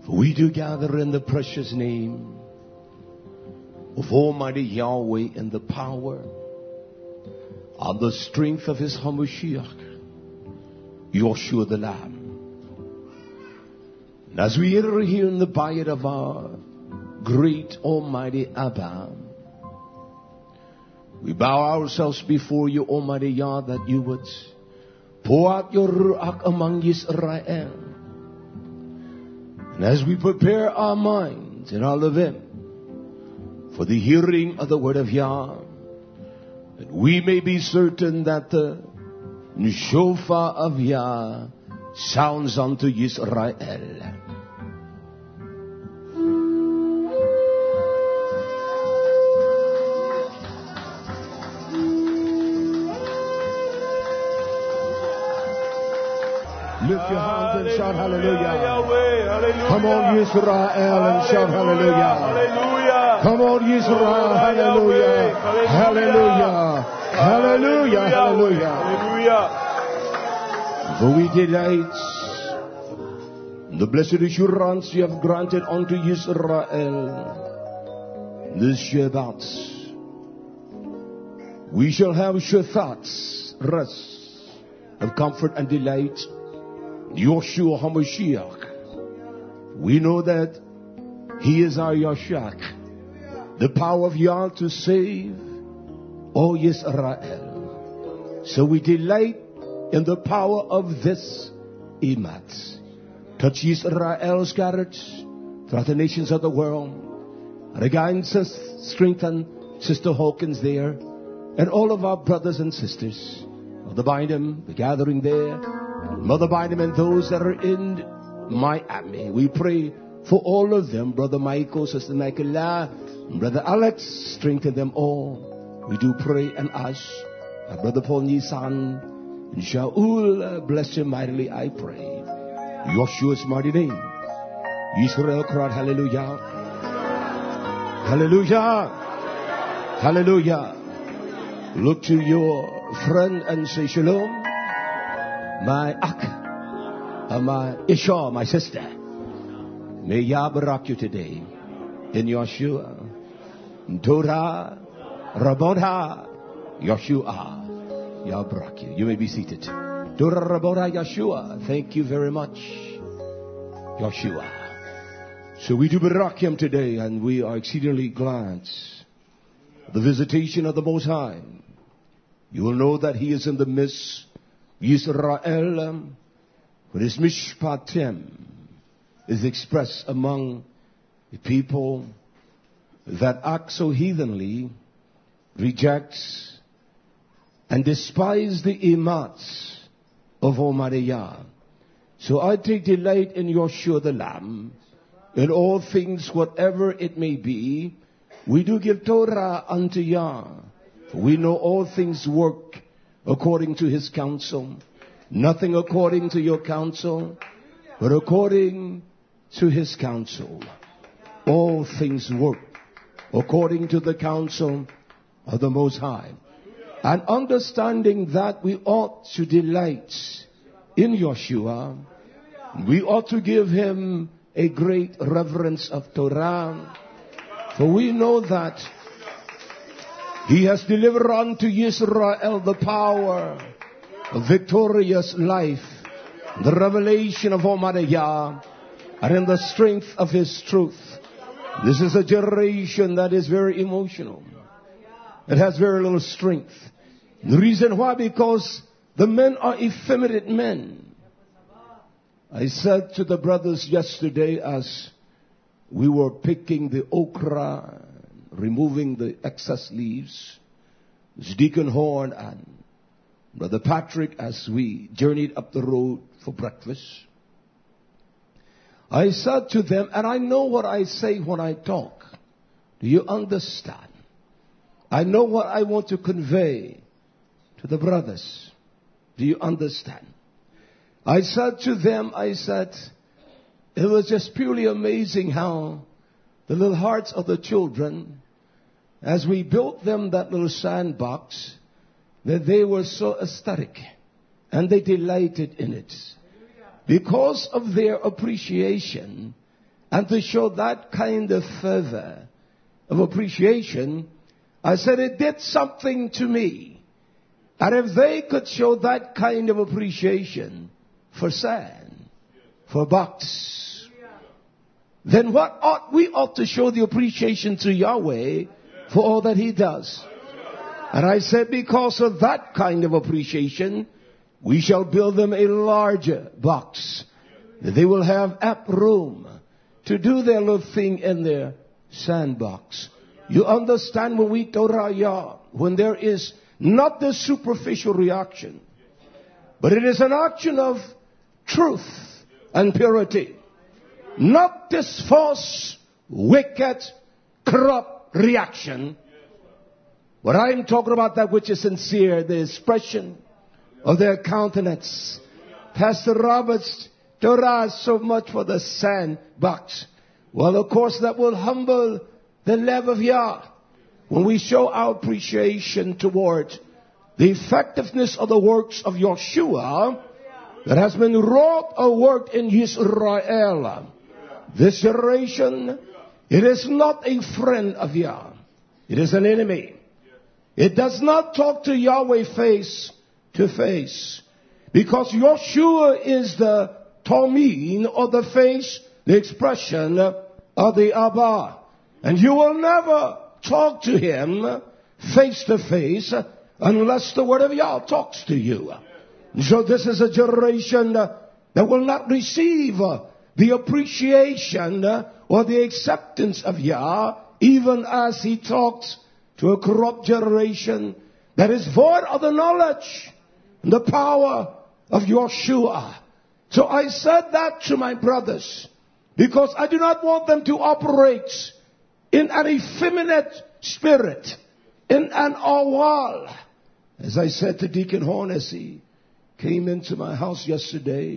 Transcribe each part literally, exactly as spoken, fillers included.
For we do gather in the precious name of Almighty Yahweh in the power and the strength of His Hamashiach, Yeshua the Lamb. And as we enter here in the bayit of our great Almighty Abba, we bow ourselves before you, Almighty Yah, that you would pour out your Ruach among Yisrael. And as we prepare our minds and our levim for the hearing of the word of Yah, that we may be certain that the shofar of Yah sounds unto Yisrael. Lift your hands and shout hallelujah. Come on, Yisrael, and shout hallelujah. Come on, Yisrael, hallelujah. Hallelujah. Hallelujah. Hallelujah. For we delight in the blessed assurance you have granted unto Yisrael this Shabbat. We shall have Shabbat's rest of comfort and delight. Yeshua HaMashiach. We know that He is our Yashak, the power of Yah to save all Yisrael. So we delight in the power of this Imat. Touch Yisrael scattered throughout the nations of the world. And again, strengthen Sister Hawkins there, and all of our brothers and sisters. Mother Bynum, the gathering there. Mother Bynum and those that are in Miami. We pray for all of them. Brother Michael, Sister Nicola, Brother Alex, strengthen them all. We do pray and ask. Our Brother Paul Nisan and Shaul, bless him mightily, I pray. Yeshua's mighty name. Israel cried hallelujah. Hallelujah. Hallelujah. Look to your friend and say shalom. My Ak, uh, my Isha, my sister. May Yah barak you today. In Yeshua. Torah, Rabonha, Yeshua. Yah barak you. You may be seated. Torah, Rabonha, Yeshua. Thank you very much. Yeshua. So we do barak him today, and we are exceedingly glad. The visitation of the Most High. You will know that He is in the midst. Yisrael, for His mishpatim is expressed among the people that act so heathenly, rejects and despise the imats of Almighty Yah. So I take delight in Yeshua the Lamb, in all things, whatever it may be. We do give Torah unto Yah, for we know all things work according to His counsel. Nothing according to your counsel, but according to His counsel. All things work according to the counsel of the Most High. And understanding that we ought to delight in Yeshua, we ought to give Him a great reverence of Torah. For we know that He has delivered unto Israel the power of victorious life, the revelation of Almighty Yah, and in the strength of His truth. This is a generation that is very emotional. It has very little strength. The reason why? Because the men are effeminate men. I said to the brothers yesterday as we were picking the okra, removing the excess leaves, Deacon Horn and Brother Patrick, as we journeyed up the road for breakfast, I said to them, and I know what I say when I talk. Do you understand? I know what I want to convey to the brothers. Do you understand? I said to them, I said, it was just purely amazing how the little hearts of the children, as we built them that little sandbox, that they were so ecstatic and they delighted in it. Because of their appreciation and to show that kind of fervor of appreciation, I said it did something to me. And if they could show that kind of appreciation for sand, for bucks, then what ought we ought to show the appreciation to Yahweh for all that He does. And I said, because of that kind of appreciation, we shall build them a larger box. They will have ample room to do their little thing in their sandbox. You understand, when we Torah, when there is not the superficial reaction, but it is an action of truth and purity. Not this false, wicked, corrupt reaction. But I'm talking about that which is sincere, the expression of their countenance. Pastor Roberts, Torah so much for the sandbox. Well, of course, that will humble the love of Yah. When we show our appreciation toward the effectiveness of the works of Yeshua that has been wrought or worked in Israel. This generation, it is not a friend of Yah. It is an enemy. It does not talk to Yahweh face to face. Because Yeshua is the Talmud, or the face, the expression of the Abba. And you will never talk to Him face to face unless the word of Yah talks to you. So this is a generation that will not receive the appreciation or the acceptance of Yah, even as He talks to a corrupt generation that is void of the knowledge and the power of Yeshua. So I said that to my brothers, because I do not want them to operate in an effeminate spirit, in an awal. As I said to Deacon Horn as he came into my house yesterday,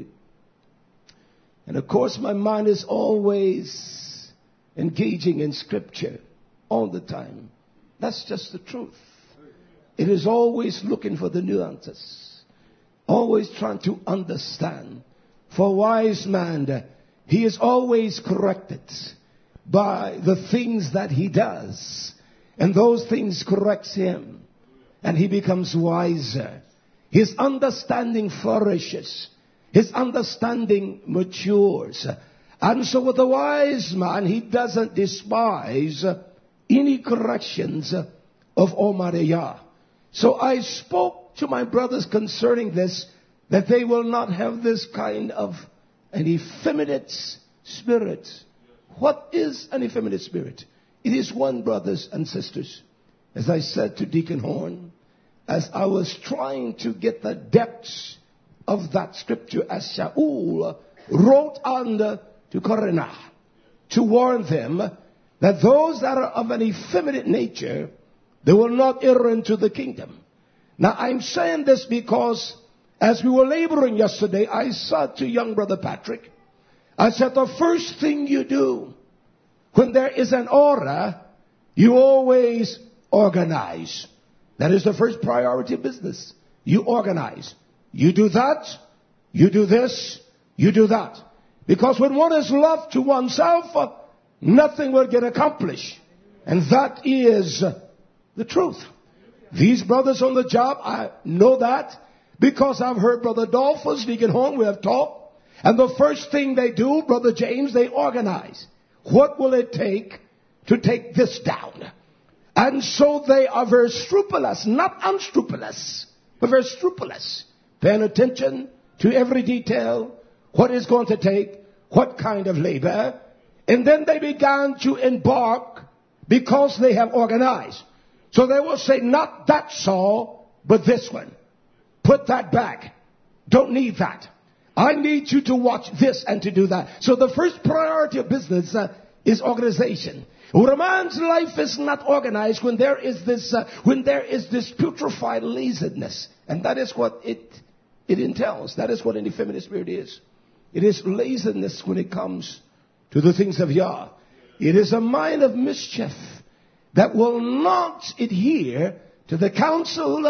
and of course my mind is always engaging in Scripture all the time. That's just the truth. It is always looking for the nuances, always trying to understand. For a wise man, he is always corrected by the things that he does, and those things corrects him, and he becomes wiser. His understanding flourishes. His understanding matures. And so with a wise man, he doesn't despise any corrections of Almighty Yah. So I spoke to my brothers concerning this, that they will not have this kind of an effeminate spirit. What is an effeminate spirit? It is one, brothers and sisters, as I said to Deacon Horn, as I was trying to get the depths of that scripture, as Shaul wrote under to Corinth, to warn them that those that are of an effeminate nature, they will not enter into the kingdom. Now I'm saying this because as we were laboring yesterday, I said to young brother Patrick, I said, the first thing you do when there is an order, you always organize. That is the first priority of business. You organize. You do that, you do this, you do that. Because when one is left to oneself, nothing will get accomplished. And that is the truth. These brothers on the job, I know that because I've heard Brother Dolphus, Deacon Horn, we have talked. And the first thing they do, Brother James, they organize. What will it take to take this down? And so they are very scrupulous, not unscrupulous, but very scrupulous. Paying attention to every detail, what is going to take, what kind of labor. And then they began to embark because they have organized. So they will say, not that saw, but this one. Put that back. Don't need that. I need you to watch this and to do that. So the first priority of business uh, is organization. When a man's life is not organized, when there is this, uh, when there is this putrefied laziness, and that is what it it entails. That is what an effeminate spirit is. It is laziness when it comes to the things of Yah. It is a mind of mischief that will not adhere to the counsel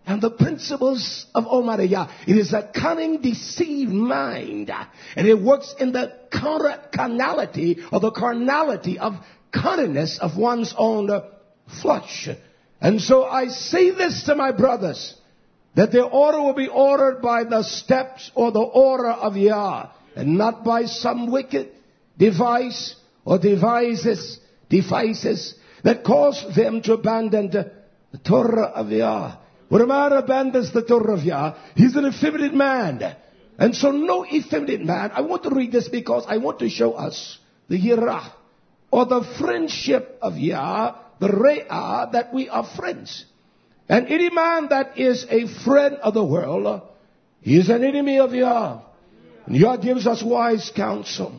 and the principles of Almighty Yah. It is a cunning, deceived mind. And it works in the carnality or the carnality of cunningness of one's own flesh. And so I say this to my brothers, that their order will be ordered by the steps or the order of Yah, and not by some wicked device or devices, devices that cause them to abandon the Torah of Yah. When a man abandons the Torah of Yah, he's an effeminate man. And so no effeminate man. I want to read this because I want to show us the yirah, or the friendship of Yah, the re'ah, that we are friends. And any man that is a friend of the world, he is an enemy of Yah. And Yah gives us wise counsel.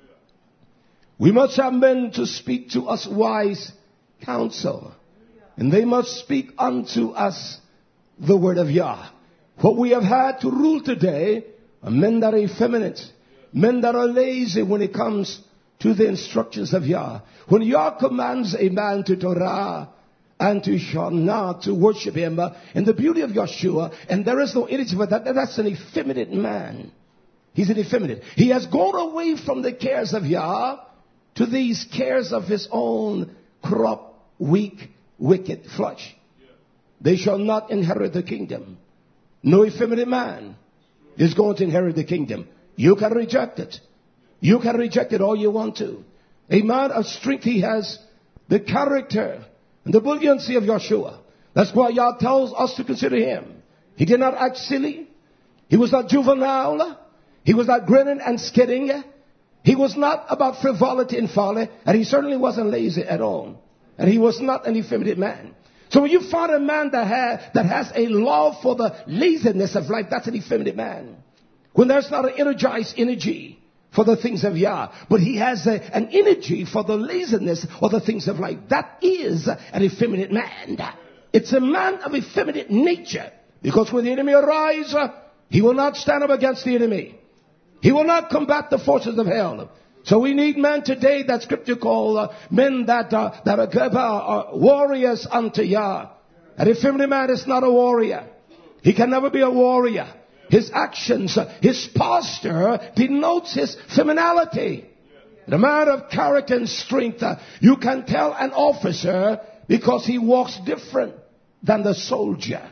We must have men to speak to us wise counsel. And they must speak unto us the word of Yah. What we have had to rule today are men that are effeminate, men that are lazy when it comes to the instructions of Yah. When Yah commands a man to Torah and to Shana, to worship him uh, in the beauty of Yeshua, and there is no energy for that, that's an effeminate man. He's an effeminate. He has gone away from the cares of Yah to these cares of his own corrupt, weak, wicked flesh. They shall not inherit the kingdom. No effeminate man is going to inherit the kingdom. You can reject it. You can reject it all you want to. A man of strength, he has the character and the brilliancy of Yeshua. That's why Yah tells us to consider him. He did not act silly. He was not juvenile. He was not grinning and skidding. He was not about frivolity and folly. And he certainly wasn't lazy at all. And he was not an effeminate man. So when you find a man that, ha- that has a love for the laziness of life, that's an effeminate man. When there's not an energized energy for the things of Yah, but he has a, an energy for the laziness or the things of life, that is an effeminate man. It's a man of effeminate nature. Because when the enemy arises, he will not stand up against the enemy. He will not combat the forces of hell. So we need men today that scripture call uh, men that, uh, that are, uh, are warriors unto Yah. An effeminate man is not a warrior. He can never be a warrior. His actions, uh, his posture denotes his femininity. The man of character and strength, uh, you can tell an officer because he walks different than the soldier.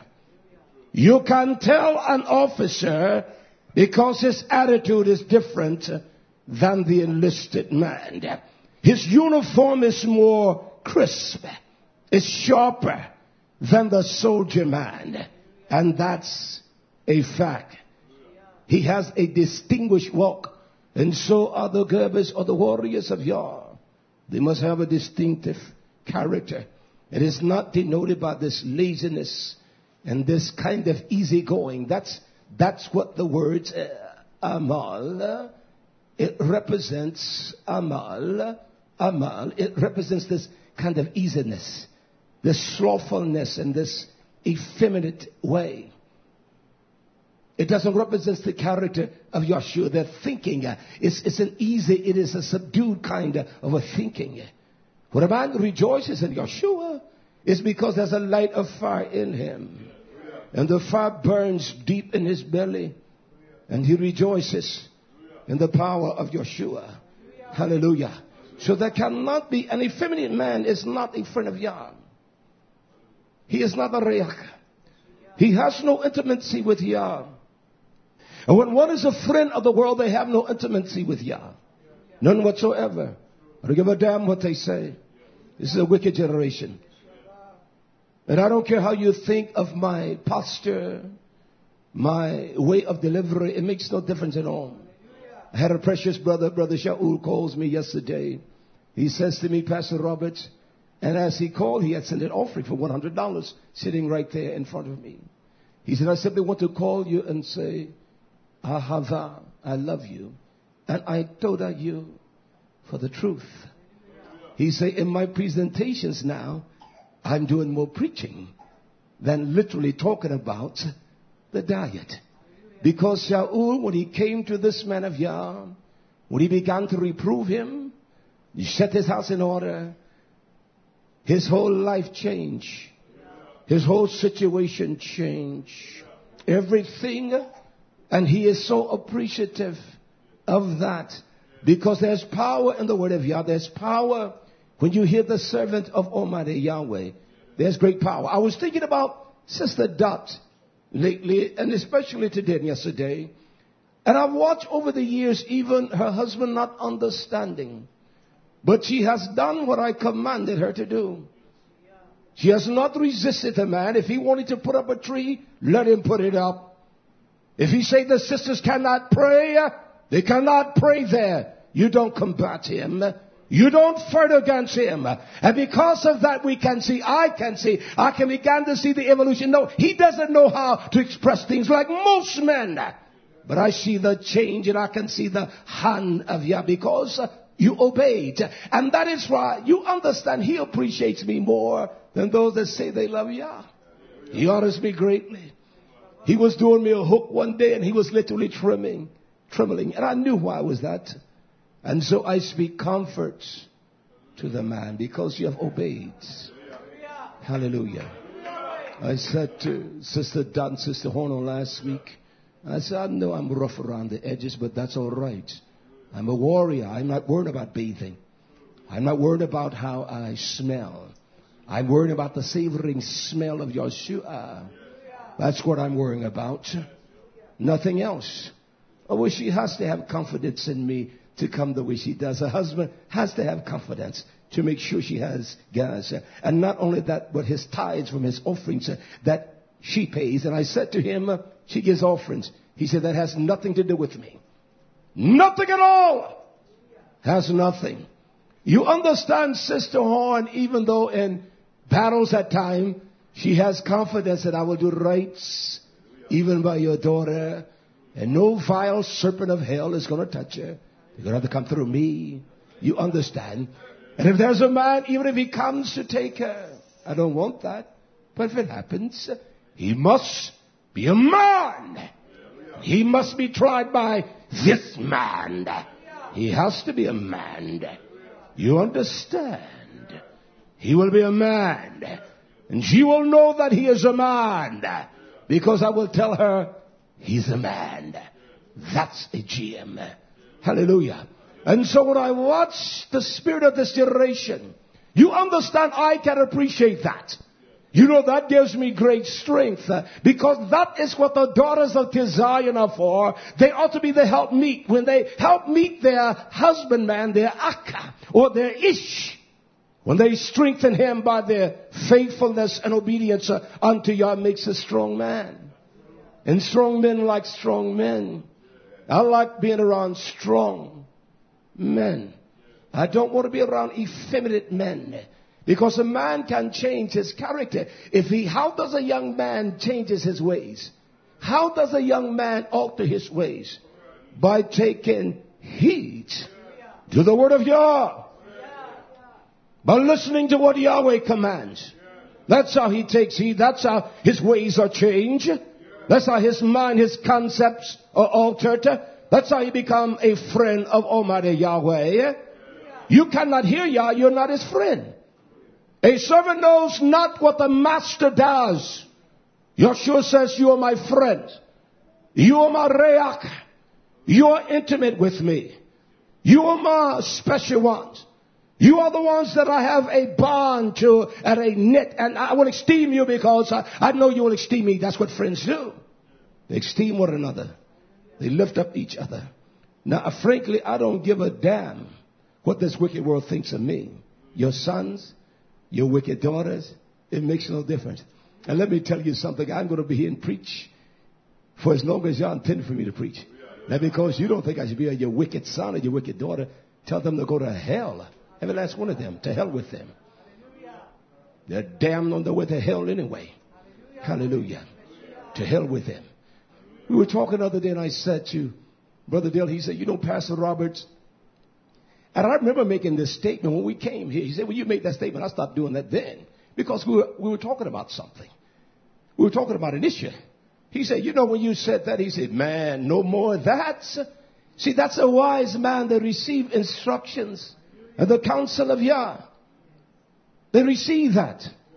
You can tell an officer because his attitude is different than the enlisted man. His uniform is more crisp, is sharper than the soldier man. And that's a fact. He has a distinguished walk. And so are the Gerbers or the warriors of Yah. They must have a distinctive character. It is not denoted by this laziness and this kind of easygoing. That's, that's what the word uh, amal, uh, it represents amal, amal. It represents this kind of easiness, this slothfulness and this effeminate way. It doesn't represent the character of Yeshua. Their thinking uh, is it's an easy, it is a subdued kind of a thinking. When a man rejoices in Yeshua, it's because there's a light of fire in him. And the fire burns deep in his belly. And he rejoices in the power of Yeshua. Hallelujah. So there cannot be, an effeminate man is not a friend of Yah. He is not a reach. He has no intimacy with Yah. And when one is a friend of the world, they have no intimacy with Yah. None whatsoever. I don't give a damn what they say. This is a wicked generation. And I don't care how you think of my posture, my way of delivery. It makes no difference at all. I had a precious brother, Brother Shaul, calls me yesterday. He says to me, Pastor Robert, and as he called, he had sent an offering for one hundred dollars sitting right there in front of me. He said, I simply want to call you and say, Ahava, I love you. And I told you for the truth. He said, in my presentations now, I'm doing more preaching than literally talking about the diet. Because Shaul, when he came to this man of Yah, when he began to reprove him, he set his house in order. His whole life changed. His whole situation changed. Everything. And he is so appreciative of that. Because there's power in the word of Yah. There's power when you hear the servant of Almighty Yahweh. There's great power. I was thinking about Sister Dot lately, and especially today and yesterday. And I've watched over the years even her husband not understanding. But she has done what I commanded her to do. She has not resisted a man. If he wanted to put up a tree, let him put it up. If he say the sisters cannot pray, they cannot pray there. You don't combat him. You don't fight against him. And because of that, we can see, I can see, I can begin to see the evolution. No, he doesn't know how to express things like most men. But I see the change and I can see the hand of Yah because you obeyed. And that is why you understand he appreciates me more than those that say they love Yah. He honors me greatly. He was doing me a hook one day and he was literally trimming, trembling. And I knew why was that. And so I speak comfort to the man because you have obeyed. Hallelujah. I said to Sister Dunn, Sister Horner last week, I said, I know I'm rough around the edges, but that's all right. I'm a warrior. I'm not worried about bathing. I'm not worried about how I smell. I'm worried about the savoring smell of Yeshua. That's what I'm worrying about. Nothing else. Oh, well, she has to have confidence in me to come the way she does. Her husband has to have confidence to make sure she has gas. And not only that, but his tithes from his offerings that she pays. And I said to him, she gives offerings. He said, that has nothing to do with me. Nothing at all. Has nothing. You understand, Sister Horn, even though in battles at time, she has confidence that I will do right, even by your daughter. And no vile serpent of hell is going to touch her. You're going to have to come through me. You understand? And if there's a man, even if he comes to take her, I don't want that. But if it happens, he must be a man. He must be tried by this man. He has to be a man. You understand? He will be a man. And she will know that he is a man. Because I will tell her, he's a man. That's a G M. Hallelujah. And so when I watch the spirit of this generation, you understand I can appreciate that. You know, that gives me great strength uh, because that is what the daughters of Zion are for. They ought to be the helpmeet. When they help meet their husbandman, their akka, or their ish, when they strengthen him by their faithfulness and obedience uh, unto Yah, makes a strong man. And strong men like strong men. I like being around strong men. I don't want to be around effeminate men. Because a man can change his character. If he, how does a young man changes his ways? How does a young man alter his ways? By taking heed to the word of Yah. By listening to what Yahweh commands. That's how he takes heed. That's how his ways are changed. That's how his mind, his concepts are altered. That's how you become a friend of Almighty Yahweh. You cannot hear Yah, you're not his friend. A servant knows not what the master does. Yeshua says, you are my friend. You are my reach. You are intimate with me. You are my special ones. You are the ones that I have a bond to and a knit. And I will esteem you because I, I know you will esteem me. That's what friends do. They esteem one another. They lift up each other. Now, frankly, I don't give a damn what this wicked world thinks of me. Your sons, your wicked daughters, it makes no difference. And let me tell you something. I'm going to be here and preach for as long as y'all intended for me to preach. Now, because you don't think I should be your wicked son or your wicked daughter, tell them to go to hell. Every last one of them. To hell with them. They're damned on their way to hell anyway. Hallelujah. To hell with them. We were talking the other day and I said to Brother Dale, he said, you know, Pastor Roberts, and I remember making this statement when we came here. He said, when you made that statement, I stopped doing that then. Because we were, we were talking about something. We were talking about an issue. He said, you know, when you said that, he said, man, no more of that. See, that's a wise man that receive instructions and the counsel of Yah. They receive that.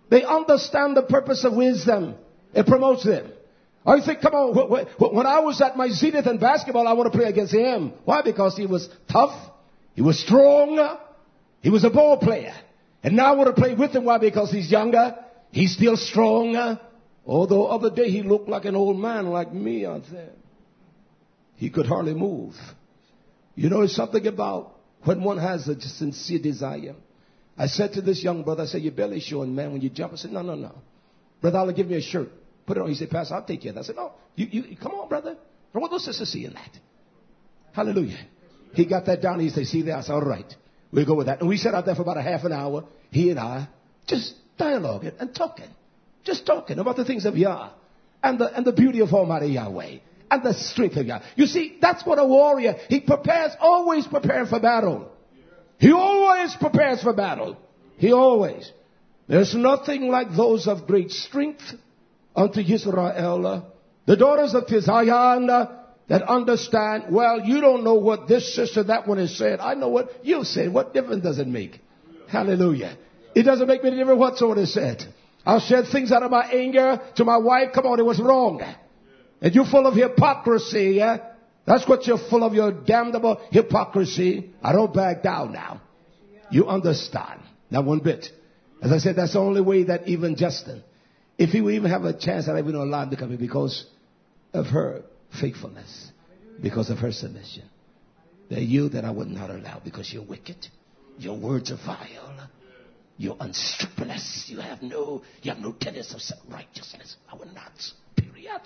They understand the purpose of wisdom. It promotes them. I think, come on, when I was at my zenith in basketball, I want to play against him. Why? Because he was tough. He was strong. He was a ball player. And now I want to play with him. Why? Because he's younger. He's still strong. Although other day he looked like an old man like me out there. He could hardly move. You know, it's something about when one has a sincere desire. I said to this young brother, I said, your belly's showing, man, when you jump. I said, no, no, no. Brother, Allah, give me a shirt. Put it on. He said, Pastor, I'll take care of that. I said, no, you, you, come on, brother. I want those sisters seeing that. Hallelujah. He got that down. He said, see there? I said, all right. We'll go with that. And we sat out there for about a half an hour, he and I, just dialoguing and talking. Just talking about the things of Yah and the, and the beauty of Almighty Yahweh and the strength of Yah. You see, that's what a warrior, he prepares, always preparing for battle. He always prepares for battle. He always. There's nothing like those of great strength unto Israel, the daughters of Tizayan, that understand, well, you don't know what this sister, that one has said. I know what you said. What difference does it make? Hallelujah. It doesn't make me any difference what someone has said. I'll shed things out of my anger to my wife. Come on, it was wrong. And you're full of hypocrisy. Yeah? That's what you're full of, your damnable hypocrisy. I don't back down now. You understand. Not one bit. As I said, that's the only way that even Justin, if he would even have a chance, I'd even allow him to come in because of her faithfulness, because of her submission. They're you that I would not allow because you're wicked. Your words are vile. You're unscrupulous. You have no, you have no tenets of righteousness. I will not. Period.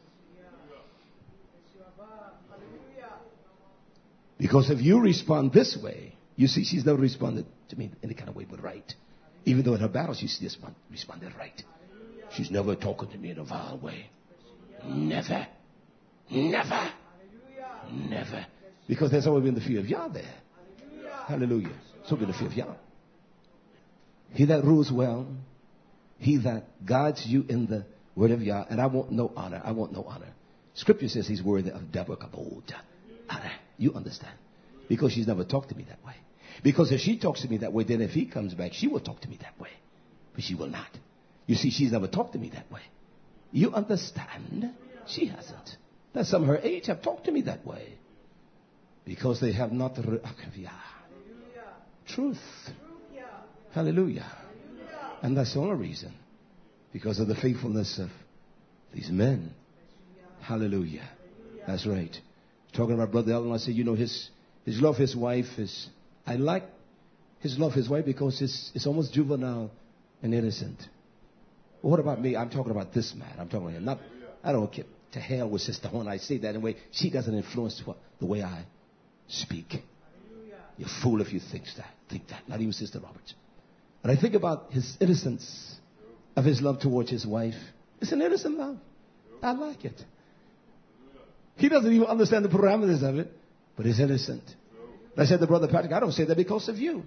Because if you respond this way, you see, she's never responded to me any kind of way but right. Even though in her battle she just responded right. She's never talking to me in a vile way. Never. Never. Never. Because there's always been the fear of Yah there. Hallelujah. So been the fear of Yah. He that rules well, he that guides you in the word of Yah, and I want no honor. I want no honor. Scripture says he's worthy of double kabod. Honor. You understand? Because she's never talked to me that way. Because if she talks to me that way, then if he comes back, she will talk to me that way. But she will not. You see, she's never talked to me that way. You understand? She hasn't. That some of her age have talked to me that way. Because they have not the truth. Hallelujah. And that's the only reason. Because of the faithfulness of these men. Hallelujah. That's right. Talking about Brother Ellen, I said, you know, his his love his wife is, I like his love his wife because it's, it's almost juvenile and innocent. But what about me? I'm talking about this man. I'm talking about him. Not, I don't care. To hell with Sister Horn. I say that in a way. She doesn't influence what, the way I speak. You're a fool if you think that. Think that. Not even Sister Roberts. But I think about his innocence of his love towards his wife. It's an innocent love. I like it. He doesn't even understand the parameters of it, but he's innocent. And I said to Brother Patrick, I don't say that because of you.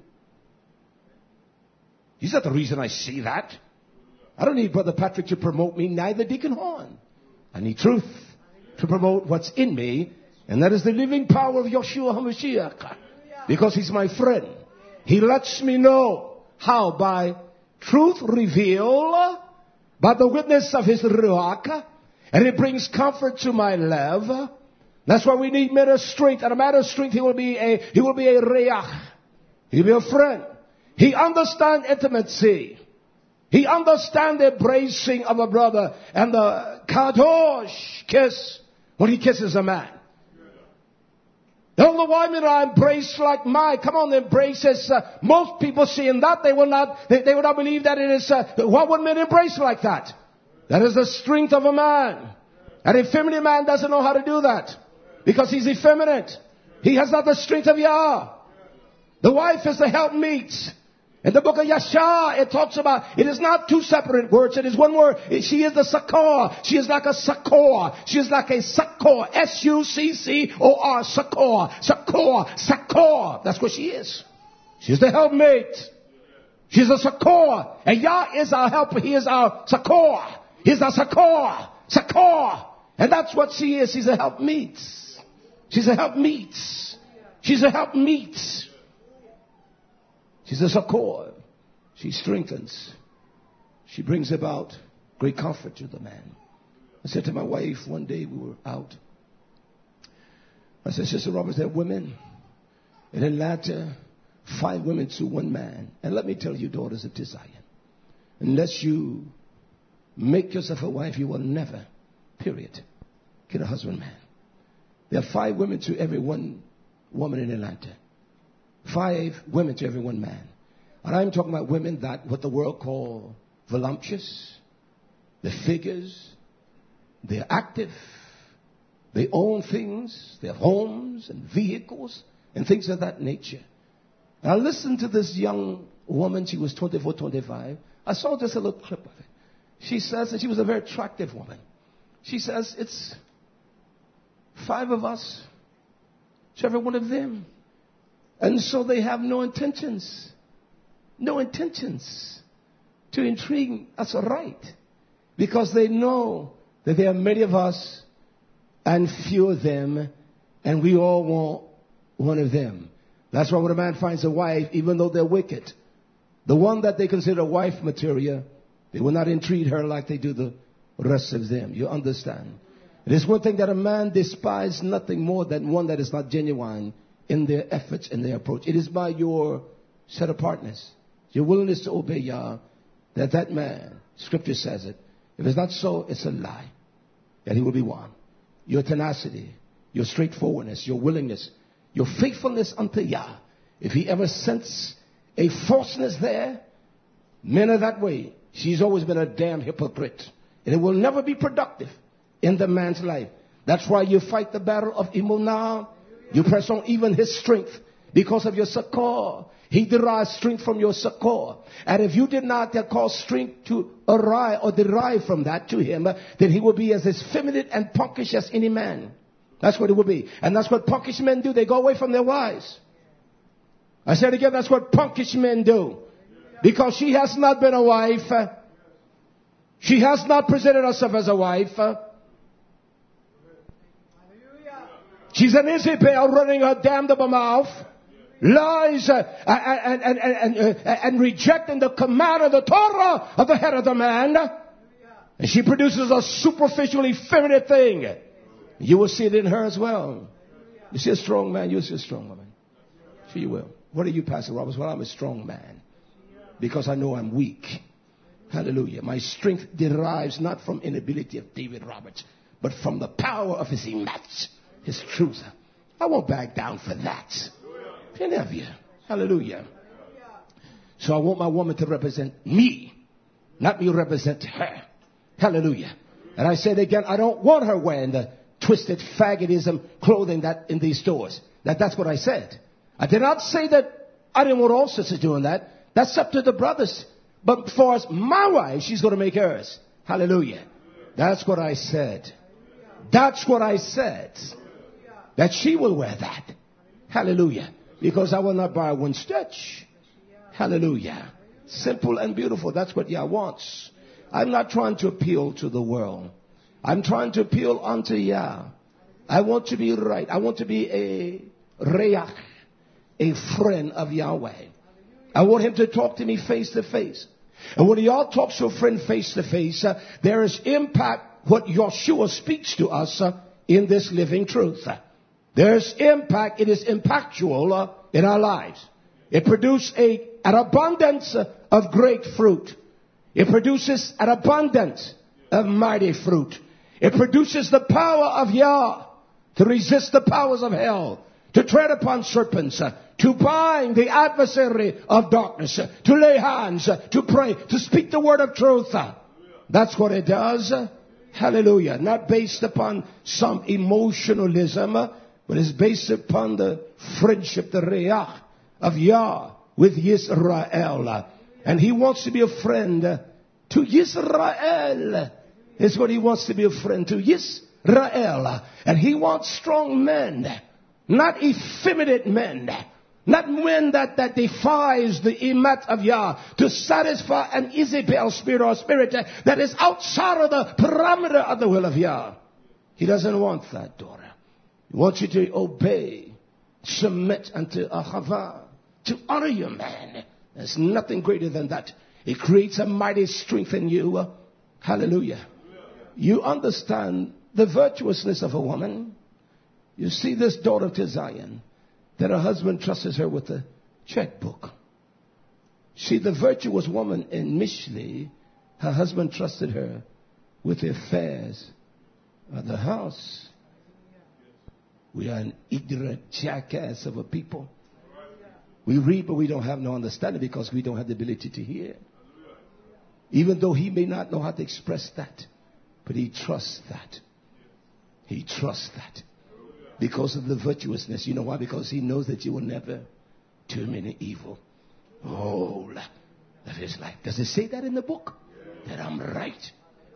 He's not the reason I see that. I don't need Brother Patrick to promote me, neither Deacon Horn. I need truth to promote what's in me, and that is the living power of Yeshua HaMashiach. Because he's my friend. He lets me know how by truth revealed, by the witness of his Ruach, and it brings comfort to my love. That's why we need men of strength. And a man of strength, he will be a, he will be a reach. He'll be a friend. He understands intimacy. He understands the embracing of a brother and the kadosh kiss when he kisses a man. All the women are embraced like my. Come on, the embraces. Uh, most people seeing that, they will not, they, they will not believe that it is, uh, why would men embrace like that? That is the strength of a man. An effeminate man doesn't know how to do that. Because he's effeminate. He has not the strength of Yah. The wife is the helpmeet. In the book of Yashar, it talks about, it is not two separate words. It is one word. She is the Sakor. She is like a Sakor. She is like a Sakor. S U C C O R. Sakor. Sakor. Sakor. That's what she is. She's the helpmate. She's a Sakor. And Yah is our helper. He is our Sakor. He's our Sakor. Sakor. And that's what she is. She's a helpmeet. She's a helpmeet. She's a helpmeet. She's a Sakor. She strengthens. she brings about great comfort to the man. I said to my wife one day, we were out. I said, Sister Roberts, there are women in Atlanta, five women to one man. And let me tell you, daughters of Zion, unless you make yourself a wife, you will never, period, get a husband man. There are five women to every one woman in Atlanta. Five women to every one man. And I'm talking about women that what the world call voluptuous. They're figures. They're active. They own things. They have homes and vehicles and things of that nature. And I listened to this young woman. She was twenty-four, twenty-five. I saw just a little clip of it. She says, and she was a very attractive woman. She says, it's five of us to every one of them. And so they have no intentions, no intentions to intrigue us right. Because they know that there are many of us and few of them, and we all want one of them. That's why when a man finds a wife, even though they're wicked, the one that they consider wife material, they will not entreat her like they do the rest of them. You understand? It is one thing that a man despises nothing more than one that is not genuine in their efforts and their approach. It is by your set apartness, your willingness to obey Yah, that that man, Scripture says it. If it's not so, it's a lie. That he will be won. Your tenacity, your straightforwardness, your willingness, your faithfulness unto Yah. If he ever sense a falseness there, men are that way. She's always been a damn hypocrite. And it will never be productive in the man's life. That's why you fight the battle of Imunah. You press on even his strength because of your succor. He derives strength from your succor. And if you did not cause strength to arise or derive from that to him, then he will be as effeminate and punkish as any man. That's what it will be. And that's what punkish men do. They go away from their wives. I said again, that's what punkish men do. Because she has not been a wife. She has not presented herself as a wife. She's an Isabel running her damnable mouth. Lies uh, and, and, and, and, uh, and rejecting the command of the Torah of the head of the man. And she produces a superficial, effeminate thing. You will see it in her as well. You see a strong man, you'll see a strong woman. Sure you will. What are you, Pastor Roberts? Well, I'm a strong man. Because I know I'm weak. Hallelujah. My strength derives not from inability of David Roberts, but from the power of his image, his truth. I won't back down for that. Any of you. Hallelujah. So I want my woman to represent me, not me represent her. Hallelujah. And I said again, I don't want her wearing the twisted faggotism clothing that in these stores. That that's what I said. I did not say that I didn't want all sisters doing that. That's up to the brothers. But for as my wife, she's going to make hers. Hallelujah. That's what I said. That's what I said. That she will wear that. Hallelujah. Because I will not buy one stitch. Hallelujah. Simple and beautiful. That's what Yah wants. I'm not trying to appeal to the world. I'm trying to appeal unto Yah. I want to be right. I want to be a reach, a friend of Yahweh. I want him to talk to me face to face. And when y'all talks to a friend face to face, uh, there is impact what Yeshua speaks to us uh, in this living truth. There's impact. It is impactual uh, in our lives. It produces a, an abundance uh, of great fruit. It produces an abundance of mighty fruit. It produces the power of Yah to resist the powers of hell, to tread upon serpents, uh, to bind the adversary of darkness, uh, to lay hands, uh, to pray, to speak the word of truth. Uh, that's what it does. Uh, hallelujah. Not based upon some emotionalism, uh, but it's based upon the friendship, the reach of Yah with Yisrael. Uh, and he wants to be a friend uh, to Yisrael. Is what he wants to be a friend to Yisrael. And he wants strong men, not effeminate men, not men that, that defies the imat of Yah to satisfy an Isabel spirit or spirit that is outside of the parameter of the will of Yah. He doesn't want that, daughter. He wants you to obey, submit unto Ahava, to honor your man. There's nothing greater than that. It creates a mighty strength in you. Hallelujah. You understand the virtuousness of a woman. You see this daughter to Zion, that her husband trusts her with a checkbook. See the virtuous woman in Mishli, her husband trusted her with the affairs of the house. We are an ignorant jackass of a people. We read, but we don't have no understanding because we don't have the ability to hear. Even though he may not know how to express that, but he trusts that. He trusts that. Because of the virtuousness. You know why? Because he knows that you will never do him any evil. Oh, that is life. Does it say that in the book? That I'm right.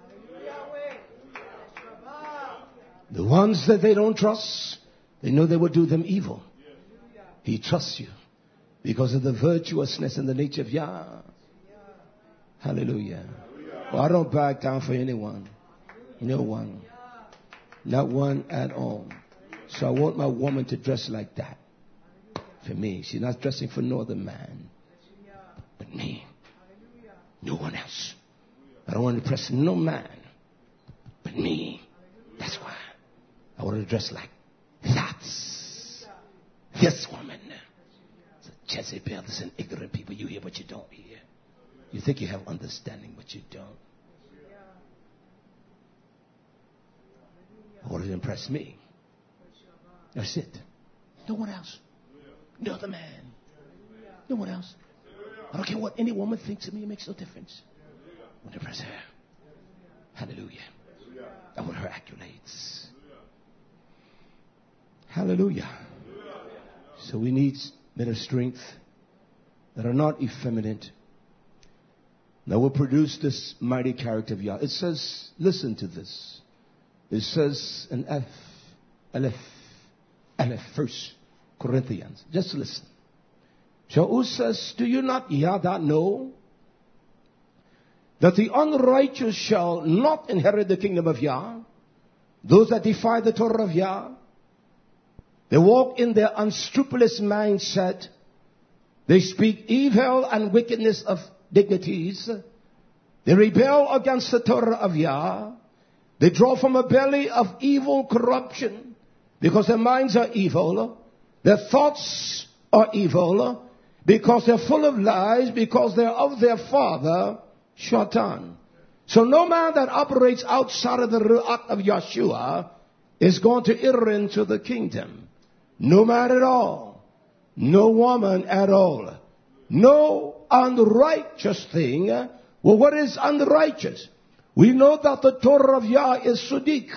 The ones that they don't trust, they know they will do them evil. He trusts you because of the virtuousness and the nature of Yah. Hallelujah. Well, I don't back down for anyone. No one. Not one at all. So I want my woman to dress like that. For me. She's not dressing for no other man. But me. No one else. I don't want to impress no man. But me. That's why I want to dress like that. This woman. It's a Jezebel. It's an ignorant people. You hear what you don't hear. You think you have understanding, but you don't. I want to impress me. That's it. No one else. No other man. No one else. I don't care what any woman thinks of me. It makes no difference. I want to impress her. Hallelujah. I want her accolades. Hallelujah. So we need men of strength that are not effeminate, that will produce this mighty character of Yah. It says, listen to this. It says in F, Aleph, Aleph, First Corinthians. Just listen. Shaul says, do you not Yada know that the unrighteous shall not inherit the kingdom of Yah? Those that defy the Torah of Yah, they walk in their unscrupulous mindset. They speak evil and wickedness of dignities. They rebel against the Torah of Yah. They draw from a belly of evil corruption because their minds are evil. Their thoughts are evil because they're full of lies, because they're of their father, Shaitan. So no man that operates outside of the Ruach of Yeshua is going to enter into the kingdom. No man at all. No woman at all. No unrighteous thing. Well, what is unrighteous? We know that the Torah of Yah is Sadiq.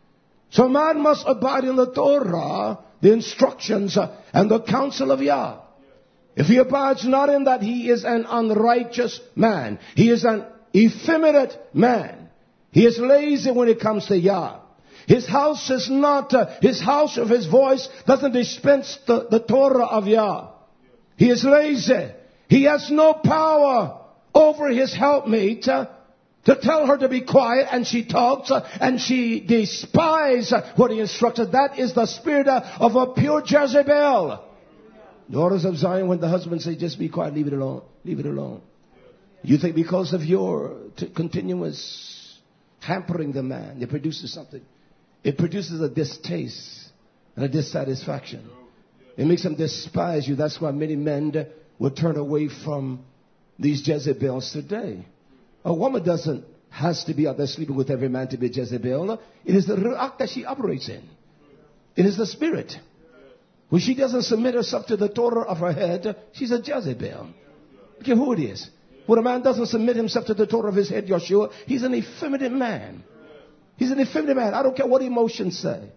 So man must abide in the Torah, the instructions, uh, and the counsel of Yah. If he abides not in that, he is an unrighteous man. He is an effeminate man. He is lazy when it comes to Yah. His house is not, uh, his house of his voice doesn't dispense the, the Torah of Yah. He is lazy. He has no power over his helpmate uh, to tell her to be quiet, and she talks uh, and she despises uh, what he instructed. That is the spirit uh, of a pure Jezebel. Daughters of Zion, when the husband says, just be quiet, leave it alone, leave it alone. You think because of your t- continuous hampering the man, it produces something. It produces a distaste and a dissatisfaction. It makes them despise you. That's why many men will turn away from these Jezebels today. A woman doesn't has to be out there sleeping with every man to be a Jezebel. It is the Ruach that she operates in. It is the spirit. When she doesn't submit herself to the Torah of her head, she's a Jezebel. Look at who it is. When a man doesn't submit himself to the Torah of his head, Yeshua, he's an effeminate man. He's an effeminate man. I don't care what emotions say.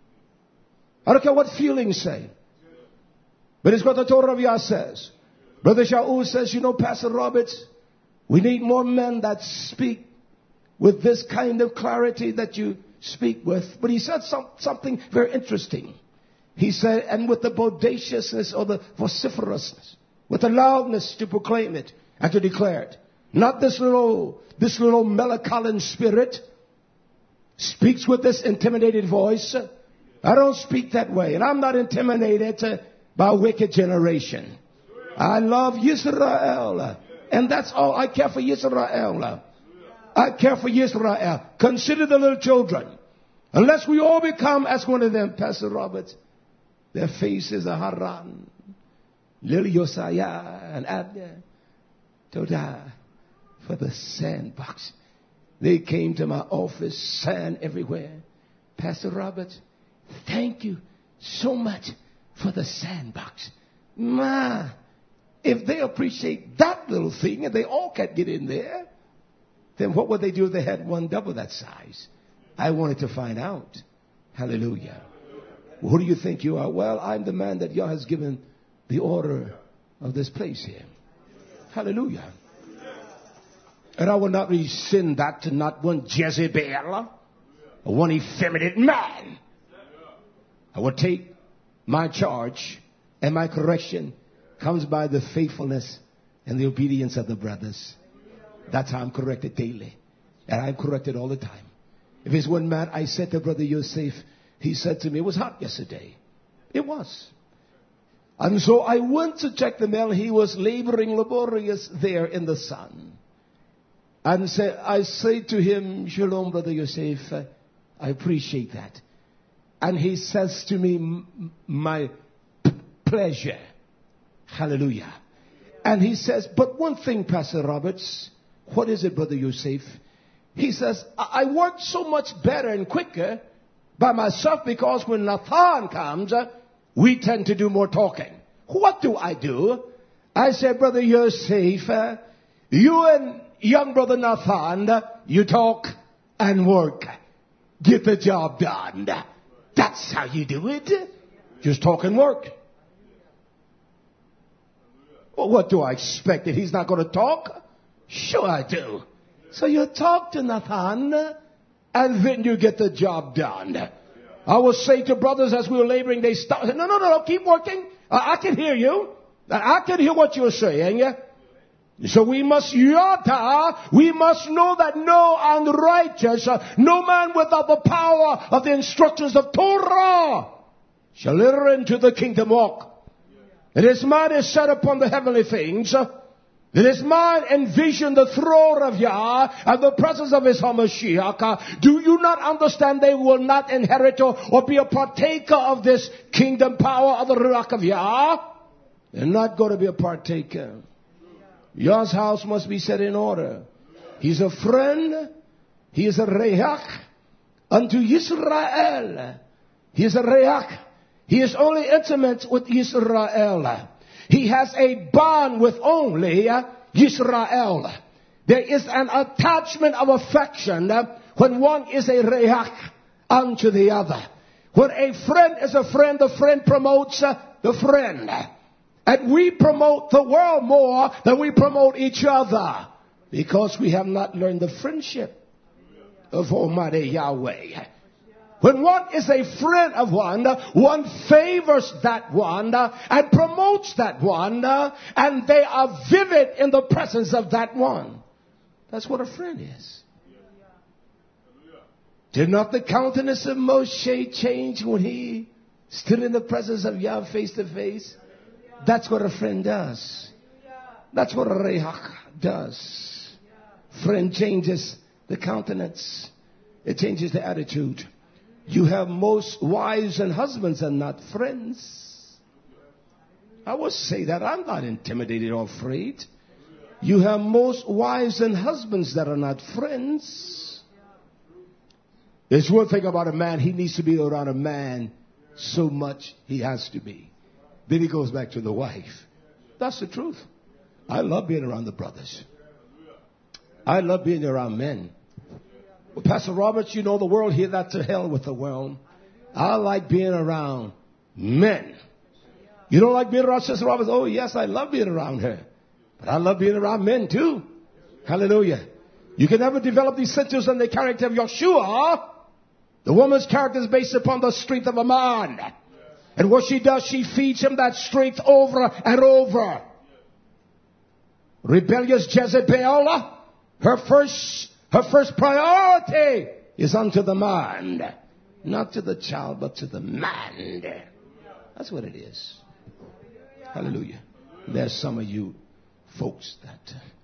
I don't care what feelings say. But it's what the Torah of Yah says. Brother Shaul says, you know, Pastor Roberts, we need more men that speak with this kind of clarity that you speak with. But he said some, something very interesting. He said, and with the bodaciousness or the vociferousness, with the loudness to proclaim it and to declare it. Not this little, this little melancholy spirit speaks with this intimidated voice. I don't speak that way. And I'm not intimidated by a wicked generation. I love Israel. And that's all I care for Israel. I care for Israel. Consider the little children. Unless we all become as one of them, Pastor Robert, their faces are Haran, little Josiah and Abner, to die for the sandbox. They came to my office, sand everywhere. Pastor Robert, thank you so much for the sandbox. Ma, if they appreciate that little thing and they all can't get in there, then what would they do if they had one double that size? I wanted to find out. Hallelujah. Well, who do you think you are? Well, I'm the man that Yah has given the order of this place here. Hallelujah. And I will not rescind that to not one Jezebel or one effeminate man. I will take my charge, and my correction comes by the faithfulness and the obedience of the brothers. That's how I'm corrected daily. And I'm corrected all the time. If it's one man, I said to Brother Yosef, he said to me, it was hot yesterday. It was. And so I went to check the mail. He was laboring laborious there in the sun. And say, I say to him, Shalom, Brother Yosef, I appreciate that. And he says to me, my p- pleasure. Hallelujah. And he says, but one thing, Pastor Roberts, what is it, Brother Yosef? He says, I work so much better and quicker by myself because when Nathan comes, uh, we tend to do more talking. What do I do? I said, Brother Yosef, uh, you and young Brother Nathan, uh, you talk and work. Get the job done. That's how you do it. Just talk and work. Well, what do I expect? That he's not going to talk? Sure I do. So you talk to Nathan, and then you get the job done. I will say to brothers as we were laboring, they stop. No, no, no, no, keep working. I, I can hear you. I can hear what you're saying. So we must yada, we must know that no unrighteous, uh, no man without the power of the instructions of Torah shall enter into the kingdom walk. And his mind is set upon the heavenly things. And his mind envision the throne of Yah and the presence of his Hamashiach. Do you not understand they will not inherit or, or be a partaker of this kingdom power of the Ruach of Yah? They're not going to be a partaker. Yah's house must be set in order. He's a friend. He is a reach unto Israel. He is a reach. He is only intimate with Israel. He has a bond with only Israel. There is an attachment of affection when one is a reach unto the other. When a friend is a friend, the friend promotes the friend. And we promote the world more than we promote each other. Because we have not learned the friendship of Almighty Yahweh. When one is a friend of one, one favors that one and promotes that one. And they are vivid in the presence of that one. That's what a friend is. Did not the countenance of Moshe change when he stood in the presence of Yah face to face? That's what a friend does. That's what a reach does. Friend changes the countenance. It changes the attitude. You have most wives and husbands are not friends. I will say that. I'm not intimidated or afraid. You have most wives and husbands that are not friends. There's one thing about a man. He needs to be around a man so much he has to be. Then he goes back to the wife. That's the truth. I love being around the brothers. I love being around men. Well, Pastor Roberts, you know the world here, that's to hell with the world. I like being around men. You don't like being around Sister Roberts? Oh, yes, I love being around her. But I love being around men too. Hallelujah. You can never develop these centers on the character of Yeshua. The woman's character is based upon the strength of a man. And what she does, she feeds him that strength over and over. Rebellious Jezebel, her first, her first priority is unto the man. Not to the child, but to the man. That's what it is. Hallelujah. There's some of you folks that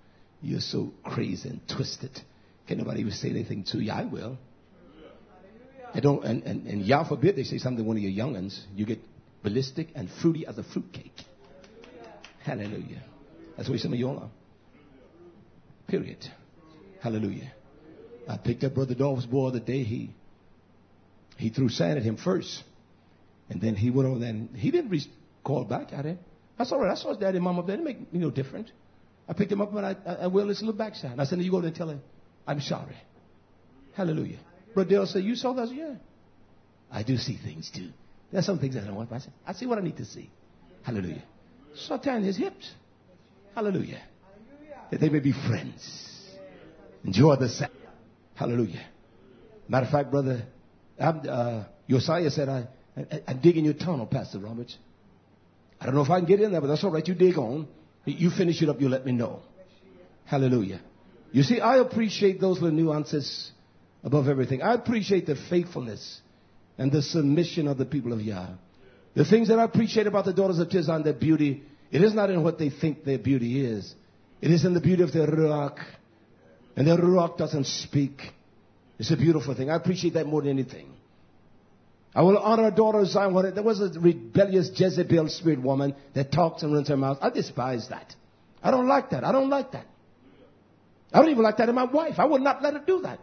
You're so crazy and twisted. Can nobody even say anything to you? I will. And, don't, and, and, and y'all forbid they say something to one of your young'uns. You get ballistic and fruity as a fruitcake. Hallelujah. That's where some of y'all are. Period. Hallelujah. I picked up Brother Dolph's boy the day he he threw sand at him first. And then he went over there and he didn't re- call back at him. That's all right. I saw his daddy and mom up there. It didn't make me no different. I picked him up and I, I, I well, his little backside. And I said, you go there and tell him, I'm sorry. Hallelujah. Brother Dale said, you saw that? I said, yeah. I do see things too. There's some things I don't want. But I said, I see what I need to see. Hallelujah. So I turned his hips. Hallelujah. That they may be friends. Enjoy the Sabbath. Hallelujah. Matter of fact, brother, I'm, uh, Josiah said, I, I, I'm digging your tunnel, Pastor Roberts. I don't know if I can get in there, but that's all right. You dig on. You finish it up. You let me know. Hallelujah. You see, I appreciate those little nuances above everything. I appreciate the faithfulness and the submission of the people of Yah. The things that I appreciate about the daughters of Tizan, their beauty, it is not in what they think their beauty is. It is in the beauty of their ruach. And their ruach doesn't speak. It's a beautiful thing. I appreciate that more than anything. I will honor a daughter of Zion. There was a rebellious Jezebel spirit woman that talks and runs her mouth. I despise that. I don't like that. I don't like that. I don't even like that in my wife. I would not let her do that.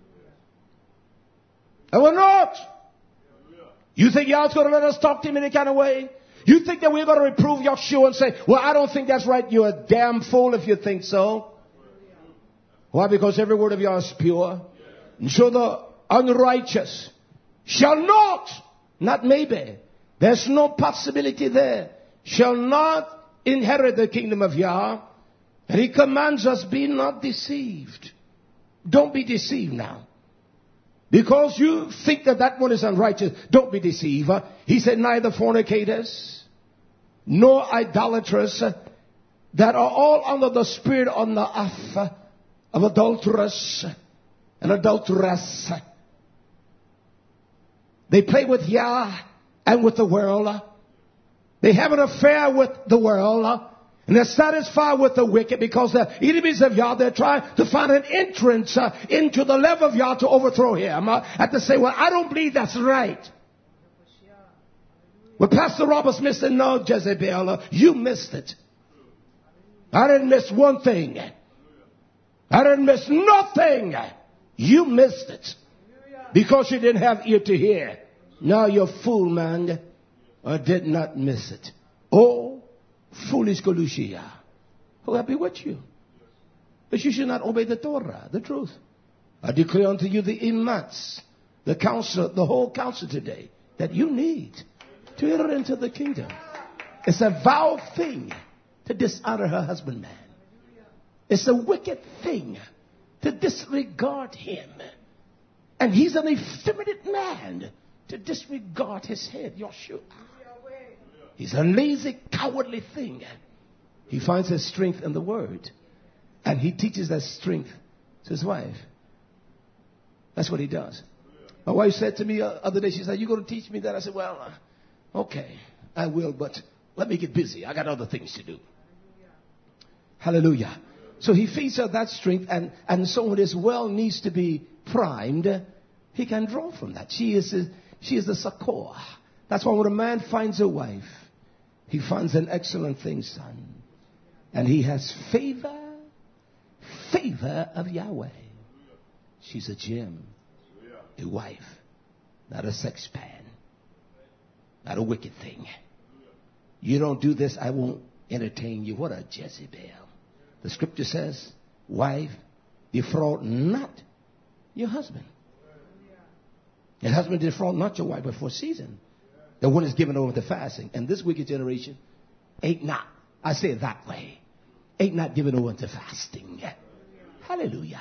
I will not. You think y'all's going to let us talk to him in any kind of way? You think that we're going to reprove Yahshua and say, well, I don't think that's right. You're a damn fool if you think so. Why? Because every word of Yah is pure. And so the unrighteous shall not, not maybe, there's no possibility there, shall not inherit the kingdom of Yah. And he commands us, be not deceived. Don't be deceived now. Because you think that that one is unrighteous, don't be deceived. He said, neither fornicators, nor idolaters, that are all under the spirit on the af of adulterers and adulteress. They play with Yah and with the world. They have an affair with the world. And they're satisfied with the wicked because they're enemies of Yah. They're trying to find an entrance uh, into the love of Yah to overthrow him. Uh, and to say, well, I don't believe that's right. Well, Pastor Roberts missed it. No, Jezebel, uh, you missed it. I didn't miss one thing. I didn't miss nothing. You missed it. Because you didn't have ear to hear. Now you're fool, man. I did not miss it. Oh, foolish Colusia. Who will be with you? But you should not obey the Torah, the truth. I declare unto you the imats, the counsel, the whole counsel today that you need to enter into the kingdom. It's a vile thing to dishonor her husbandman. It's a wicked thing to disregard him. And he's an effeminate man to disregard his head, Yahshua. He's a lazy, cowardly thing. He finds his strength in the word. And he teaches that strength to his wife. That's what he does. My wife said to me the other day, she said, you going to teach me that? I said, well, uh, okay, I will, but let me get busy. I got other things to do. Hallelujah. So he feeds her that strength, and, and so when his well needs to be primed, he can draw from that. She is a, she is a succor. That's why when a man finds a wife, he finds an excellent thing, son. And he has favor, favor of Yahweh. She's a gem, a wife, not a sex pan, not a wicked thing. You don't do this, I won't entertain you. What a Jezebel. The scripture says, wife, defraud not your husband. Your husband defraud not your wife, but for a season. The one is given over to fasting. And this wicked generation ain't not, I say it that way, ain't not given over to fasting. Hallelujah.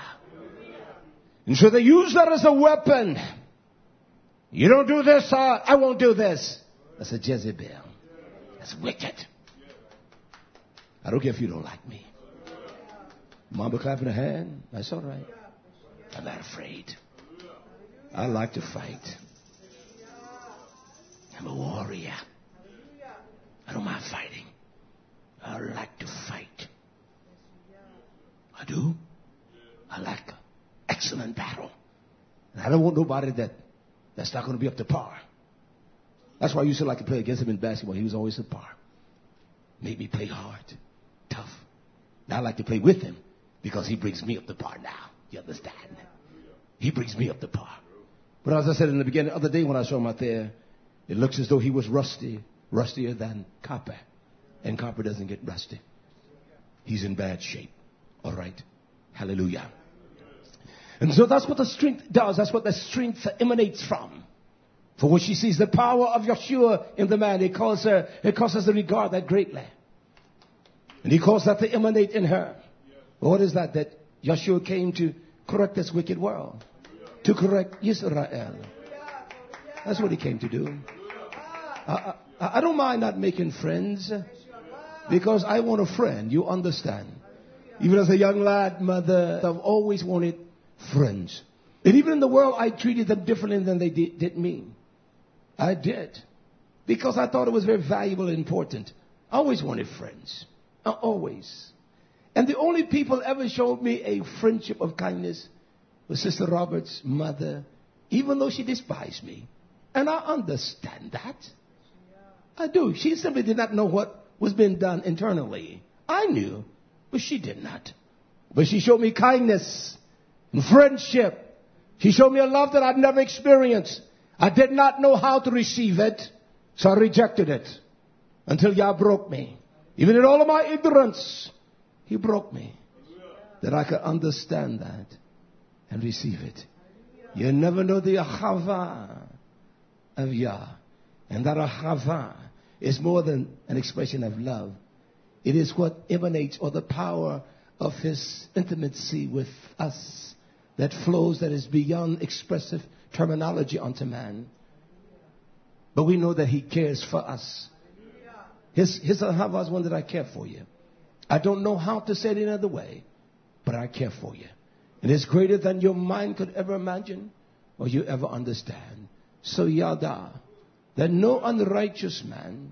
And so they use that as a weapon. You don't do this, uh, I won't do this. That's a Jezebel. That's wicked. I don't care if you don't like me. Mama clapping her hand. That's all right. I'm not afraid. I like to fight. I'm a warrior. I don't mind fighting. I like to fight. I do. I like excellent battle. And I don't want nobody that, that's not going to be up to par. That's why I used to like to play against him in basketball. He was always at par. Made me play hard, tough. Now I like to play with him because he brings me up to par now. You understand? He brings me up to par. But as I said in the beginning, the other day when I saw him out there, it looks as though he was rusty, rustier than copper. And copper doesn't get rusty. He's in bad shape. All right. Hallelujah. And so that's what the strength does. That's what the strength emanates from. For when she sees the power of Yeshua in the man, it causes her, it causes her to regard that greatly. And he caused that to emanate in her. But what is that? That Yeshua came to correct this wicked world. To correct Israel. That's what he came to do. I, I, I don't mind not making friends. Because I want a friend. You understand. Even as a young lad, mother, I've always wanted friends. And even in the world, I treated them differently than they did, did me. I did. Because I thought it was very valuable and important. I always wanted friends. I always. And the only people ever showed me a friendship of kindness was Sister Robert's mother, even though she despised me. And I understand that. I do. She simply did not know what was being done internally. I knew, but she did not. But she showed me kindness and friendship. She showed me a love that I'd never experienced. I did not know how to receive it, so I rejected it until Yah broke me. Even in all of my ignorance, He broke me that I could understand that and receive it. You never know the ahava of Yah. And that ahava is more than an expression of love. It is what emanates, or the power of His intimacy with us that flows, that is beyond expressive terminology unto man. But we know that He cares for us. His, his ahava is one that I care for you. I don't know how to say it in another way, but I care for you. And it's greater than your mind could ever imagine or you ever understand. So yada, that no unrighteous man,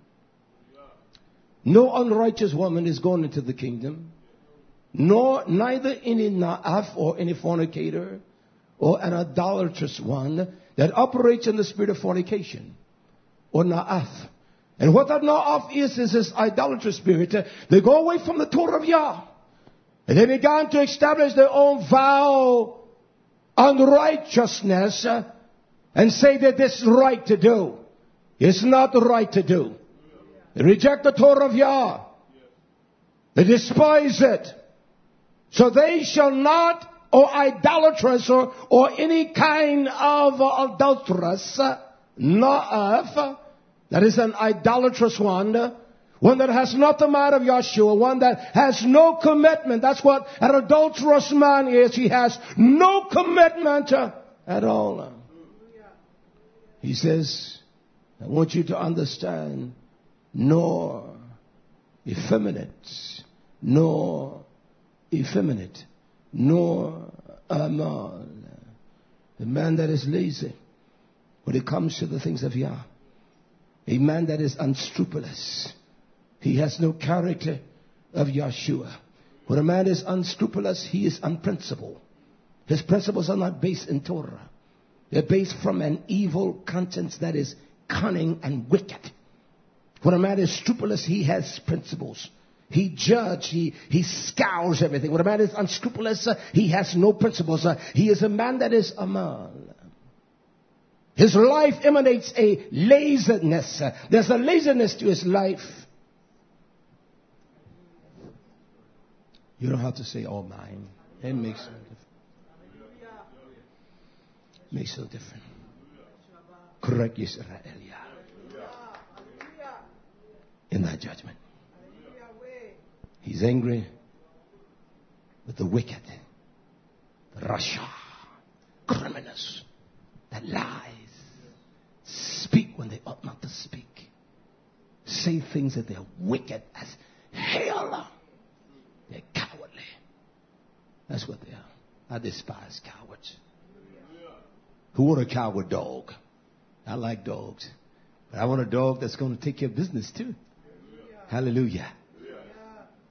no unrighteous woman is going into the kingdom, nor neither any na'af or any fornicator or an idolatrous one that operates in the spirit of fornication or na'af. And what that na'af is, is this idolatrous spirit. They go away from the Torah of Yah. And they began to establish their own vow unrighteousness and say that this is right to do. It's not the right to do. They reject the Torah of Yah. They despise it. So they shall not, or idolatrous, or, or any kind of adulterous, na'af, that is an idolatrous one, one that has not the mind of Yeshua, one that has no commitment. That's what an adulterous man is. He has no commitment at all. He says, I want you to understand, nor effeminate, nor effeminate, nor amal. The man that is lazy when it comes to the things of Yah. A man that is unscrupulous. He has no character of Yeshua. When a man is unscrupulous, he is unprincipled. His principles are not based in Torah. They're based from an evil conscience that is cunning and wicked. When a man is scrupulous, he has principles. He judges, he, he scours everything. When a man is unscrupulous, uh, he has no principles. Uh, he is a man that is amal. His life emanates a laziness. Uh, there's a laziness to his life. You don't have to say all mine. It makes no difference. Makes no difference. Correct Israel. In that judgment. He's angry with the wicked, the Rasha, criminals that lies, speak when they ought not to speak, say things that they're wicked as hell. They're cowardly. That's what they are. I despise cowards. Who want a coward dog? I like dogs. But I want a dog that's going to take care of business too. Hallelujah.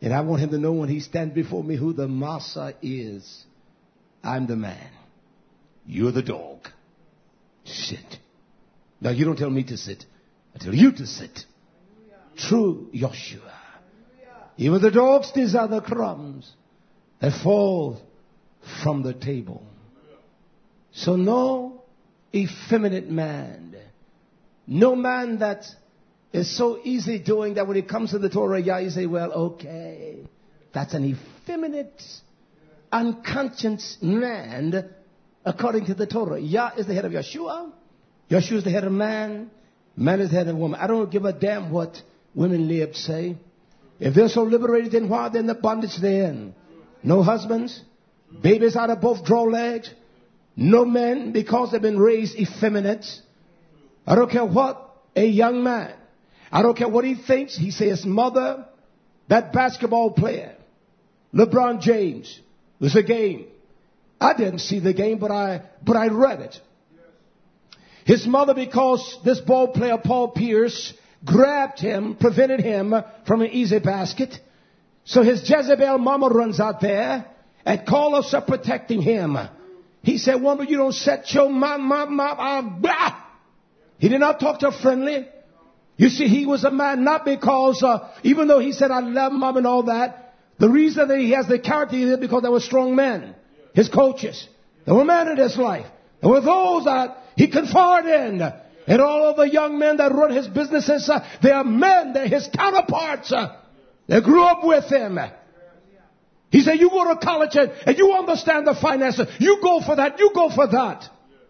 And I want him to know when he stands before me who the Massa is. I'm the man. You're the dog. Sit. Now you don't tell me to sit. I tell you to sit. True Joshua. Even the dogs, these are the crumbs that fall from the table. So no effeminate man. No man that is so easy doing that when it comes to the Torah, yeah, you say, well, okay. That's an effeminate, unconscious man according to the Torah. Yah is the head of Yeshua. Yeshua is the head of man. Man is the head of woman. I don't give a damn what women live say. If they're so liberated, then why they're in the bondage they're in? No husbands. Babies out of both draw legs. No men because they've been raised effeminate. I don't care what a young man. I don't care what he thinks. He says his mother, that basketball player, LeBron James, was a game. I didn't see the game, but I, but I read it. His mother, because this ball player, Paul Pierce, grabbed him, prevented him from an easy basket. So his Jezebel mama runs out there and calls us up protecting him. He said, woman, you don't set your mom, mom, mom, uh, blah. He did not talk to her friendly. You see, he was a man not because, uh, even though he said, I love mom and all that, the reason that he has the character he did because there were strong men, his coaches. There were men in his life. There were those that he confided in. And all of the young men that run his businesses, uh, they are men, they're his counterparts. Uh, they grew up with him. He said, you go to college and, and you understand the finances. You go for that. You go for that.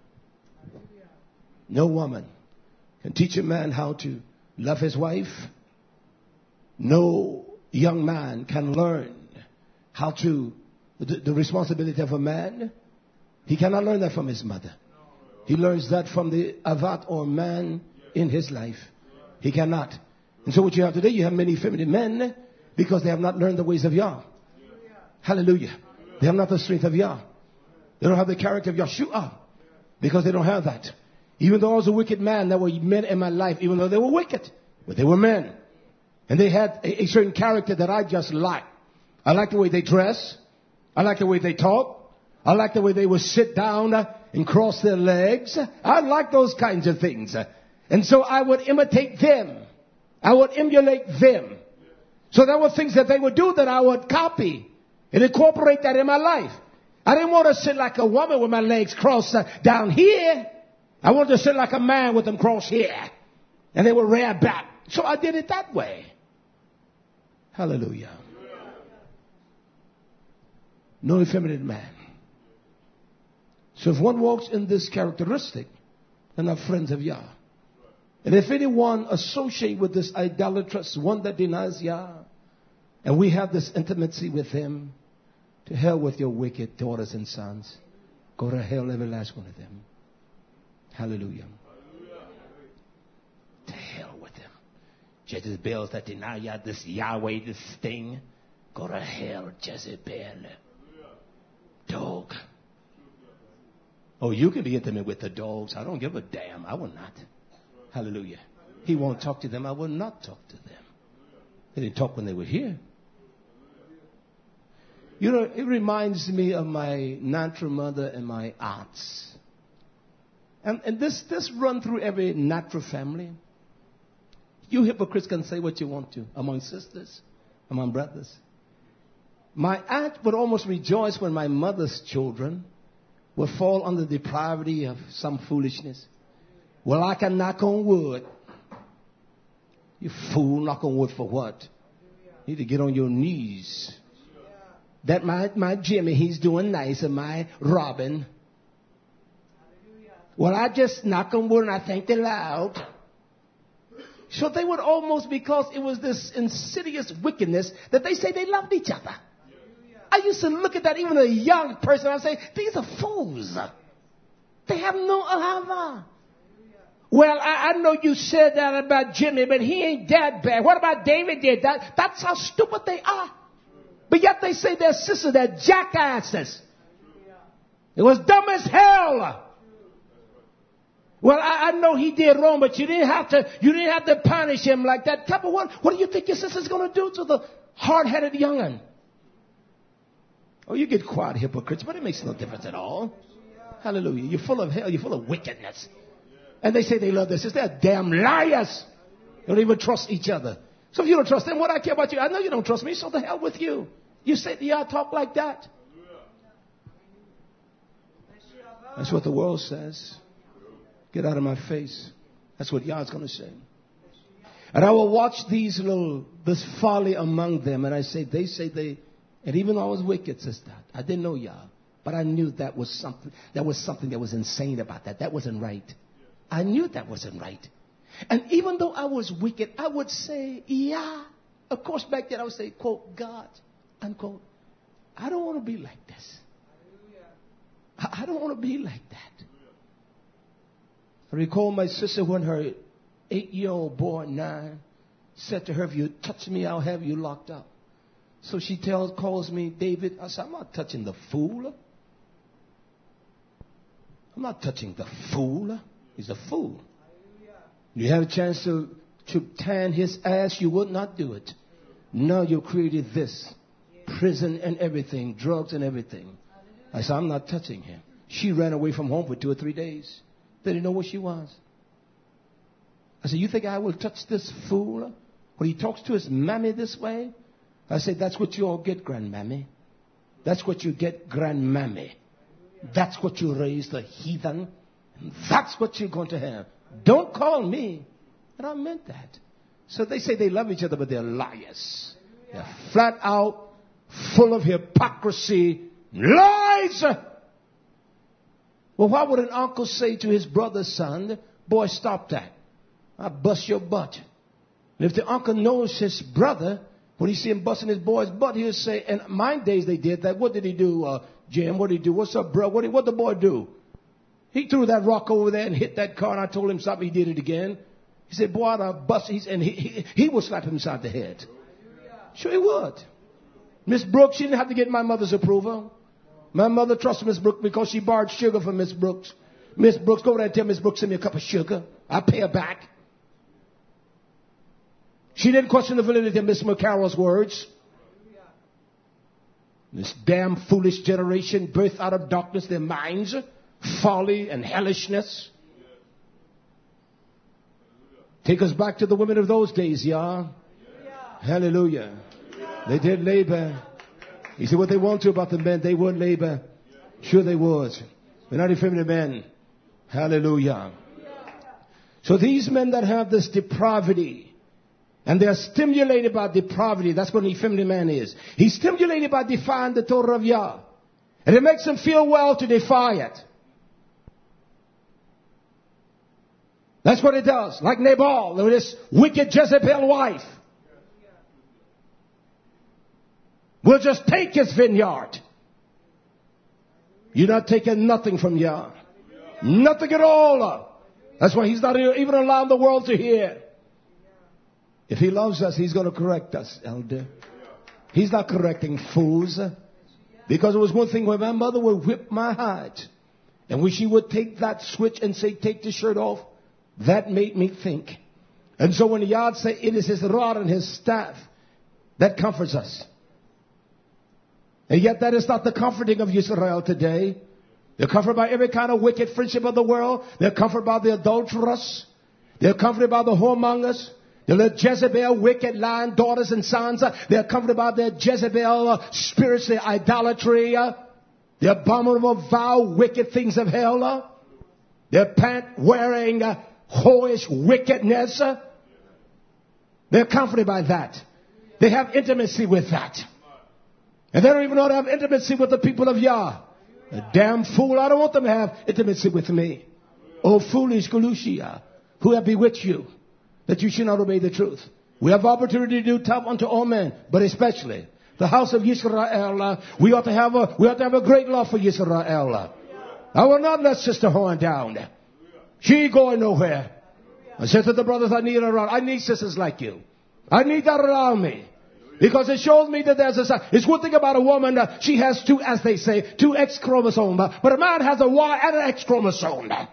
No woman can teach a man how to love his wife. No young man can learn how to, the, the responsibility of a man. He cannot learn that from his mother. He learns that from the avat or man in his life. He cannot. And so what you have today, you have many feminine men because they have not learned the ways of Yah. Hallelujah. They have not the strength of Yah. They don't have the character of Yeshua because they don't have that. Even though I was a wicked man, there were men in my life, even though they were wicked, but they were men. And they had a, a certain character that I just liked. I like the way they dress. I like the way they talk. I like the way they would sit down and cross their legs. I like those kinds of things. And so I would imitate them. I would emulate them. So there were things that they would do that I would copy and incorporate that in my life. I didn't want to sit like a woman with my legs crossed down here. I wanted to sit like a man with them crossed here. And they were rear back. So I did it that way. Hallelujah. No effeminate man. So if one walks in this characteristic, they're not friends of Yah. And if anyone associate with this idolatrous, one that denies Yah, and we have this intimacy with him, to hell with your wicked daughters and sons. Go to hell, every last one of them. Hallelujah. Hallelujah. To hell with them. Jezebels that deny Yah, this Yahweh, this thing. Go to hell, Jezebel. Dog. Oh, you can be intimate with the dogs. I don't give a damn. I will not. Hallelujah. He won't talk to them. I will not talk to them. They didn't talk when they were here. You know, it reminds me of my natural mother and my aunts. And, and this, this run through every natural family. You hypocrites can say what you want to among sisters, among brothers. My aunt would almost rejoice when my mother's children would fall under the depravity of some foolishness. Well, I can knock on wood. You fool, knock on wood for what? You need to get on your knees. That my, my Jimmy, he's doing nice, and my Robin. Well, I just knock on wood and I thank the Lord. So they would almost, because it was this insidious wickedness, that they say they loved each other. I used to look at that, even a young person, I'd say, these are fools. They have no ahava. Well, I, I know you said that about Jimmy, but he ain't that bad. What about David did that? That's how stupid they are. But yet they say their sisters, they're jackasses. It was dumb as hell. Well, I, I know he did wrong, but you didn't have to, you didn't have to punish him like that. Couple one, what do you think your sister's going to do to the hard-headed young'un. Oh, you get quiet, hypocrites, but it makes no difference at all. Hallelujah. You're full of hell. You're full of wickedness. And they say they love their sister. They're damn liars. They don't even trust each other. So if you don't trust them, what I care about you? I know you don't trust me, so the hell with you. You say y'all talk like that. That's what the world says. Get out of my face. That's what Yah's going to say. And I will watch these little, this folly among them. And I say, they say they, and even though I was wicked, sister, I didn't know Yah. But I knew that was something, that was something that was insane about that. That wasn't right. I knew that wasn't right. And even though I was wicked, I would say, yeah. Of course, back then I would say, quote, God, unquote, I don't want to be like this. I, I don't want to be like that. I recall my sister when her eight-year-old boy, nine, said to her, if you touch me, I'll have you locked up. So she tells, calls me David. I said, I'm not touching the fool. I'm not touching the fool. He's a fool. You had a chance to, to tan his ass, you would not do it. Now you've created this. Prison and everything, drugs and everything. I said, I'm not touching him. She ran away from home for two or three days. They didn't know where she was. I said, you think I will touch this fool when he talks to his mammy this way? I said, that's what you all get, grandmammy. That's what you get, grandmammy. That's what you raise the heathen. And that's what you're going to have. Don't call me. And I meant that. So they say they love each other, but they're liars. They're flat out, full of hypocrisy, lies. Well, why would an uncle say to his brother's son, boy, stop that. I'll bust your butt. And if the uncle knows his brother, when he see him busting his boy's butt, he'll say, and my days they did that. What did he do, uh, Jim? What did he do? What's up, bro? What did what the boy do? He threw that rock over there and hit that car, and I told him something. He did it again. He said, boy, I'll bust. He's, and he, he, he would slap him inside the head. Sure he would. Miss Brooks, she didn't have to get my mother's approval. My mother trusted Miss Brooks because she borrowed sugar from Miss Brooks. Miss Brooks, go over there and tell Miss Brooks, send me a cup of sugar. I'll pay her back. She didn't question the validity of Miss McCarroll's words. This damn foolish generation, birthed out of darkness, their minds, folly and hellishness. Take us back to the women of those days, y'all. Hallelujah. They did labor. You see what they want to about the men. They would labor. Sure they would. They're not effeminate men. Hallelujah. So these men that have this depravity, and they're stimulated by depravity. That's what an effeminate man is. He's stimulated by defying the Torah of Yah. And it makes him feel well to defy it. That's what it does. Like Nabal, this wicked Jezebel wife. We'll just take his vineyard. You're not taking nothing from Yah. Nothing at all. That's why he's not even allowing the world to hear. If he loves us, he's going to correct us, elder. He's not correcting fools. Because it was one thing when my mother would whip my hide. And when she would take that switch and say, take the shirt off, that made me think. And so when the Yah say it is his rod and his staff that comforts us. And yet that is not the comforting of Israel today. They're comforted by every kind of wicked friendship of the world. They're comforted by the adulterous. They're comforted by the whoremongers. The little Jezebel, wicked, lying daughters and sons. They're comforted by their Jezebel uh, spirits, their idolatry, uh, the abominable, vile, wicked things of hell. Uh, their pant-wearing, uh, whorish wickedness. Uh, they're comforted by that. They have intimacy with that. And they don't even know to have intimacy with the people of Yah. A damn fool. I don't want them to have intimacy with me. Oh, foolish Galushia, who have bewitched you, that you should not obey the truth. We have opportunity to do tough unto all men, but especially the house of Yisrael. Uh, we ought to have a we ought to have a great love for Yisrael. Uh, I will not let Sister Horn down. She ain't going nowhere. I said to the brothers, I need her around. I need sisters like you. I need that around me. Because it shows me that there's a, it's one thing about a woman, uh, she has two, as they say, two X chromosomes, uh, but a man has a Y and an X chromosome. Uh.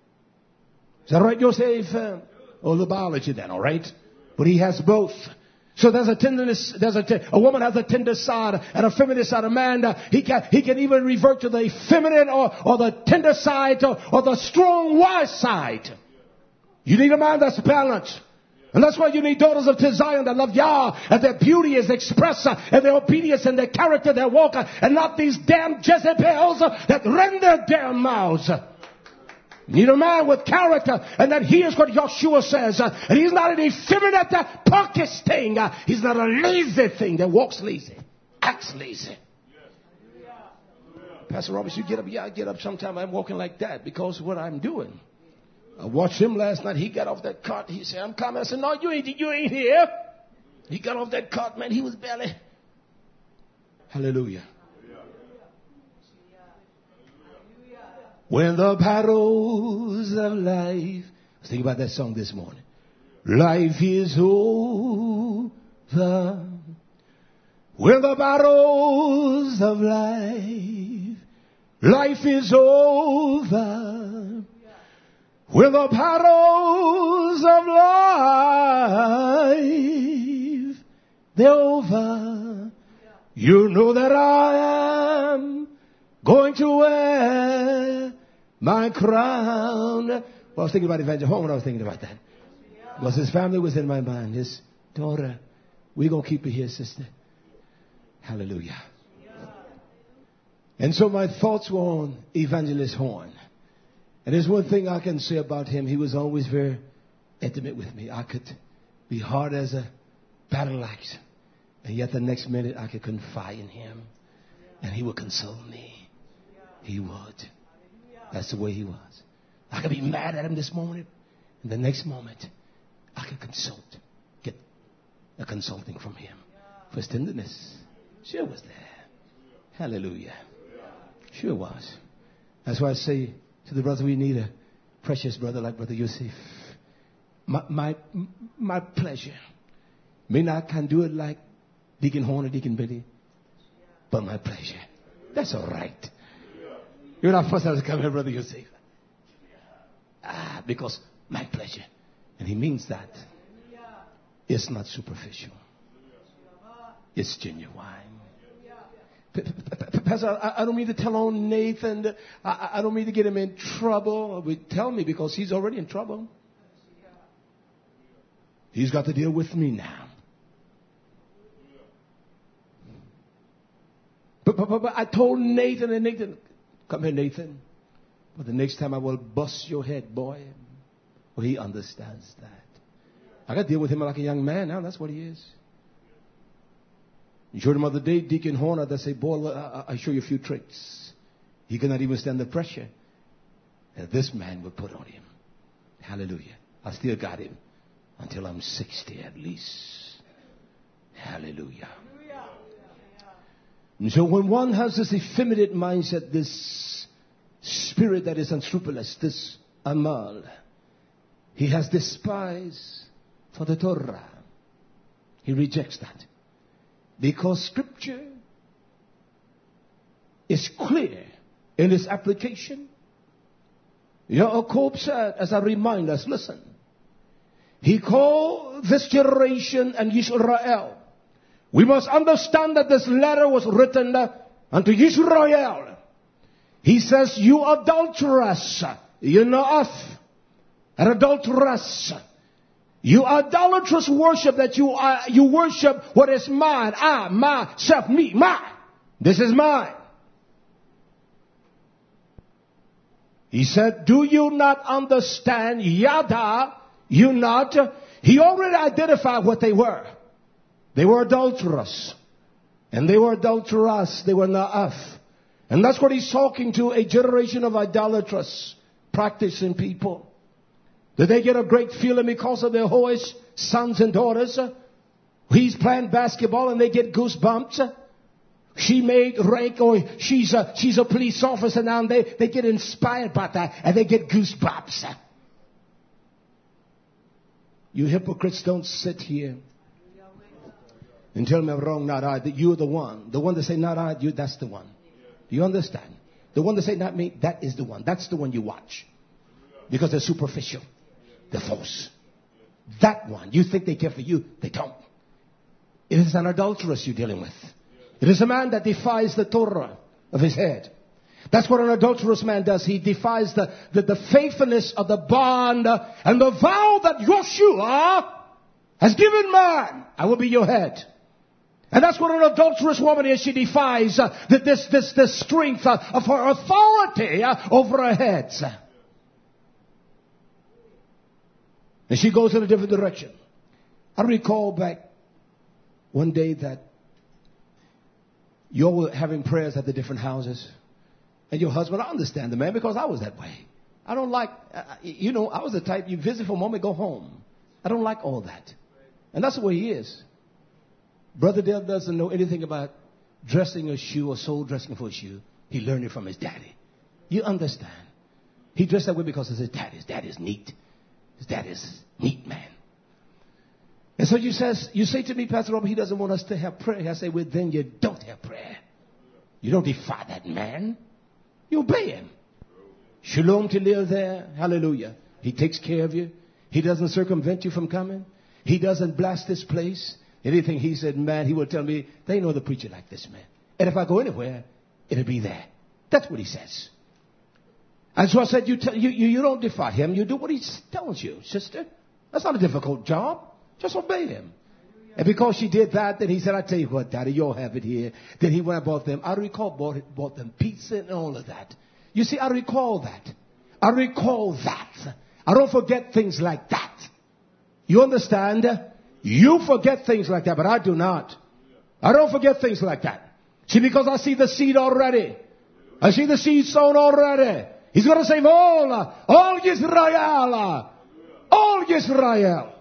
Is that right, Joseph? Uh, oh, the biology then, all right? But he has both. So there's a tenderness, there's a, te- a woman has a tender side and a feminine side. A man, uh, he can, he can even revert to the feminine or, or the tender side or, or the strong, wise side. You need a man that's balanced. And that's why you need daughters of Zion that love Yah, and their beauty is expressed, uh, and their obedience and their character, their walk, uh, and not these damn Jezebels uh, that run their damn mouths. You need a man with character, and that hears what Yeshua says. Uh, and he's not an effeminate, uh, punkish thing. Uh, he's not a lazy thing that walks lazy, acts lazy. Pastor Roberts, you get up. Yeah, I get up sometime. I'm walking like that because of what I'm doing. I watched him last night. He got off that cart. He said, I'm coming. I said, no, you ain't, you ain't here. He got off that cart, man. He was barely. Hallelujah. When the battles of life. I was thinking about that song this morning. Life is over. When the battles of life. Life is over. When the battles of life, they're over, you know that I am going to wear my crown. Well, I was thinking about Evangelist Home when I was thinking about that. Because his family was in my mind. His daughter, we're going to keep it here, sister. Hallelujah. And so my thoughts were on Evangelist Horn. And there's one thing I can say about him. He was always very intimate with me. I could be hard as a battle axe. And yet the next minute I could confide in him. And he would console me. He would. That's the way he was. I could be mad at him this moment. And the next moment I could consult. Get a consulting from him. For his tenderness. Sure was there. Hallelujah. Sure was. That's why I say to the brother, we need a precious brother like Brother Yosef. My, my, my pleasure. May not can do it like Deacon Horn or Deacon Billy, but my pleasure. That's all right. You're not first time to come here, Brother Yosef. Ah, because my pleasure. And he means that. It's not superficial. It's genuine. Pastor, I don't mean to tell on Nathan. I don't mean to get him in trouble. Tell me because he's already in trouble. He's got to deal with me now. But, but, but, but I told Nathan, and Nathan, come here, Nathan. But the next time I will bust your head, boy. Well, he understands that. I got to deal with him like a young man now. That's what he is. You showed him the other day, Deacon Horner, that say, boy, I show you a few tricks. He cannot even stand the pressure that this man would put on him. Hallelujah. I still got him until I'm sixty at least. Hallelujah. And so when one has this effeminate mindset, this spirit that is unscrupulous, this amal, he has despise for the Torah. He rejects that. Because Scripture is clear in its application. Jacob said, as a reminder, listen. He called this generation and Israel. We must understand that this letter was written unto Israel. He says, you adulterous, you know, an adulterous. You idolatrous worship that you uh, you worship what is mine. I, myself, me, mine. This is mine. He said, do you not understand? Yada, you not. He already identified what they were. They were adulterous. And they were adulterous. They were na'af. And that's what he's talking to, a generation of idolatrous practicing people. Did they get a great feeling because of their whorish sons and daughters? He's playing basketball and they get goosebumps. She made rank, or she's a, she's a police officer now, and they, they get inspired by that and they get goosebumps. You hypocrites, don't sit here and tell me I'm wrong, not I. That you're the one. The one that say not I, you, that's the one. Do you understand? The one that say not me, that is the one. That's the one you watch. Because they're superficial. They're false. That one, you think they care for you, they don't. It is an adulteress you're dealing with. It is a man that defies the Torah of his head. That's what an adulterous man does. He defies the, the, the faithfulness of the bond and the vow that Joshua has given man. I will be your head. And that's what an adulterous woman is. She defies uh, this, this, this strength uh, of her authority uh, over her heads. And she goes in a different direction. I recall back one day that you all were having prayers at the different houses. And your husband, I understand the man because I was that way. I don't like, uh, you know, I was the type, you visit for a moment, go home. I don't like all that. And that's the way he is. Brother Dale doesn't know anything about dressing a shoe or soul dressing for a shoe. He learned it from his daddy. You understand? He dressed that way because of his daddy. His daddy's neat. His daddy's neat man. And so you says, you say to me, Pastor Robert, he doesn't want us to have prayer. I say, well, then you don't have prayer. You don't defy that man. You obey him. Shalom to live there. Hallelujah. He takes care of you. He doesn't circumvent you from coming. He doesn't blast this place. Anything he said, man, he would tell me, they know the preacher like this, man. And if I go anywhere, it'll be there. That's what he says. And so I said, you, tell, you, you, you don't defy him. You do what he tells you, sister. That's not a difficult job. Just obey him. And because she did that, then he said, I tell you what, Daddy, you'll have it here. Then he went and bought them. I recall bought, it, bought them pizza and all of that. You see, I recall that. I recall that. I don't forget things like that. You understand? You forget things like that, but I do not. I don't forget things like that. See, because I see the seed already. I see the seed sown already. He's going to save all, all Israel. All Israel.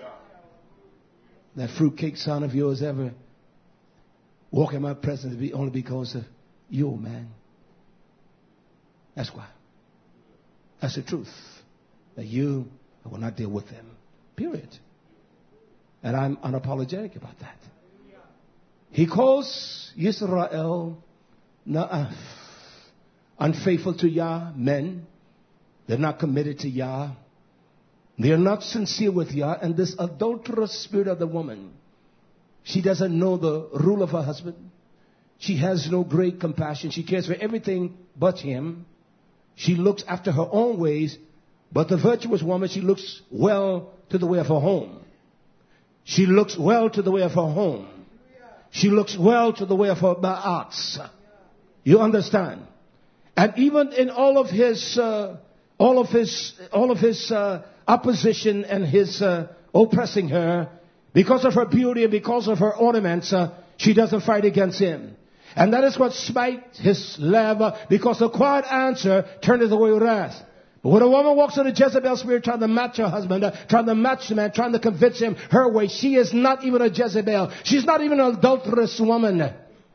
That fruitcake son of yours ever walk in my presence be only because of you, man. That's why. That's the truth. That you will not deal with them. Period. And I'm unapologetic about that. He calls Israel Na'af, unfaithful to Yah, men. They're not committed to Yah. They are not sincere with Yah. And this adulterous spirit of the woman, she doesn't know the rule of her husband. She has no great compassion. She cares for everything but him. She looks after her own ways. But the virtuous woman, she looks well to the way of her home. She looks well to the way of her home. She looks well to the way of her ba'ats. You understand? And even in all of his, uh, all of his, all of his uh, opposition and his uh, oppressing her, because of her beauty and because of her ornaments, uh, she doesn't fight against him. And that is what smite his love, uh, because the quiet answer turneth away wrath. But when a woman walks in a Jezebel spirit trying to match her husband, uh, trying to match the man, trying to convince him her way, she is not even a Jezebel. She's not even an adulterous woman.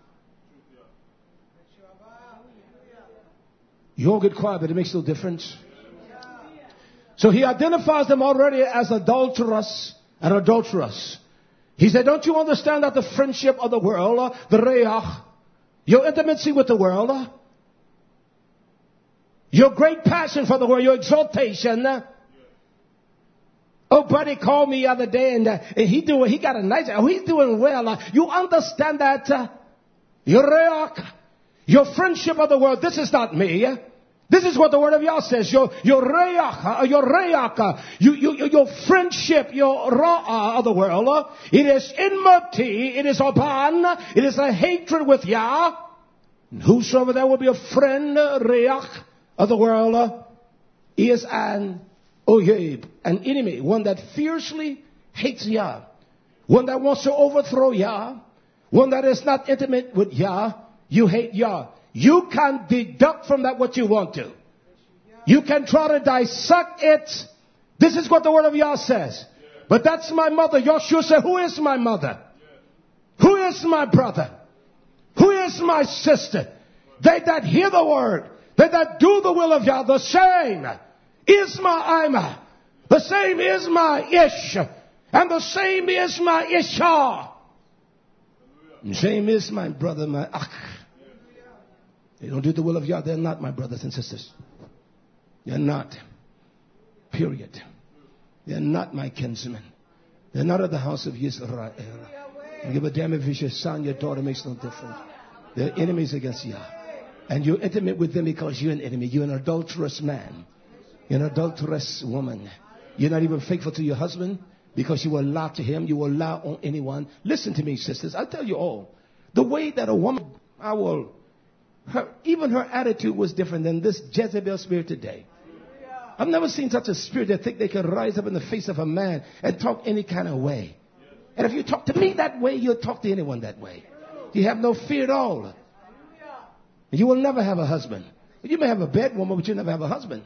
You all get quiet, but it makes no difference. So he identifies them already as adulterous and adulterous. He said, don't you understand that the friendship of the world, uh, the reach, your intimacy with the world, uh, your great passion for the world, your exaltation. Uh, oh, buddy called me the other day and, uh, and he doing, he got a nice, oh, he's doing well. Uh, you understand that uh, your reach, your friendship of the world, this is not me. Uh, This is what the word of Yah says. Your, your reach, your reach, you, you, your friendship, your ra of the world, it is enmity, it is aban, it is a hatred with Yah. And whosoever there will be a friend, reach of the world, is an oyeb, an enemy, one that fiercely hates Yah, one that wants to overthrow Yah, one that is not intimate with Yah. You hate Yah. You can deduct from that what you want to. You can try to dissect it. This is what the word of Yah says. But that's my mother. Joshua said, who is my mother? Who is my brother? Who is my sister? They that hear the word, they that do the will of Yah, the same is my Ima. The same is my Ish. And the same is my Isha. The same is my brother, my Akh. They don't do the will of Yah. They're not my brothers and sisters. They're not. Period. They're not my kinsmen. They're not of the house of Israel. You give a damn if it's your son, your daughter, makes no difference. They're enemies against you. And you're intimate with them because you're an enemy. You're an adulterous man. You're an adulterous woman. You're not even faithful to your husband because you will lie to him. You will lie on anyone. Listen to me, sisters. I'll tell you all. The way that a woman, I will, her, even her attitude was different than this Jezebel spirit today. I've never seen such a spirit that think they can rise up in the face of a man and talk any kind of way. And if you talk to me that way, you'll talk to anyone that way. You have no fear at all. You will never have a husband. You may have a bed woman, but you'll never have a husband.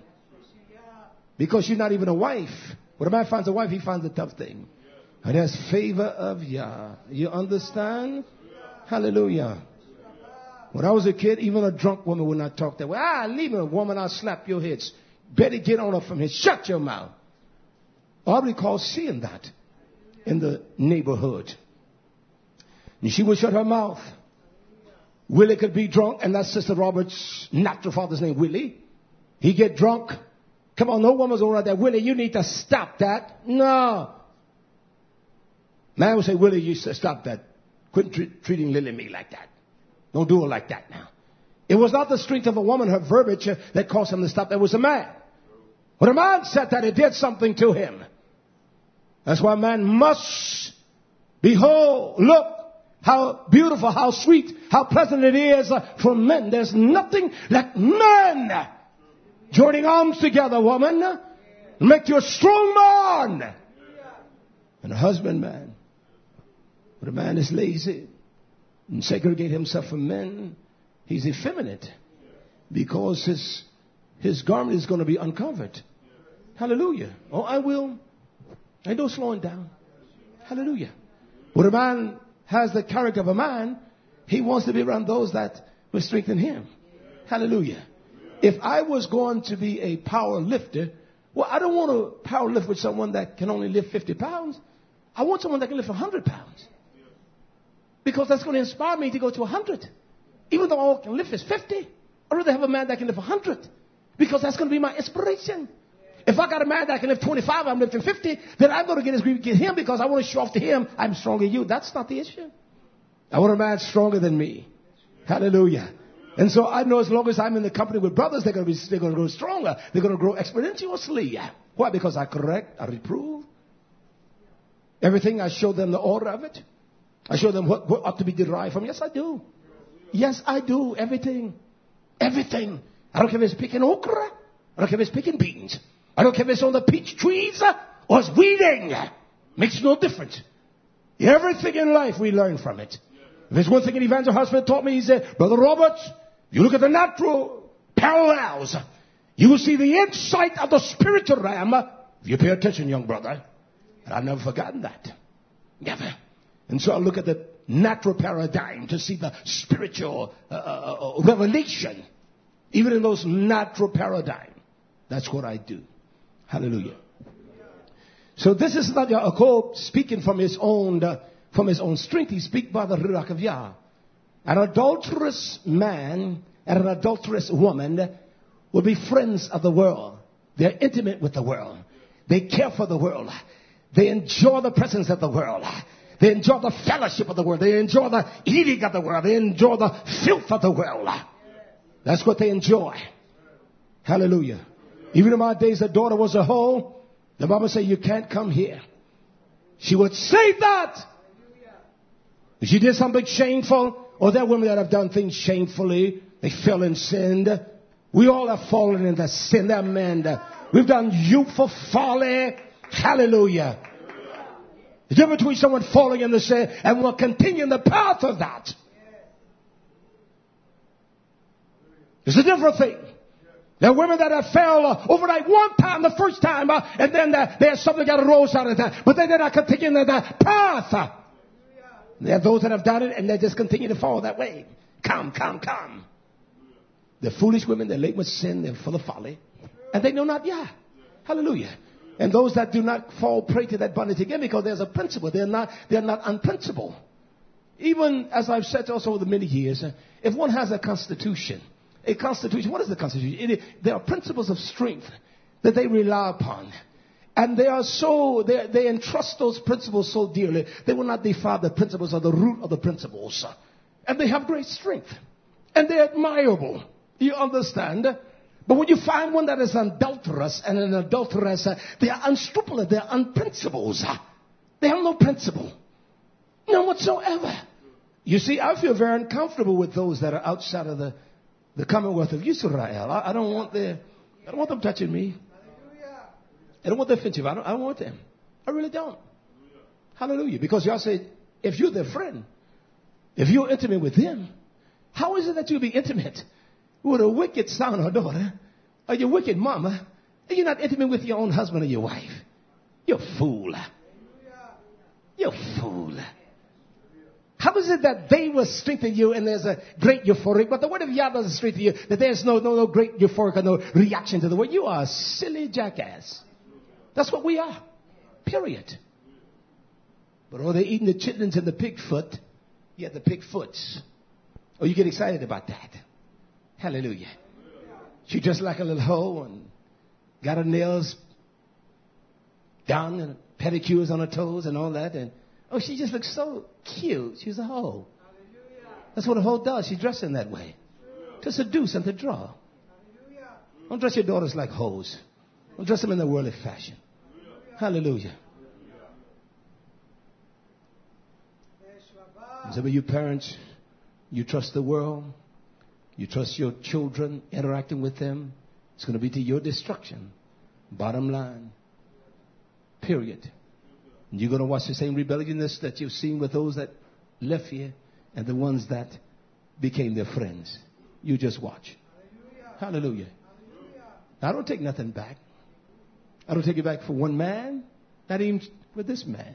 Because you're not even a wife. When a man finds a wife, he finds a tough thing. And that's favor of Yah. You understand? Hallelujah. When I was a kid, even a drunk woman would not talk that way. Ah, leave me, woman, I'll slap your heads. Better get on up from here. Shut your mouth. I recall seeing that in the neighborhood. And she would shut her mouth. Willie could be drunk, and that's Sister Robert's natural father's name, Willie. He get drunk. Come on, no woman's all right there. Willie, you need to stop that. No. Man would say, Willie, you should stop that. Quit tre- treating Lily me like that. Don't do her like that now. It was not the strength of a woman, her verbiage, uh, that caused him to stop. It was a man. When a man said that, it did something to him. That's why a man must behold, look, how beautiful, how sweet, how pleasant it is uh, for men. There's nothing like men joining arms together, woman. Make you a strong man. And a husband, man. But a man is lazy and segregate himself from men. He's effeminate because his his garment is going to be uncovered. Hallelujah. Oh, I will. I don't slow it down. Hallelujah. When a man has the character of a man, he wants to be around those that will strengthen him. Hallelujah. If I was going to be a power lifter, well, I don't want to power lift with someone that can only lift fifty pounds. I want someone that can lift one hundred pounds. Because that's going to inspire me to go to one hundred. Even though all I can lift is fifty, I'd rather have a man that can lift one hundred. Because that's going to be my inspiration. If I got a man that can lift twenty-five, I'm lifting fifty, then I'm going to get his get him because I want to show off to him I'm stronger than you. That's not the issue. I want a man stronger than me. Hallelujah. And so I know as long as I'm in the company with brothers, they're going to be they're going to grow stronger. They're going to grow exponentially. Why? Because I correct, I reprove. Everything, I show them the order of it. I show them what, what ought to be derived from. Yes, I do. Yes, I do. Everything. Everything. I don't care if it's picking okra. I don't care if it's picking beans. I don't care if it's on the peach trees or it's weeding. Makes no difference. Everything in life we learn from it. If there's one thing an Evangelist Husband taught me, he said, Brother Roberts, you look at the natural parallels. You will see the insight of the spiritual realm if you pay attention, young brother. And I've never forgotten that. Never. And so I look at the natural paradigm to see the spiritual uh, uh, revelation. Even in those natural paradigms. That's what I do. Hallelujah. So this is not Yaakov speaking from his own uh, from his own strength. He speaks by the Ruach of Yah. An adulterous man and an adulterous woman will be friends of the world. They're intimate with the world. They care for the world. They enjoy the presence of the world. They enjoy the fellowship of the world. They enjoy the eating of the world. They enjoy the filth of the world. That's what they enjoy. Hallelujah. Even in my days, the daughter was a hoe. The Bible said, you can't come here. She would say that. If she did something shameful, or there are women that have done things shamefully, they fell and sinned. We all have fallen into sin. There are men that we've done youthful folly. Hallelujah. The difference between someone falling in the sin and will continue in the path of that. It's a different thing. There are women that have fell uh, overnight one time, the first time, uh, and then uh, there's something that arose out of that. But they did not continue in that path. Uh, there are those that have done it and they just continue to fall that way. Come, come, come. They're foolish women. They're late with sin. They're full of folly. And they know not Yah. Hallelujah. And those that do not fall prey to that bondage again because there's a principle. They're not, they're not unprincipled. Even as I've said also over the many years, uh, if one has a constitution, A constitution, what is the constitution? It, there are principles of strength that they rely upon. And they are so, they, they entrust those principles so dearly, they will not defile the principles or the root of the principles. And they have great strength. And they're admirable. You understand? But when you find one that is adulterous and an adulteress, uh, they are unscrupulous, they are unprincipled. They have no principle. None whatsoever. You see, I feel very uncomfortable with those that are outside of the, the Commonwealth of Israel. I, I don't want their, I don't want them touching me. I don't want their friendship. I don't, I don't want them. I really don't. Hallelujah. Because y'all say, if you're their friend, if you're intimate with them, how is it that you'll be intimate with a wicked son or daughter, or your wicked mama, and you're not intimate with your own husband or your wife? You're a fool. You're a fool. How is it that they will strengthen you and there's a great euphoric, but the word of Yah doesn't strengthen you, that there's no, no, no great euphoric or no reaction to the word? You are a silly jackass. That's what we are. Period. But oh, they're eating the chitlins and the pig foot. You have the pig foots. Oh, you get excited about that. Hallelujah. She dressed like a little hoe and got her nails done and pedicures on her toes and all that. And oh, she just looks so cute. She's a hoe. That's what a hoe does. She dresses in that way. To seduce and to draw. Don't dress your daughters like hoes. Don't dress them in the worldly fashion. Hallelujah. Some of you parents, you trust the world. You trust your children, interacting with them. It's going to be to your destruction. Bottom line. Period. And you're going to watch the same rebelliousness that you've seen with those that left here and the ones that became their friends. You just watch. Hallelujah. Hallelujah. Hallelujah. I don't take nothing back. I don't take it back for one man, not even for this man.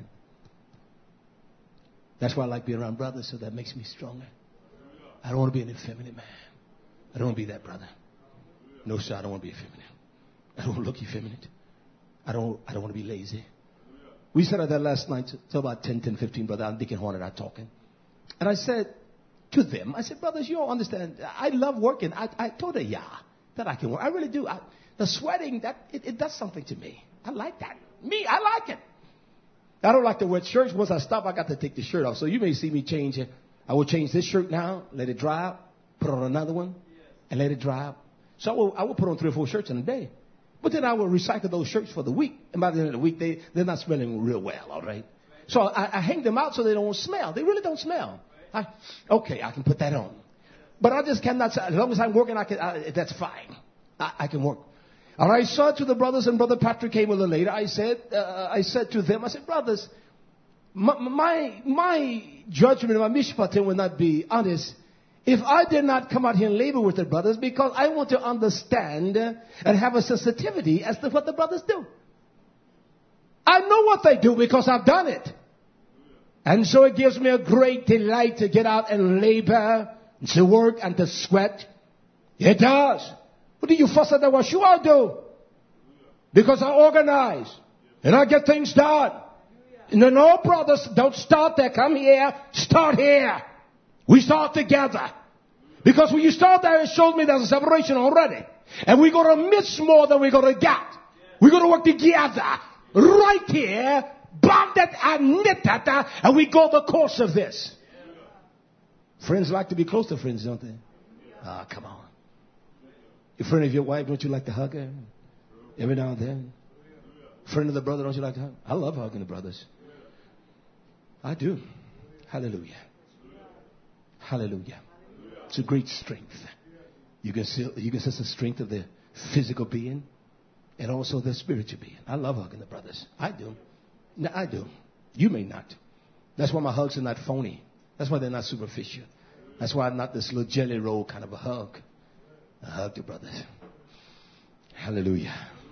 That's why I like being around brothers, so that makes me stronger. I don't want to be an effeminate man. I don't want to be that brother. No, sir, I don't want to be effeminate. I don't want to look effeminate. I don't, I don't want to be lazy. We said that last night to about ten, ten, fifteen brother and Deacon Horn and I talking. And I said to them, I said, brothers, you all understand, I love working. I, I told her, yeah, that I can work. I really do. I, the sweating, that it, it does something to me. I like that. Me, I like it. I don't like to wear shirts. Once I stop, I got to take the shirt off. So you may see me change it. I will change this shirt now, let it dry out, put on another one, and let it dry out. So I will, I will put on three or four shirts in a day. But then I will recycle those shirts for the week. And by the end of the week, they, they're not smelling real well, all right? So I, I hang them out so they don't smell. They really don't smell. I, okay, I can put that on. But I just cannot, as long as I'm working, I can, I, that's fine. I, I can work. And I said to the brothers, and Brother Patrick came a little later, I said, uh, I said to them, I said, brothers, my, my, my judgment, my mishpatim will not be honest if I did not come out here and labor with the brothers, because I want to understand and have a sensitivity as to what the brothers do. I know what they do because I've done it. And so it gives me a great delight to get out and labor, and to work and to sweat. It does. What do you fuss at that? What sure I do. Because I organize. And I get things done. No, no, brothers, don't start there. Come here. Start here. We start together. Because when you start there, it shows me there's a separation already. And we're going to miss more than we're going to get. We're going to work together. Right here. Bond it and knit that. And we go the course of this. Friends like to be close to friends, don't they? Ah, oh, come on. You're a friend of your wife, don't you like to hug her? Every now and then. Friend of the brother, don't you like to hug? I love hugging the brothers. I do. Hallelujah. Hallelujah. It's a great strength. You can see, you can sense the strength of the physical being and also the spiritual being. I love hugging the brothers. I do. No, I do. You may not. That's why my hugs are not phony. That's why they're not superficial. That's why I'm not this little jelly roll kind of a hug. I hug the brothers. Hallelujah.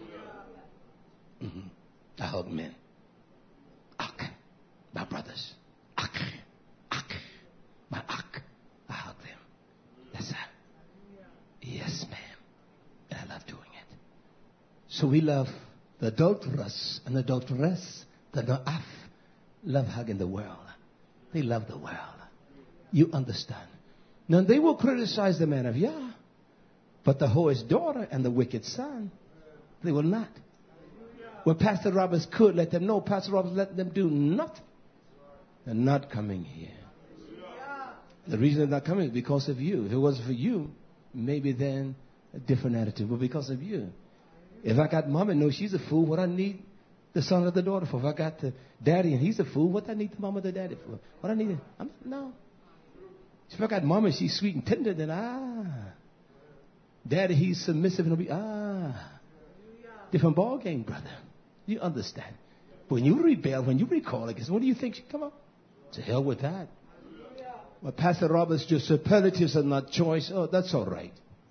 Mm-hmm. I hug men. Ak. My brothers. Ak. Ak. My ak. I hug them. Yes, sir. Yes, ma'am. And I love doing it. So we love the adulteress and the adulteress. The na'af love hugging the world. They love the world. You understand. Now they will criticize the man of Yah. But the whore's daughter and the wicked son, they will not. Well, Pastor Roberts could let them know. Pastor Roberts let them do nothing. They're not coming here. The reason they're not coming is because of you. If it wasn't for you, maybe then a different attitude. But because of you. If I got mom and know she's a fool, what I need the son or the daughter for? If I got the daddy and he's a fool, what I need the mom or the daddy for? What I need? I'm, no. If I got mom and she's sweet and tender, then ah. Daddy, he's submissive and will be ah. Different ball game, brother. You understand. But when you rebel, when you recall against, what do you think? Come on. To hell with that. Well, Pastor Roberts, your superlatives are not choice. Oh, that's all right.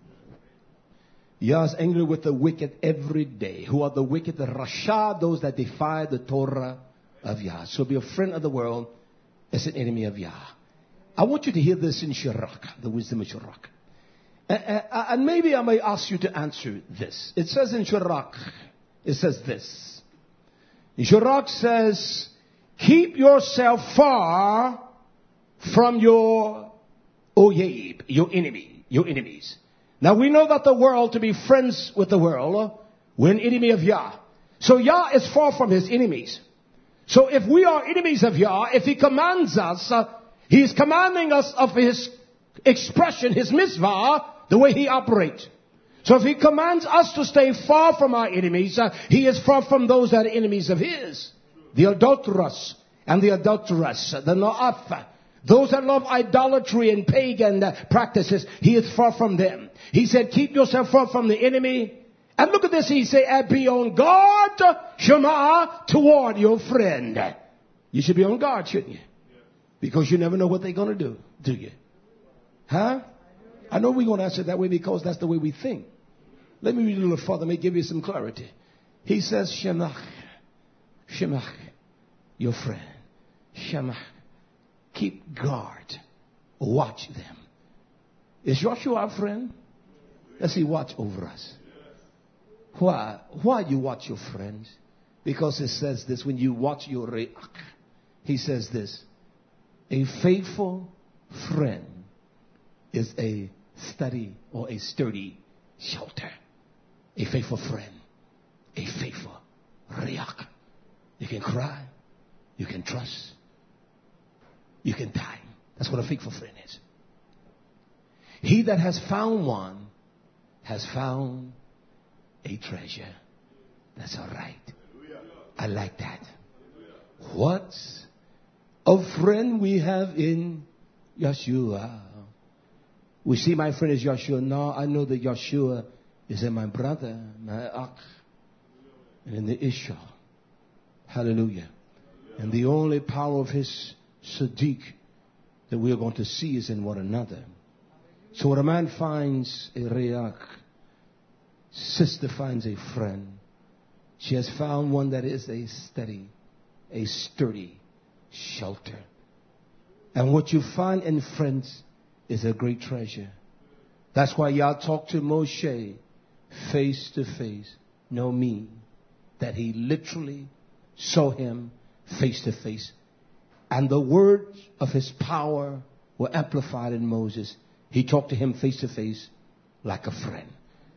Yah's angry with the wicked every day. Who are the wicked? The Rasha, those that defy the Torah of Yah. So be a friend of the world as an enemy of Yah. I want you to hear this in Shirach, the wisdom of Shirach. And maybe I may ask you to answer this. It says in Shirach, it says this. Shirach says, keep yourself far from your oyeb, your enemy, your enemies. Now we know that the world, to be friends with the world, we're an enemy of Yah. So Yah is far from his enemies. So if we are enemies of Yah, if he commands us, uh, he is commanding us of his expression, his mitzvah, the way he operates. So if he commands us to stay far from our enemies, uh, he is far from those that are enemies of his. The adulterous and the adulteress, the na'af, those that love idolatry and pagan uh, practices, he is far from them. He said, keep yourself far from the enemy. And look at this, he said, and be on guard, Shema, toward your friend. You should be on guard, shouldn't you? Because you never know what they're going to do, do you? Huh? I know we're going to answer that way because that's the way we think. Let me read a little further, may give you some clarity. He says, Shemach, Shemach, your friend. Shemach, keep guard. Watch them. Is Joshua our friend? Does he watch over us? Why? Why you watch your friends? Because it says this, when you watch your re'ach, he says this, a faithful friend is a steady or a sturdy shelter. A faithful friend. A faithful re'ach. You can cry. You can trust. You can die. That's what a faithful friend is. He that has found one has found a treasure. That's all right. I like that. What a friend we have in Yeshua. We see my friend is Yeshua. No, I know that Yeshua is in my brother, my akh, and in the Isha. Hallelujah. And the only power of his Sadiq that we are going to see is in one another. So when a man finds a re'ach, sister finds a friend, she has found one that is a steady, a sturdy shelter. And what you find in friends is a great treasure. That's why Yah talked to Moshe face to face. No me. That he literally saw him face to face. And the words of his power were amplified in Moses. He talked to him face to face like a friend.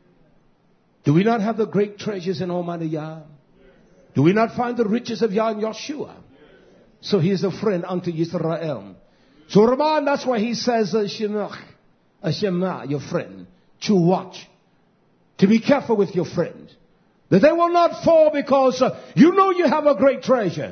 Do we not have the great treasures in Almighty Yah? Do we not find the riches of Yah in Yeshua? So he is a friend unto Yisrael. So Ramon, that's why he says, Shema, Shema, your friend, to watch, to be careful with your friends, that they will not fall because uh, you know you have a great treasure.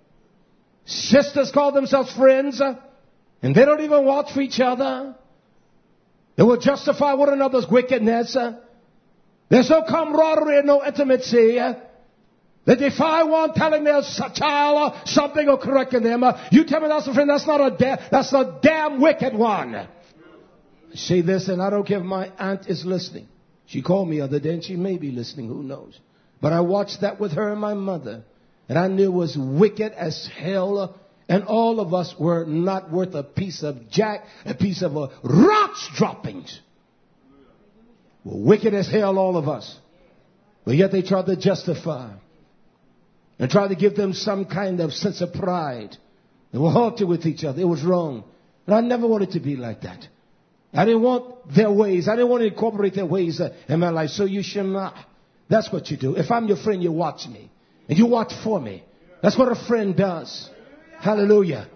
Sisters call themselves friends, uh, and they don't even watch for each other. They will justify one another's wickedness. Uh, there's no camaraderie and no intimacy. Uh, They defy one telling their child uh, something or correcting them. Uh, you tell me that's a friend. That's not a da- that's a damn wicked one. I say this, and I don't care if my aunt is listening. She called me the other day, and she may be listening. Who knows? But I watched that with her and my mother, and I knew it was wicked as hell. Uh, and all of us were not worth a piece of jack, a piece of uh, rocks droppings. We're wicked as hell, all of us. But yet they tried to justify and try to give them some kind of sense of pride. They were haughty with each other. It was wrong. And I never wanted to be like that. I didn't want their ways. I didn't want to incorporate their ways in my life. So you shema. That's what you do. If I'm your friend, you watch me. And you watch for me. That's what a friend does. Hallelujah.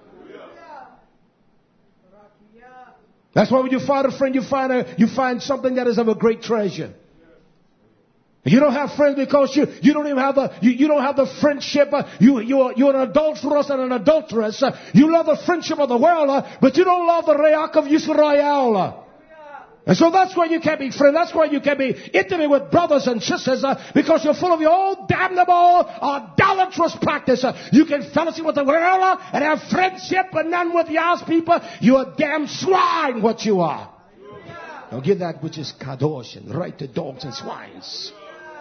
That's why when you find a friend, you find a, you find something that is of a great treasure. You don't have friends because you, you don't even have the, you, you don't have the friendship. Uh, you, you're, you're an adulteress and an adulteress. Uh, you love the friendship of the world, uh, but you don't love the reach of Yisrael. Uh. And so that's why you can't be friends. That's why you can't be intimate with brothers and sisters, uh, because you're full of your own damnable, idolatrous practice. Uh, you can fellowship with the world uh, and have friendship, but none with Yah's people. You're a damn swine, what you are. Now give that which is kadosh and right to dogs and swines.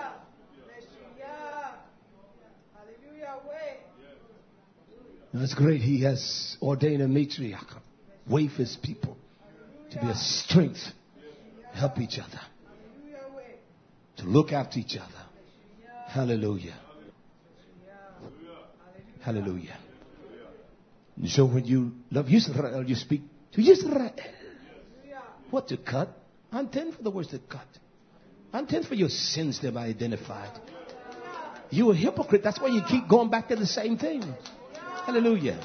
That's great. He has ordained a matriarch, way for his people to be a strength, help each other, to look after each other. Hallelujah. Hallelujah. And so when you love Israel, you speak to Israel. What to cut? Untend for the words to cut. Untend for your sins that are identified. You're a hypocrite. That's why you keep going back to the same thing. Hallelujah.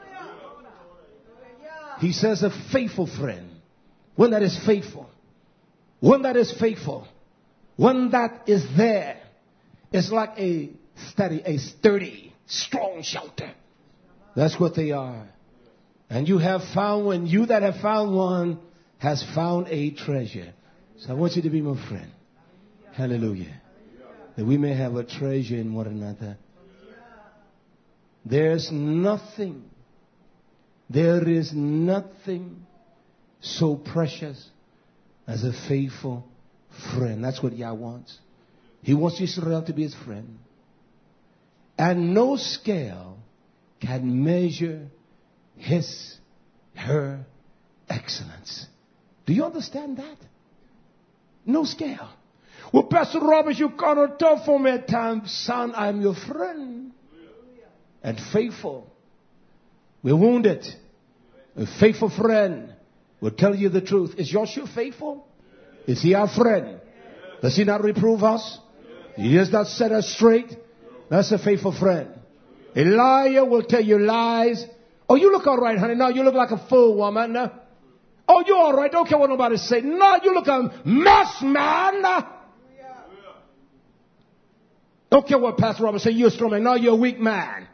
He says a faithful friend. One that is faithful. One that is faithful. One that is there. It's like a steady, a sturdy, strong shelter. That's what they are. And you have found one. You that have found one has found a treasure. So I want you to be my friend. Hallelujah. That we may have a treasure in one another. There's nothing, there is nothing so precious as a faithful friend. That's what Yah wants. He wants Israel to be his friend. And no scale can measure his, her excellence. Do you understand that? No scale. Well, Pastor Robert, you cannot tell for me at times, son, I'm your friend. And faithful. We're wounded. A faithful friend will tell you the truth. Is Joshua faithful? Is he our friend? Does he not reprove us? He does not set us straight. That's a faithful friend. A liar will tell you lies. Oh, you look all right, honey. No, you look like a fool, woman. Oh, you're all right. Don't care what nobody say. No, you look a mess, man. Don't care what Pastor Robert say. You're strong man. No, you're a weak man.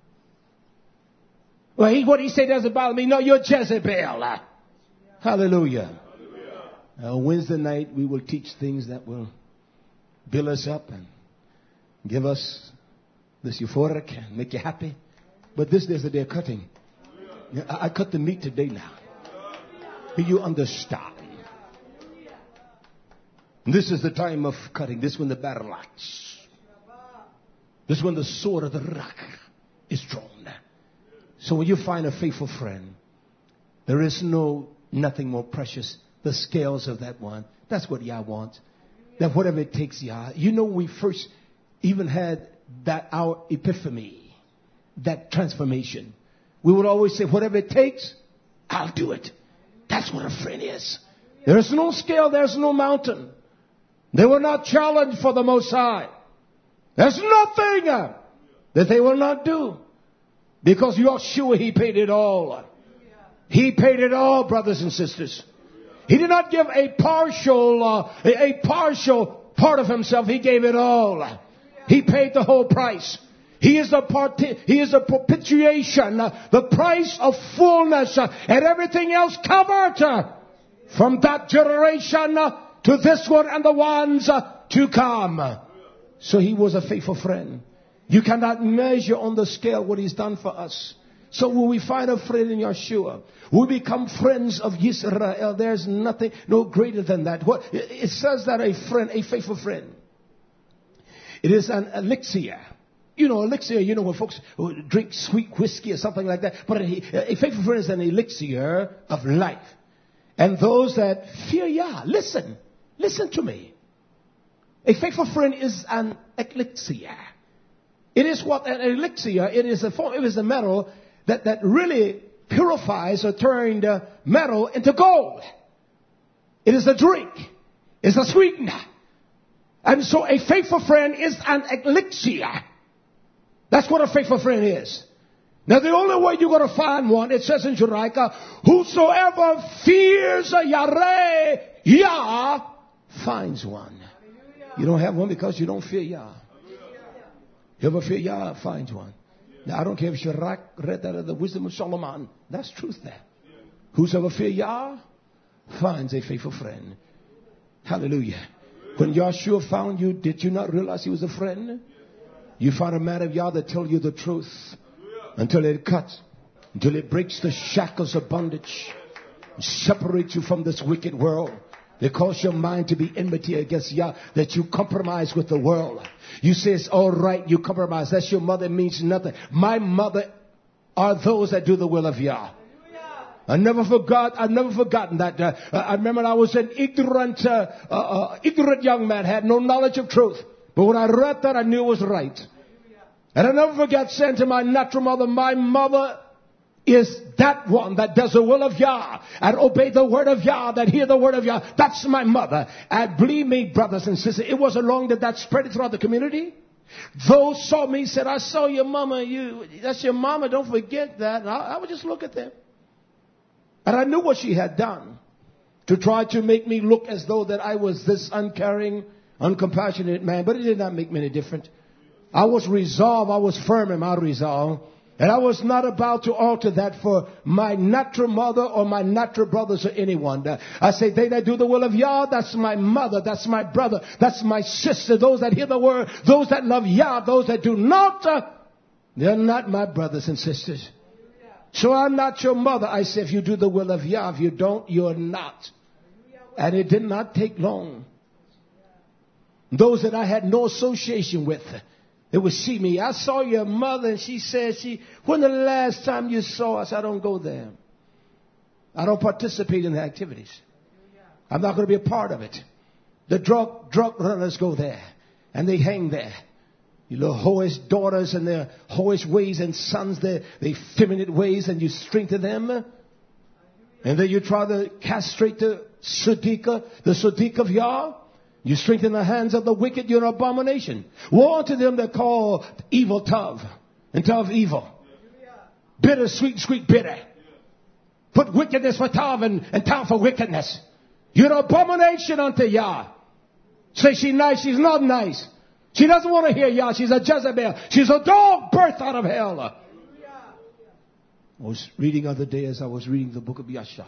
Well, he, what he say doesn't bother me. No, you're Jezebel. Uh, hallelujah. Uh, Wednesday night, we will teach things that will build us up and give us this euphoric and make you happy. But this is the day of cutting. I, I cut the meat today now. Do you understand? This is the time of cutting. This is when the battle axe. This is when the sword of the rock is drawn. So when you find a faithful friend, there is no, nothing more precious. The scales of that one. That's what Yah wants. That whatever it takes, Yah. You know, we first even had that, our epiphany, that transformation. We would always say, whatever it takes, I'll do it. That's what a friend is. There is no scale. There's no mountain. They were not challenged for the Most High. There's nothing uh, that they will not do. Because you're sure he paid it all. He paid it all, brothers and sisters. He did not give a partial, uh, a, a partial part of himself. He gave it all. He paid the whole price. He is the part, he is the propitiation, uh, the price of fullness, uh, and everything else covered uh, from that generation uh, to this one and the ones uh, to come. So he was a faithful friend. You cannot measure on the scale what he's done for us. So when we find a friend in Yeshua, we become friends of Israel. There's nothing no greater than that. What it says that a friend, a faithful friend, it is an elixir. You know, elixir. You know when folks drink sweet whiskey or something like that. But a, a faithful friend is an elixir of life. And those that fear Yah, listen, listen to me. A faithful friend is an elixir. It is what an elixir, it is a form, it is a metal that, that really purifies or turned uh, metal into gold. It is a drink. It's a sweetener. And so a faithful friend is an elixir That's what a faithful friend is. Now the only way you're going to find one, it says in Jeremiah, whosoever fears Yahweh, Yah finds one. You don't have one because you don't fear Yah. Whoever fear Yah finds one. Now I don't care if you read that of the wisdom of Solomon. That's truth there. Whosoever fear Yah finds a faithful friend. Hallelujah. When Yahshua found you, did you not realize he was a friend? You found a man of Yah that tells you the truth until it cuts, until it breaks the shackles of bondage, separates you from this wicked world. They cause your mind to be enmity against Yah, that you compromise with the world. You say it's all right, you compromise. That's your mother, means nothing. My mother are those that do the will of Yah. I never forgot, I've never forgotten that. Uh, I remember I was an ignorant, uh, uh, uh, ignorant young man, had no knowledge of truth. But when I read that, I knew it was right. And I never forget saying to my natural mother, my mother is that one that does the will of Yah and obey the word of Yah, that hear the word of Yah. That's my mother. And believe me, brothers and sisters, it wasn't long that that spread throughout the community. Those saw me, said, I saw your mama. You, that's your mama. Don't forget that. And I, I would just look at them. And I knew what she had done to try to make me look as though that I was this uncaring, uncompassionate man. But it did not make me any different. I was resolved. I was firm in my resolve. And I was not about to alter that for my natural mother or my natural brothers or anyone. I say, they that do the will of Yah, that's my mother, that's my brother, that's my sister, those that hear the word, those that love Yah, those that do not, uh, they're not my brothers and sisters. So I'm not your mother. I say, if you do the will of Yah, if you don't, you're not. And it did not take long. Those that I had no association with, they would see me. I saw your mother, and she said, "She. When the last time you saw us?" I don't go there. I don't participate in the activities. I'm not going to be a part of it. The drug drug runners go there, and they hang there. You little whorish daughters and their whorish ways, and sons, their they feminine ways, and you strengthen them. And then you try to castrate the Sadiqa, the Sadiq of Yah. You strengthen the hands of the wicked, you're an abomination. Woe unto them that call evil tough, and tough evil. Bitter, sweet, sweet, bitter. Put wickedness for tough and, and tough for wickedness. You're an abomination unto Yah. Say she's nice, she's not nice. She doesn't want to hear Yah. She's a Jezebel. She's a dog birthed out of hell. I was reading the other day as I was reading the book of Yashar.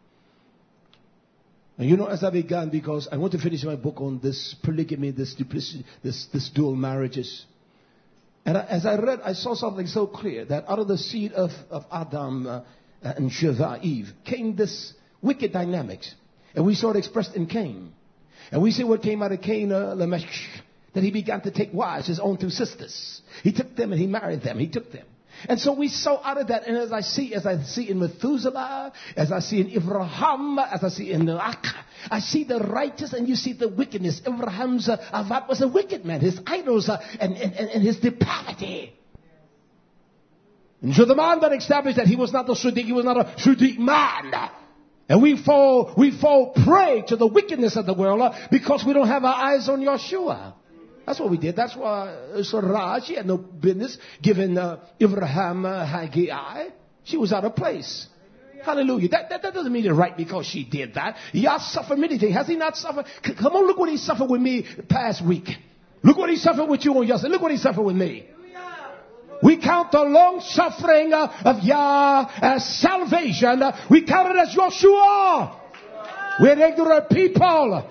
And you know, as I began, because I want to finish my book on this polygamy, this duplicity, this, this dual marriages. And I, as I read, I saw something so clear that out of the seed of, of Adam uh, and Sheva, Eve, came this wicked dynamics. And we saw it expressed in Cain. And we see what came out of Cain, uh, Lamech, that he began to take wives, his own two sisters. He took them and he married them. He took them. And so we saw out of that, and as I see, as I see in Methuselah, as I see in Abraham, as I see in Noach, I see the righteous and you see the wickedness. Abraham's uh, Avad was a wicked man, his idols uh, and, and, and his depravity. And so the man that established that he was not a Sadiq, he was not a Sadiq man. And we fall, we fall prey to the wickedness of the world uh, because we don't have our eyes on Yeshua. That's what we did. That's why Sarah, she had no business giving uh, Abraham uh, Haggai. She was out of place. Hallelujah. That, that, that doesn't mean it's right because she did that. Yah suffered many things. Has he not suffered? C- come on, look what he suffered with me past week. Look what he suffered with you on yesterday. Look what he suffered with me. We count the long suffering uh, of Yah as salvation. Uh, we count it as Yeshua. We're ignorant people.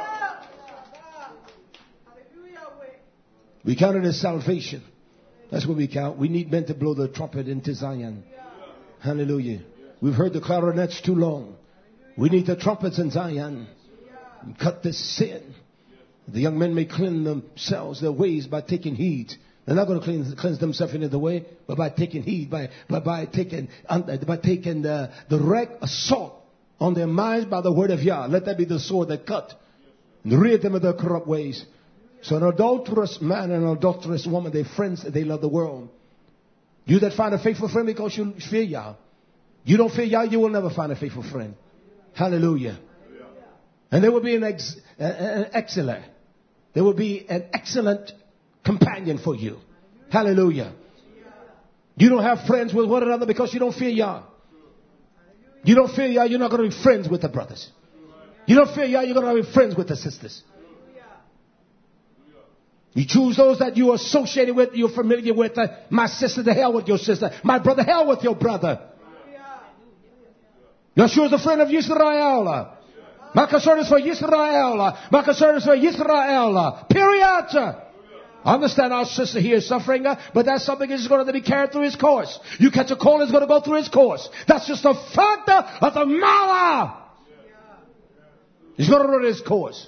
We count it as salvation. That's what we count. We need men to blow the trumpet into Zion. Hallelujah. We've heard the clarinets too long. We need the trumpets in Zion. And cut this sin. The young men may cleanse themselves, their ways, by taking heed. They're not going to cleanse, cleanse themselves in the way, but by taking heed, by, by, by taking, by taking the, the direct assault on their minds by the word of Yah. Let that be the sword that cut and rid them of their corrupt ways. So an adulterous man and an adulterous woman, they're friends, they love the world. You that find a faithful friend because you fear Yah. You don't fear Yah, you will never find a faithful friend. Hallelujah. And there will be an, ex, an excellent, there will be an excellent companion for you. Hallelujah. You don't have friends with one another because you don't fear Yah. You don't fear Yah, you're not going to be friends with the brothers. You don't fear Yah, you're going to be friends with the sisters. You choose those that you are associated with, you're familiar with. Uh, my sister, the hell with your sister. My brother, hell with your brother. Yeshua is a friend of Yisrael. My concern is for Yisrael. My concern is for Yisrael. Period. I understand our sister here is suffering, uh, but that's something that's going to be carried through his course. You catch a cold, it's going to go through his course. That's just a fact of the matter. He's going to run his course.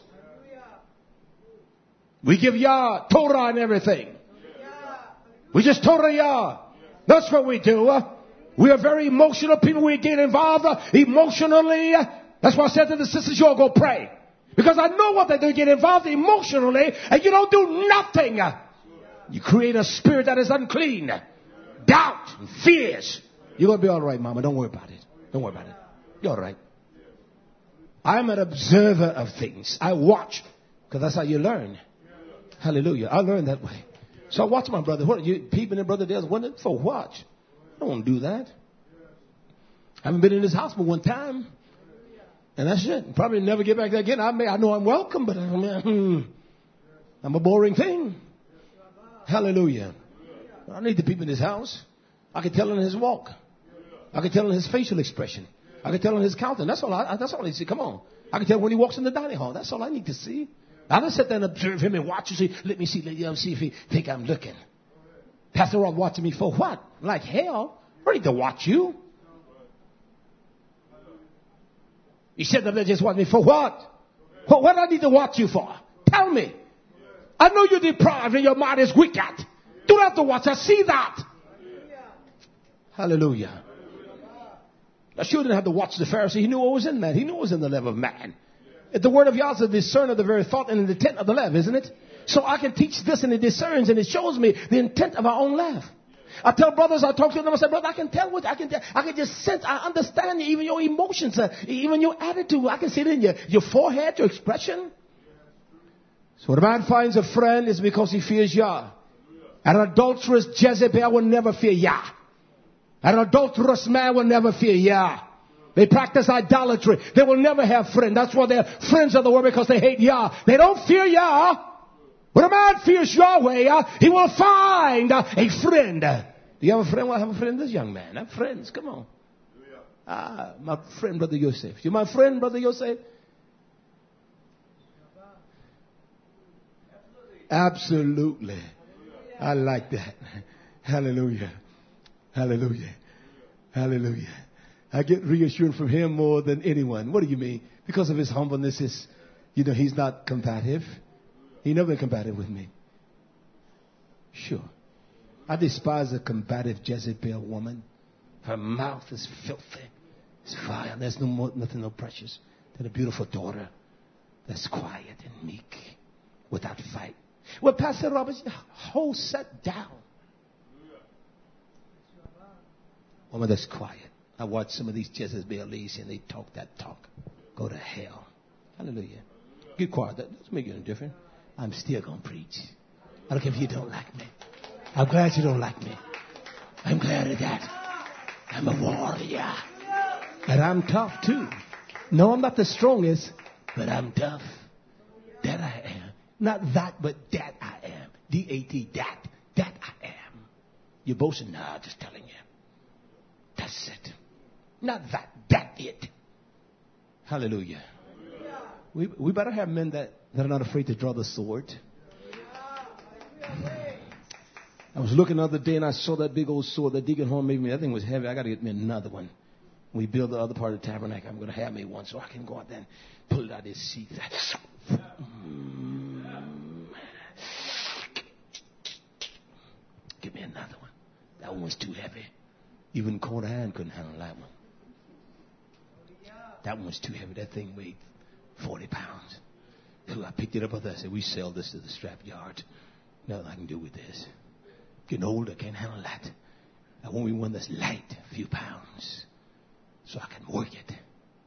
We give Yah Torah and everything. We just Torah Yah. That's what we do. We are very emotional people. We get involved emotionally. That's why I said to the sisters, you all go pray. Because I know what they do. Get involved emotionally and you don't do nothing. You create a spirit that is unclean. Doubt and fears. You're going to be all right, Mama. Don't worry about it. Don't worry about it. You're all right. I'm an observer of things. I watch. Because that's how you learn. Hallelujah. I learned that way. So I watch my brother. What are you peeping in Brother Dale's window? For what? I don't want to do that. I haven't been in his house but one time. And that's it. Probably never get back there again. I may, I know I'm welcome, but I mean, I'm a boring thing. Hallelujah. I need to peep in his house. I can tell in his walk. I can tell in his facial expression. I can tell in his countenance. That's all I, that's all I need to see. Come on. I can tell when he walks in the dining hall. That's all I need to see. I don't sit there and observe him and watch and see, let me see, let me see if he think I'm looking. Pastor Rob watching me for what? Like hell. I don't need to watch you. You said that they just watch me for what? What, what do I need to watch you for? Tell me. I know you're deprived and your mind is wicked. Don't have to watch. I see that. Hallelujah. Yeshua didn't have to watch the Pharisee. He knew what was in man. He knew what was in the love of man. The word of Yah is a discern of the very thought and the intent of the love, isn't it? So I can teach this and it discerns and it shows me the intent of our own love. I tell brothers, I talk to them, I say, brother, I can tell what I can tell. I can just sense, I understand even your emotions, uh, even your attitude. I can see it in your, your forehead, your expression. So when a man finds a friend, it's because he fears Yah. An adulterous Jezebel will never fear Yah. An adulterous man will never fear Yah. They practice idolatry. They will never have friends. That's why they're friends of the world, because they hate Yah. They don't fear Yah. When a man fears Yahweh, uh, he will find uh, a friend. Do you have a friend? Well, I have a friend, this young man. I have friends. Come on. Ah, my friend, Brother Yosef. You my friend, Brother Yosef? Absolutely. I like that. Hallelujah. Hallelujah. Hallelujah. I get reassurance from him more than anyone. What do you mean? Because of his humbleness, his, you know, he's not combative. He never been combative with me. Sure. I despise a combative Jezebel woman. Her mouth is filthy. It's vile. There's no more, nothing no precious than a beautiful daughter that's quiet and meek without fight. Well, Pastor Roberts, hold set down. Woman that's quiet. I watch some of these Jezebelites and they talk that talk. Go to hell. Hallelujah. Get quiet. That doesn't make you any different. I'm still going to preach. I don't care if you don't like me. I'm glad you don't like me. I'm glad of that. I'm a warrior. And I'm tough too. No, I'm not the strongest, but I'm tough. That I am. Not that, but that I am. D A T, that. That I am. You're boasting? Nah, just telling you. That's it. Not that, that it. Hallelujah. We, we better have men that, that are not afraid to draw the sword. I was looking the other day and I saw that big old sword that Deacon Horn made me. That thing was heavy. I got to get me another one. We build the other part of the tabernacle. I'm going to have me one so I can go out there and pull it out of his seat. Give me another one. That one was too heavy. Even Corner Hand couldn't handle that one. That one was too heavy. That thing weighed forty pounds. I picked it up with that. I said, we sell this to the strap yard. Nothing I can do with this. Getting older, I can't handle that. I want me one that's light, a few pounds, so I can work it.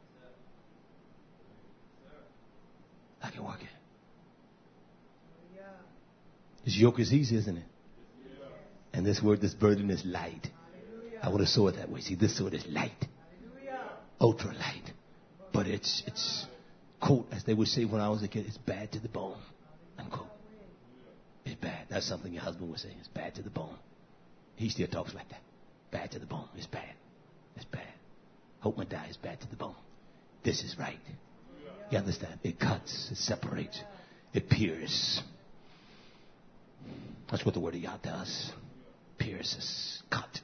I can work it. His yoke is easy, isn't it? And this word, this burden is light. I want to saw it that way. See, this sword is light. Ultra light. But it's, it's, quote, as they would say when I was a kid, it's bad to the bone. Unquote. It's bad. That's something your husband was saying. It's bad to the bone. He still talks like that. Bad to the bone. It's bad. It's bad. Hope my die is bad to the bone. This is right. You understand? It cuts. It separates. It pierces. That's what the word of God does. Pierces. Cut.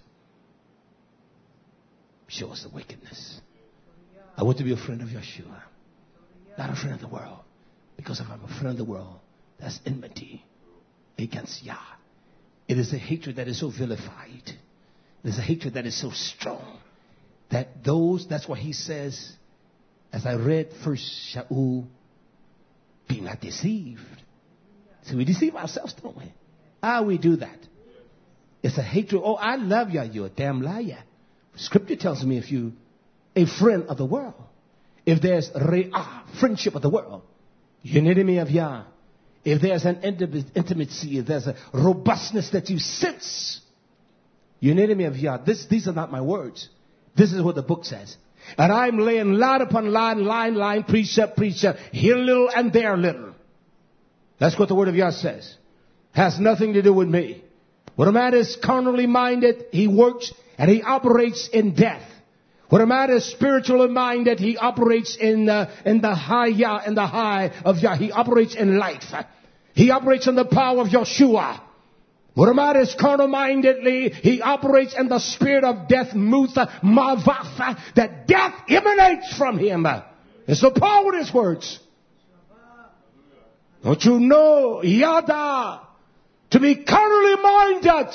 Show us the wickedness. I want to be a friend of Yeshua. Not a friend of the world. Because if I'm a friend of the world, that's enmity against Yah. It is a hatred that is so vilified. It is a hatred that is so strong that those, that's why he says, as I read first Shaul, be not deceived. So we deceive ourselves, don't we? How we do that? It's a hatred. Oh, I love you. You're a damn liar. Scripture tells me if you, a friend of the world, if there's re'ah, friendship of the world, you're an enemy of Yah. If there's an intimacy, if there's a robustness that you sense, you're an enemy of Yah. This, these are not my words. This is what the book says. And I'm laying line upon line, line, line, precept, precept, here little and there little. That's what the word of Yah says. Has nothing to do with me. When a man is carnally minded, he works and he operates in death. When a man is spiritually minded, he operates in, uh, in the high Yah, in the high of Yah. He operates in life. He operates in the power of Yeshua. When a man is carnal-mindedly, he operates in the spirit of death, mutha, mavaf, that death emanates from him. It's the power of his words. Don't you know, Yada, to be carnally minded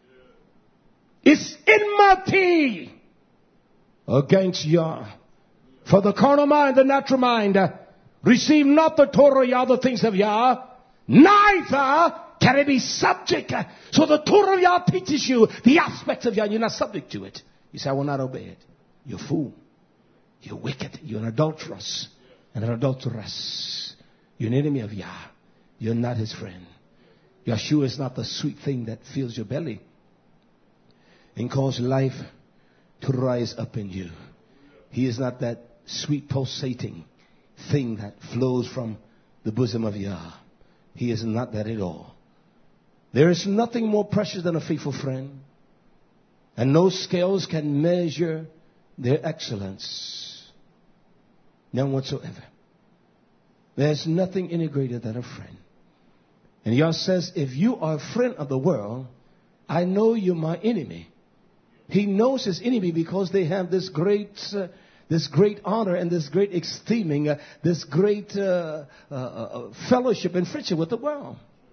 is enmity against Yah. For the carnal mind, the natural mind, receive not the Torah Yah, the things of Yah, neither can it be subject. So the Torah of Yah teaches you the aspects of Yah. You're not subject to it. You say, I will not obey it. You're a fool. You're wicked. You're an adulteress and an adulteress. You're an enemy of Yah. You're not his friend. Yeshua is not the sweet thing that fills your belly and causes life to rise up in you. He is not that sweet pulsating thing that flows from the bosom of Yah. He is not that at all. There is nothing more precious than a faithful friend. And no scales can measure their excellence. None whatsoever. There's nothing any greater than a friend. And Yah says, if you are a friend of the world, I know you're my enemy. He knows his enemy because they have this great, uh, this great honor and this great esteeming, uh, this great uh, uh, uh, fellowship and friendship with the world.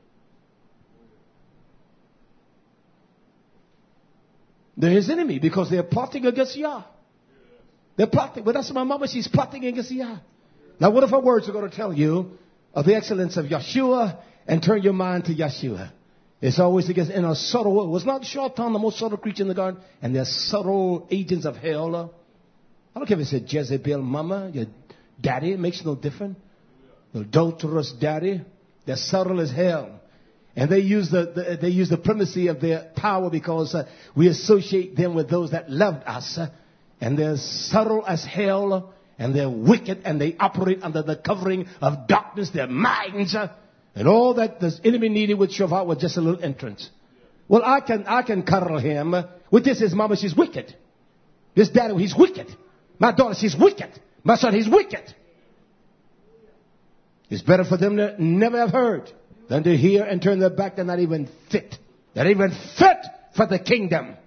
They're his enemy because they're plotting against Yah. They're plotting. But that's my mama. She's plotting against Yah. Now, what if her words are going to tell you of the excellence of Yeshua and turn your mind to Yeshua? It's always against, in a subtle way. Was not Shaitan the most subtle creature in the garden? And they're subtle agents of hell. I don't care if it's a Jezebel mama, your daddy. It makes no difference. The adulterous daddy. They're subtle as hell. And they use the, the they use the primacy of their power because uh, we associate them with those that loved us. Uh, and they're subtle as hell. And they're wicked. And they operate under the covering of darkness. Their minds. Uh, and all that the enemy needed with Shavat was just a little entrance. Well, I can I can cuddle him. With this, his mama, she's wicked. This daddy, he's wicked. My daughter, she's wicked. My son, he's wicked. It's better for them to never have heard than to hear and turn their back. They're not even fit. They're not even fit for the kingdom.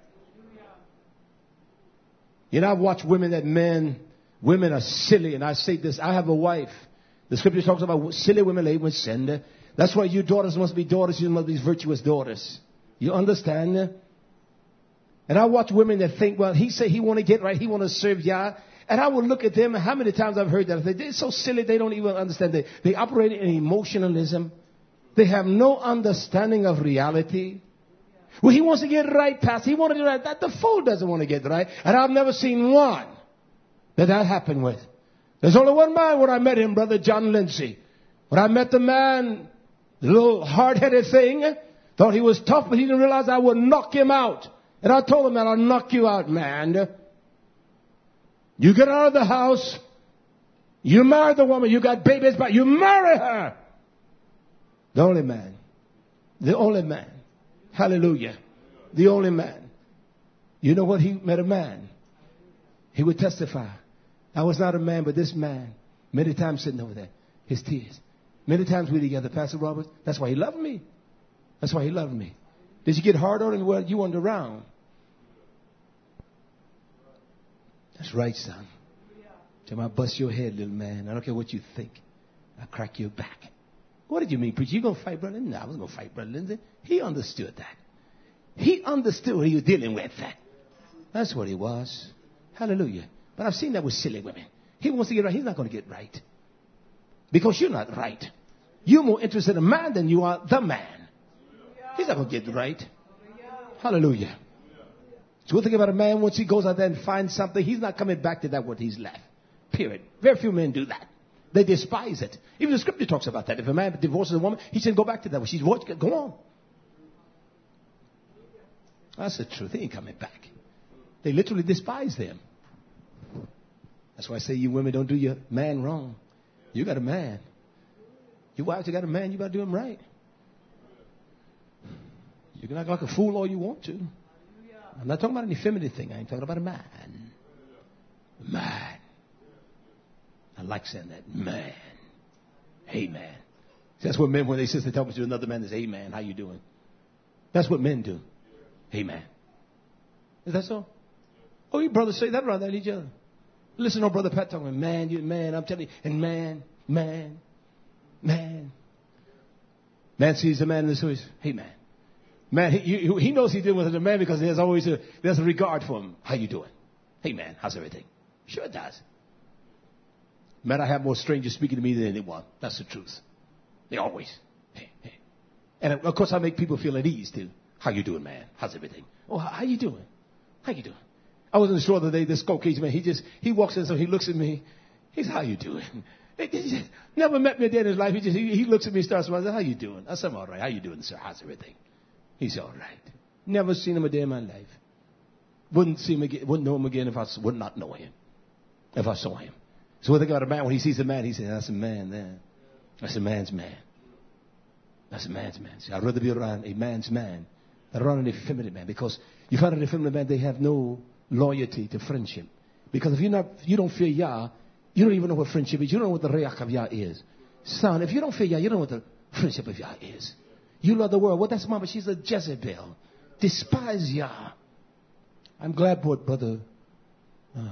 You know, I've watched women that men, women are silly. And I say this, I have a wife. The scripture talks about silly women laden with sin. That's why you daughters must be daughters. You must be virtuous daughters. You understand? And I watch women that think, well, he said he want to get right. He want to serve Yah. And I would look at them. And how many times I've heard that? They're so silly. They don't even understand. They, they operate in emotionalism. They have no understanding of reality. Well, he wants to get right, Pastor. He wanted to get right. That the fool doesn't want to get right. And I've never seen one that that happened with. There's only one man when I met him, Brother John Lindsay. When I met the man, the little hard-headed thing, Thought he was tough, but he didn't realize I would knock him out. And I told him that I'll knock you out, man. You get out of the house. You marry the woman. You got babies, but you marry her. The only man. The only man. Hallelujah. The only man. You know what? He met a man. He would testify. I was not a man, but this man. Many times sitting over there. His tears. Many times we together, Pastor Robert. That's why he loved me. That's why he loved me. Did you get hard on him? Well, you weren't around. That's right, son. Tell me, I bust your head, little man. I don't care what you think. I'll crack your back. What did you mean, preacher? You going to fight Brother Lindsay? No, I wasn't going to fight Brother Lindsay. He understood that. He understood what he was dealing with. That's what he was. Hallelujah. But I've seen that with silly women. He wants to get right. He's not going to get right. Because you're not right. You're more interested in a man than you are the man. He's not going to get right. Hallelujah. So one thing about a man, once he goes out there and finds something, he's not coming back to that what he's left. Period. Very few men do that. They despise it. Even the scripture talks about that. If a man divorces a woman, he shouldn't go back to that. She's divorced, go on. That's the truth. He ain't coming back. They literally despise them. That's why I say you women don't do your man wrong. You got a man. Your wife, you got a man, you got to do him right. You can act like a fool all you want to. I'm not talking about an effeminate thing. I ain't talking about a man. Man. I like saying that. Man. Hey, man. That's what men, when they sit and talk to another man, they say, hey, man, how you doing? That's what men do. Hey, man. Is that so? Oh, you brothers say that around at each other. Listen to Brother Pat talking, man, you man, I'm telling you, and man, man, man. Man sees a man in the street. Hey, man. Man, he, he knows he's dealing with a man because there's always a, there's a regard for him. How you doing? Hey, man, how's everything? Sure it does. Man, I have more strangers speaking to me than anyone. That's the truth. They always. Hey, hey. And of course, I make people feel at ease too. How you doing, man? How's everything? Oh, how, how you doing? How you doing? I wasn't sure the day this Caucasian man, he just, he walks in, so he looks at me. He says, how you doing? He just never met me a day in his life. He just, he, he looks at me and starts smiling. I said, how you doing? I said, I'm all right. How you doing, sir? How's everything? He's all right. Never seen him a day in my life. Wouldn't see him again, wouldn't know him again if I would not know him. If I saw him. So when they got a man, when he sees a man, he says, that's a man there. That's a man's man. That's a man's man. See, I'd rather be around a man's man than around an effeminate man. Because you find an effeminate man, they have no loyalty to friendship. Because if you're not, if you don't fear Yah, you don't even know what friendship is. You don't know what the Reach of Yah is. Son, if you don't fear Yah, you don't know what the friendship of Yah is. You love the world. Well, that's mama. She's a Jezebel. Despise Yah. I'm glad what Brother uh,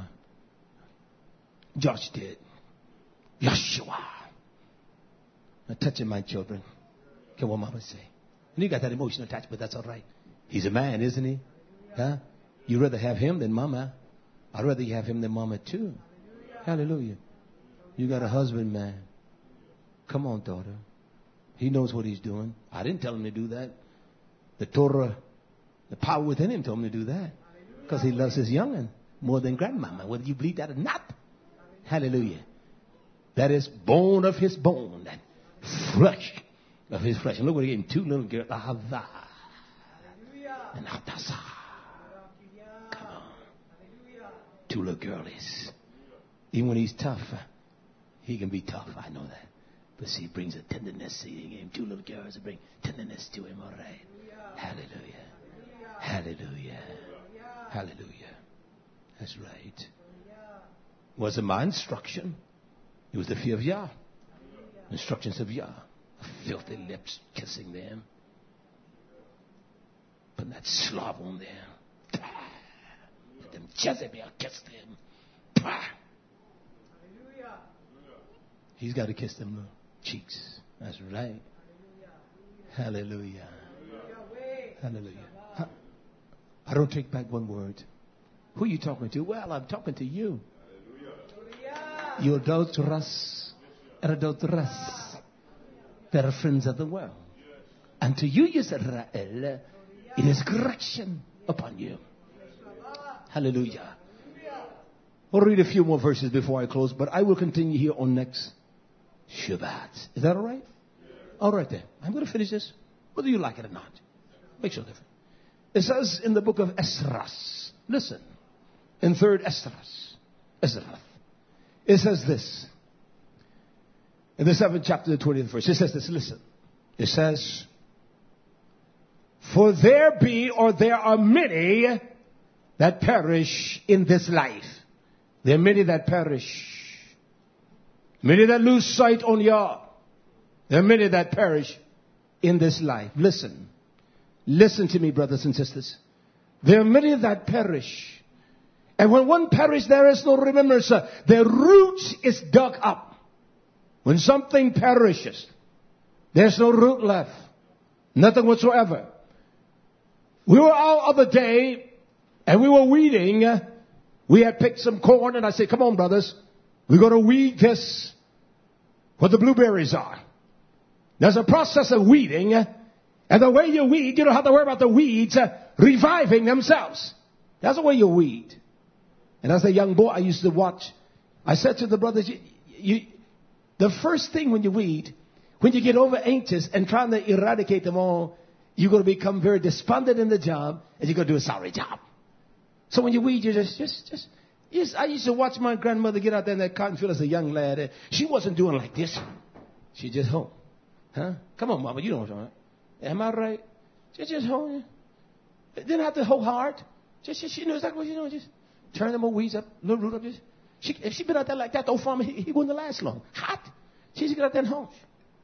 Josh did. Yeshua. Now touching my children. Okay, what mama say? And he got that emotional attachment, but that's all right. He's a man, isn't he? Huh? You'd rather have him than mama. I'd rather you have him than mama too. Hallelujah. You got a husband, man. Come on, daughter. He knows what he's doing. I didn't tell him to do that. The Torah, the power within him told him to do that. Because he loves his young'un more than grandmama, whether you believe that or not. Hallelujah. That is bone of his bone and flesh of his flesh. And look what he gave him. Two little girls. Ahava and Hadassah. Come on. Two little girlies. Even when he's tough, he can be tough. I know that. But see, he brings a tenderness. He gave him two little girls to bring tenderness to him. All right. Hallelujah. Hallelujah. Hallelujah. That's right. Was it my instruction? It was the fear of Yah. Instructions of Yah. Filthy lips kissing them. Putting that slob on them. Let them Jezebel kiss them. He's got to kiss them little cheeks. That's right. Hallelujah. Hallelujah. I don't take back one word. Who are you talking to? Well, I'm talking to you. You adulterous and adulteress. They're friends of the world. And to you, Israel, it is correction upon you. Hallelujah. I'll read a few more verses before I close, but I will continue here on next Shabbat. Is that all right? All right then. I'm going to finish this, whether you like it or not. Makes no difference. It says in the book of Esdras, listen, in third Esdras, Esdras, it says this, in the seventh chapter, the twentieth verse, it says this, listen. It says, for there be, or there are many that perish in this life. There are many that perish. Many that lose sight on Yah. There are many that perish in this life. Listen. Listen to me, brothers and sisters. There are many that perish. And when one perishes, there is no remembrance. Their root is dug up. When something perishes, there's no root left. Nothing whatsoever. We were out other day, and we were weeding. We had picked some corn, and I said, come on, brothers. We're going to weed this where the blueberries are. There's a process of weeding, and the way you weed, you don't have to worry about the weeds uh, reviving themselves. That's the way you weed. And as a young boy, I used to watch. I said to the brothers, you, you, the first thing when you weed, when you get over anxious and trying to eradicate them all, you're going to become very despondent in the job, and you're going to do a sorry job. So when you weed, you just, just, just, yes. I used to watch my grandmother get out there in that cotton field as a young lad. She wasn't doing like this. She just home. Huh? Come on, mama, you know what I'm talking about. Am I right? Just, just home. Didn't have to hold hard. Just, just, she knows exactly what she's doing. Just turn them weeds up, little root up. Just, she, if she'd been out there like that, the old farmer, he, he wouldn't last long. Hot. She used to get out there and home.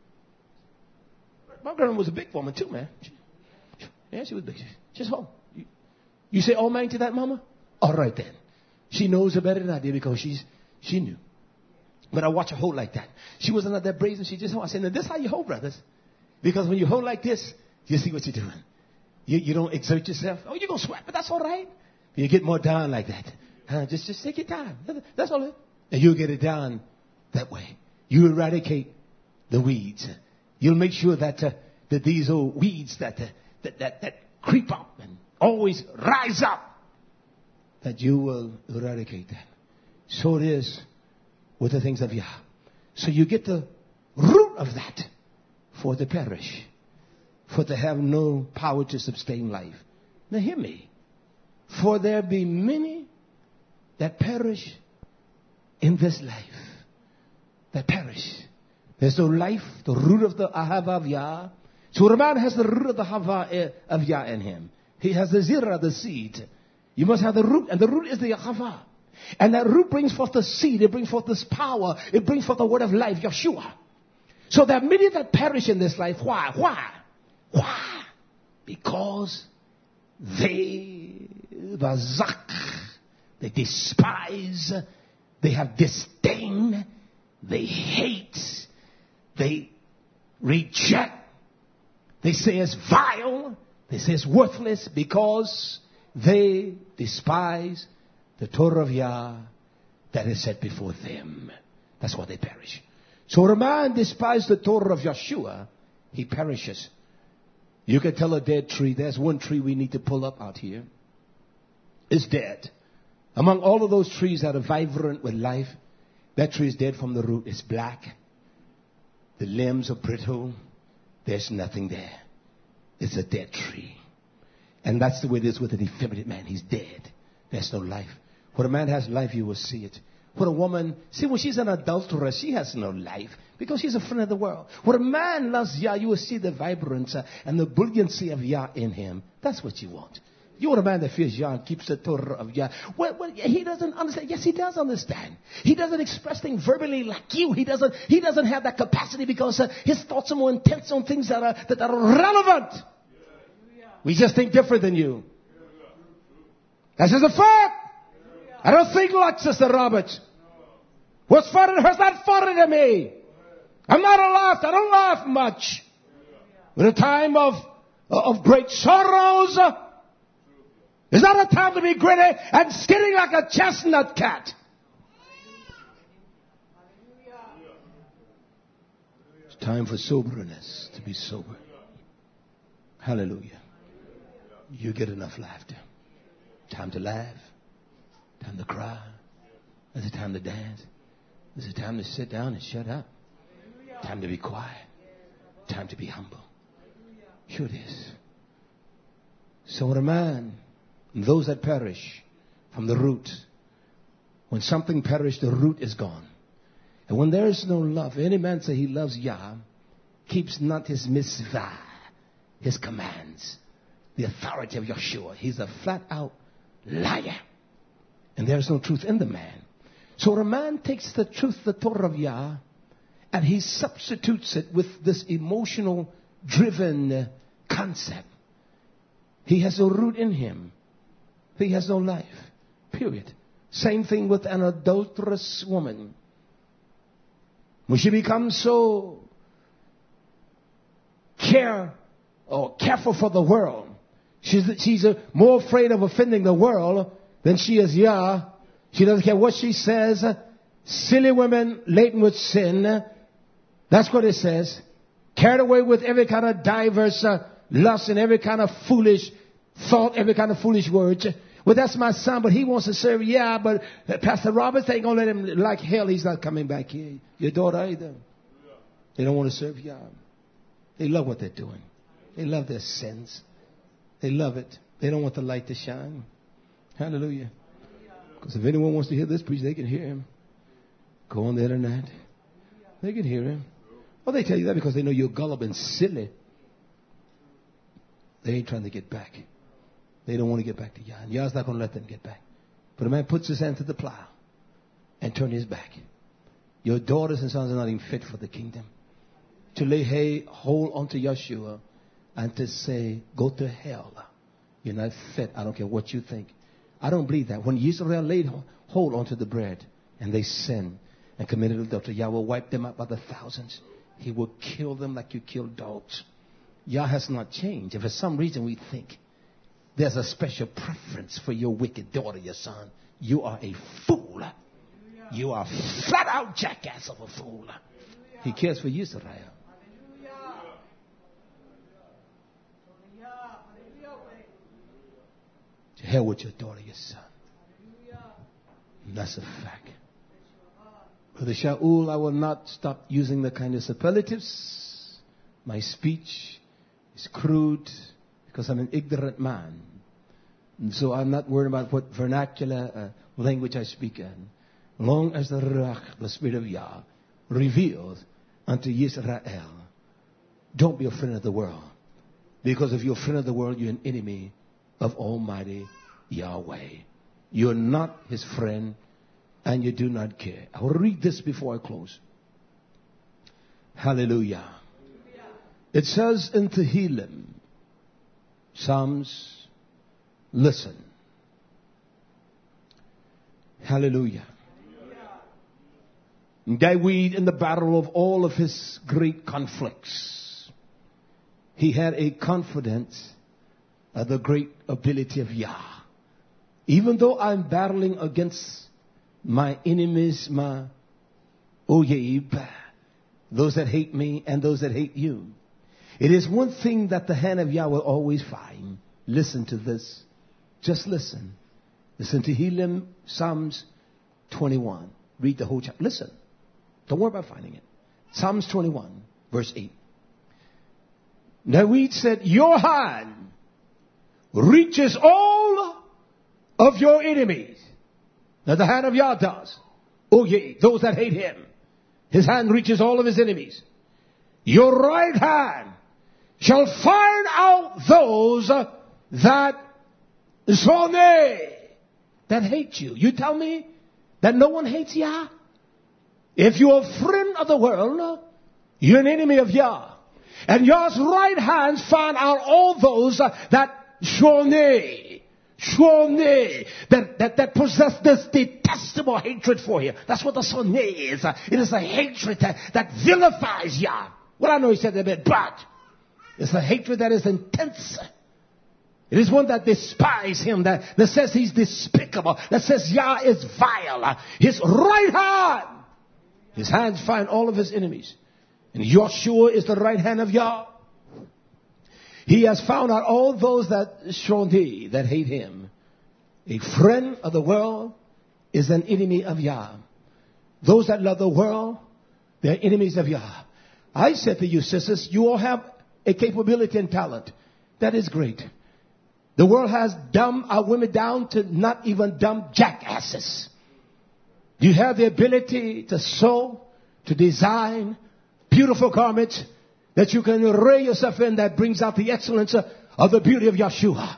My grandma was a big woman too, man. She, yeah, she was big. Just home. You, you say all man to that, mama? All right then. She knows it better than I did because she's she knew. But I watch her hold like that. She wasn't out there brazen. She just hold. I said, now this is how you hold, brothers. Because when you hold like this, you see what you're doing. You, you don't exert yourself. Oh, you're going to sweat, but that's all right. You get more down like that. Huh? Just, just take your time. That's all it. And you'll get it down that way. You eradicate the weeds. You'll make sure that, uh, that these old weeds that, uh, that, that, that creep up and always rise up, that you will eradicate them. So it is with the things of Yah. So you get the root of that for to perish, for to have no power to sustain life. Now hear me. For there be many that perish in this life. That perish. There's no life, the root of the Ahava of Yah. So a man has the root of the Hava of Yah in him. He has the zirah, the seed. You must have the root, and the root is the Ahava. And that root brings forth the seed. It brings forth this power. It brings forth the word of life, Yeshua. So there are many that perish in this life. Why? Why? Why? Because they, vazak, they despise, they have disdain, they hate, they reject, they say it's vile, they say it's worthless because they despise the Torah of Yah that is set before them. That's why they perish. So when a man despises the Torah of Yeshua, he perishes. You can tell a dead tree. There's one tree we need to pull up out here. It's dead. Among all of those trees that are vibrant with life, that tree is dead from the root. It's black. The limbs are brittle. There's nothing there. It's a dead tree. And that's the way it is with an effeminate man. He's dead. There's no life. When a man has life, you will see it. When a woman, see, when she's an adulteress, she has no life because she's a friend of the world. When a man loves Yah, you will see the vibrance and the brilliancy of Yah in him. That's what you want. You want a man that fears Yah and keeps the Torah of Yah. Well, well, he doesn't understand. Yes, he does understand. He doesn't express things verbally like you. He doesn't. He doesn't have that capacity because uh, his thoughts are more intense on things that are that are relevant. We just think different than you. That's just a fact. I don't think like Sister Robert. What's funny to her is not funny to me. I'm not a laugh. I don't laugh much. In a time of of great sorrows, it's not a time to be gritty and skinning like a chestnut cat. It's time for soberness, to be sober. Hallelujah. You get enough laughter. Time to laugh. Time to cry. There's a time to dance. There's a time to sit down and shut up. Time to be quiet. Time to be humble. Sure it is. So when a man, those that perish from the root, when something perishes, the root is gone. And when there is no love, any man say he loves Yah, keeps not his mitzvah, his commands, the authority of Yeshua. He's a flat out liar. And there's no truth in the man. So when a man takes the truth, the Torah of Yah, and he substitutes it with this emotional driven concept, he has no root in him. He has no life. Period. Same thing with an adulterous woman. When she becomes so care or careful for the world, she's, she's a, more afraid of offending the world than she is Yah. She doesn't care what she says. Silly women laden with sin. That's what it says. Carried away with every kind of diverse uh, lust and every kind of foolish thought, every kind of foolish words. Well, that's my son, but he wants to serve Yah. But uh, Pastor Roberts ain't going to let him like hell. He's not coming back here. Your daughter either. They don't want to serve Yah. They love what they're doing. They love their sins. They love it. They don't want the light to shine. Hallelujah. Because if anyone wants to hear this preach, they can hear him. Go on the internet. They can hear him. Well, they tell you that because they know you're gullible and silly. They ain't trying to get back. They don't want to get back to Yah. And Yah's not going to let them get back. But a man puts his hand to the plow and turns his back. Your daughters and sons are not even fit for the kingdom. To lay hay, hold onto Yeshua and to say, go to hell. You're not fit. I don't care what you think. I don't believe that. When Israel laid hold onto the bread and they sinned and committed adultery, Yah will wipe them out by the thousands. He will kill them like you kill dogs. Yah has not changed. If for some reason we think there's a special preference for your wicked daughter, your son, you are a fool. You are flat out jackass of a fool. He cares for Israel. To hell with your daughter, your son. And that's a fact. Brother Shaul, I will not stop using the kind of superlatives. My speech is crude because I'm an ignorant man. And so I'm not worried about what vernacular uh, language I speak in. Long as the Ruach, the Spirit of Yah, revealed unto Yisrael, don't be a friend of the world. Because if you're a friend of the world, you're an enemy of Almighty Yahweh. You're not his friend, and you do not care. I will read this before I close. Hallelujah. It says in Tehillim, Psalms, listen. Hallelujah. David, in the battle of all of his great conflicts, he had a confidence of the great ability of Yah. Even though I'm battling against my enemies, my oyeb, those that hate me and those that hate you, it is one thing that the hand of Yah will always find. Listen to this. Just listen. Listen to Tehillim, Psalms twenty-one. Read the whole chapter. Listen. Don't worry about finding it. Psalms twenty-one, verse eight. David said, your hand reaches all of your enemies. Now the hand of Yah does. Oh yeah, those that hate him. His hand reaches all of his enemies. Your right hand shall find out those that zoneh, that hate you. You tell me that no one hates Yah? If you're a friend of the world, you're an enemy of Yah. And Yah's right hand found out all those that zoneh, zoneh, that, that, that possess this detestable hatred for him. That's what the zoneh is. It is a hatred that, that vilifies Yah. Well, I know he said that a bit, but it's a hatred that is intense. It is one that despises him, that, that says he's despicable, that says Yah is vile. His right hand, his hands find all of his enemies. And Joshua is the right hand of Yah. He has found out all those that shoneh, that hate him. A friend of the world is an enemy of Yah. Those that love the world, they're enemies of Yah. I said to you, sisters, you all have a capability and talent. That is great. The world has dumbed our women down to not even dumb jackasses. You have the ability to sew, to design beautiful garments that you can array yourself in that brings out the excellence of the beauty of Yeshua.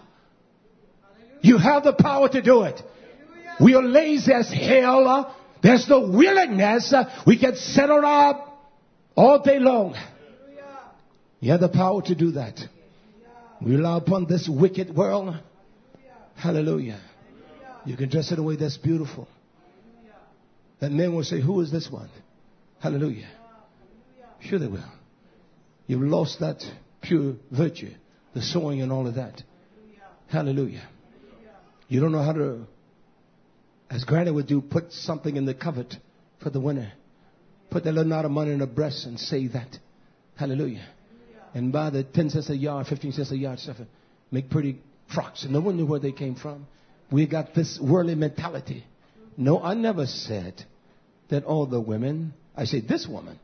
You have the power to do it. We are lazy as hell. There's no willingness. We can settle up all day long. You have the power to do that. We rely upon this wicked world. Hallelujah. You can dress it in a way that's beautiful. That men will say, who is this one? Hallelujah. Sure they will. You've lost that pure virtue, the sewing and all of that. Hallelujah. You don't know how to, as Granny would do, put something in the cupboard for the winter. Put that little knot of money in her breast and save that. Hallelujah. And buy the ten cents a yard, fifteen cents a yard stuff. Make pretty frocks. And no one knew where they came from. We got this worldly mentality. No, I never said that all the women, I say this woman.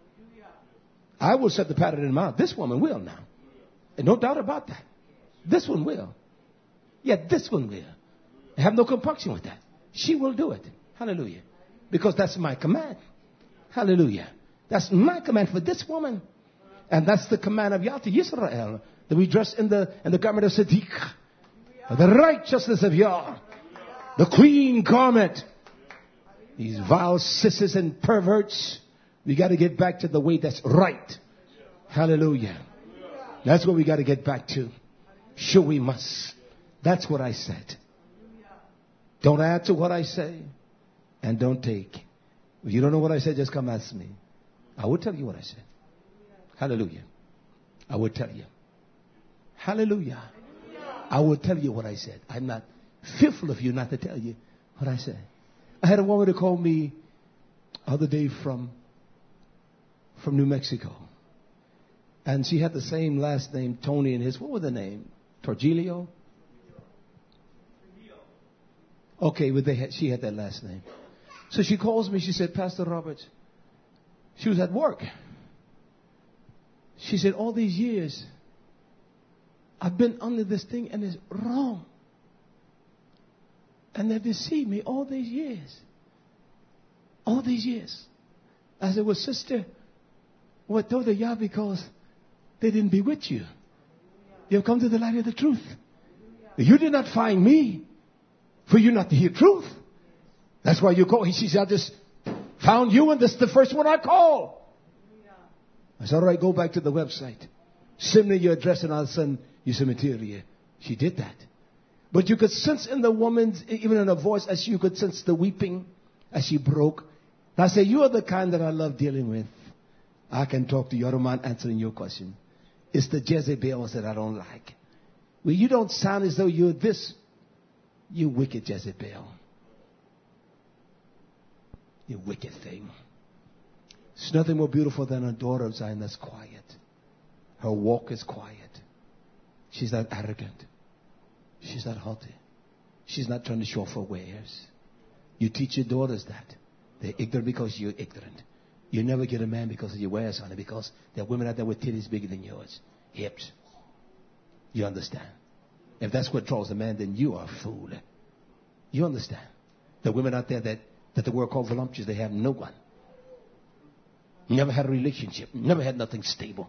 I will set the pattern in my mouth. This woman will now. And no doubt about that. This one will. Yeah, this one will. I have no compunction with that. She will do it. Hallelujah. Because that's my command. Hallelujah. That's my command for this woman. And that's the command of Yah to Yisrael. That we dress in the, in the garment of Sadiq. The righteousness of Yah. The clean garment. These vile sisters and perverts. We got to get back to the way that's right. Hallelujah. That's what we got to get back to. Sure we must. That's what I said. Don't add to what I say. And don't take. If you don't know what I said, just come ask me. I will tell you what I said. Hallelujah. I will tell you. Hallelujah. I will tell you what I said. I'm not fearful of you not to tell you what I said. I had a woman who called me other day from, from New Mexico. And she had the same last name, Tony, and his, what was the name? Torgilio? Okay, but they had, she had that last name. So she calls me, she said, Pastor Robert, she was at work. She said, all these years, I've been under this thing and it's wrong. And they've deceived me all these years. All these years. I said, well, sister, what told the Yah because they didn't be with you. You've come to the light of the truth. You did not find me for you not to hear truth. That's why you call. She said, I just found you and this is the first one I called. I said, all right, go back to the website. Send me your address and I'll send you some material. She did that. But you could sense in the woman's, even in her voice, as you could sense the weeping as she broke. And I say, you are the kind that I love dealing with. I can talk to you. I don't mind answering your question. It's the Jezebels that I don't like. Well, you don't sound as though you're this. You wicked Jezebel. You wicked thing. There's nothing more beautiful than a daughter of Zion that's quiet. Her walk is quiet. She's not arrogant. She's not haughty. She's not trying to show off her wares. You teach your daughters that. They're ignorant because you're ignorant. You never get a man because of your wares, honey, because there are women out there with titties bigger than yours. Hips. You understand? If that's what draws a man, then you are a fool. You understand? The women out there that, that the world calls voluptuous, they have no one. Never had a relationship. Never had nothing stable.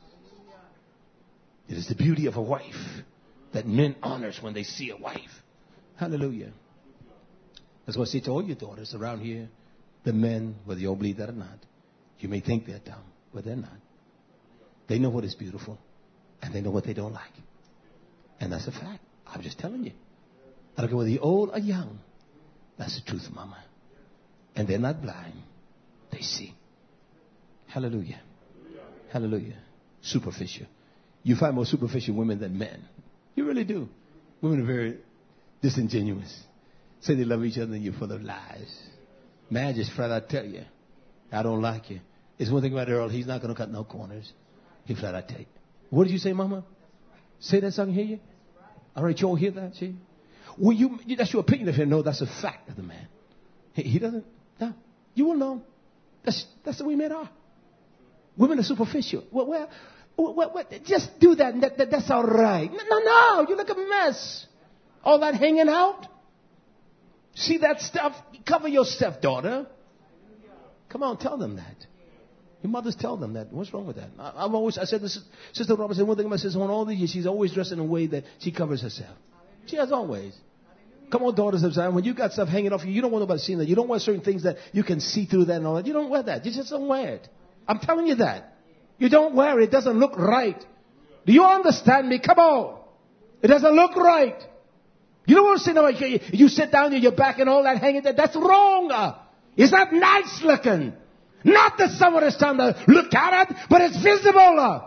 It is the beauty of a wife that men honors when they see a wife. Hallelujah. That's what I say to all your daughters around here. The men, whether you all believe that or not, you may think they're dumb, but they're not. They know what is beautiful, and they know what they don't like. And that's a fact. I'm just telling you. I don't care whether you're old or young. That's the truth, mama. And they're not blind. They see. Hallelujah. Hallelujah. Superficial. You find more superficial women than men. You really do. Women are very disingenuous. Say they love each other and you're full of lies. Man just flat out tell you, I don't like you. It's one thing about Earl, he's not going to cut no corners. He flat out tell you. What did you say, mama? Say that so I can hear you? All right, you all hear that? See? Well, you, that's your opinion of him. No, that's a fact of the man. He, he doesn't, no. You will know. That's, that's the way men are. Women are superficial. Well, well, What, what, just do that, that, that. That's all right. No, no, you look a mess. All that hanging out. See that stuff? Cover your stuff, daughter. Come on, tell them that. Your mothers tell them that. What's wrong with that? I, I'm always, I said this, Sister Robert said one thing about Sister on all the years, she's always dressed in a way that she covers herself. She has always. Come on, daughters of Zion, when you got stuff hanging off you, you don't want nobody seeing that. You don't wear certain things that you can see through that and all that. You don't wear that. You just don't wear it. I'm telling you that. You don't wear it. It doesn't look right. Do you understand me? Come on. It doesn't look right. You don't want to sit down. You sit down and your back and all that hanging there. That's wrong. It's not nice looking. Not that someone is trying to look at it, but it's visible.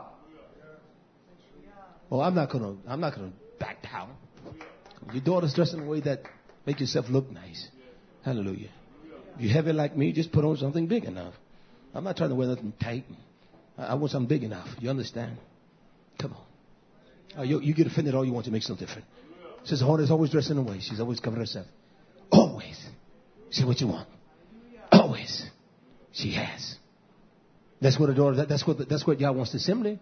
Oh, I'm not gonna. I'm not gonna back down. Your daughter's dressed in a way that make yourself look nice. Hallelujah. If you're heavy like me, just put on something big enough. I'm not trying to wear nothing tight. I want something big enough. You understand? Come on. Uh, you, you get offended all you want to make something different. Sister Horner is always dressed in a way. She's always covering herself. Always. Say what you want. Always. She has. That's what the daughter, that, that's what, the, that's what Yah wants to assembly.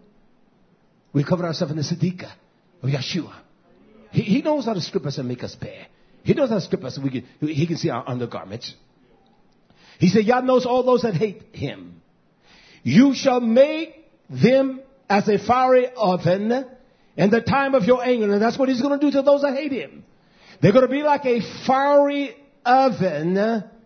We cover ourselves in the Siddiqah of Yeshua. He, he knows how to strip us and make us bare. He knows how to strip us so we can, he can see our undergarments. He said, Yah knows all those that hate him. You shall make them as a fiery oven in the time of your anger. And that's what he's going to do to those that hate him. They're going to be like a fiery oven,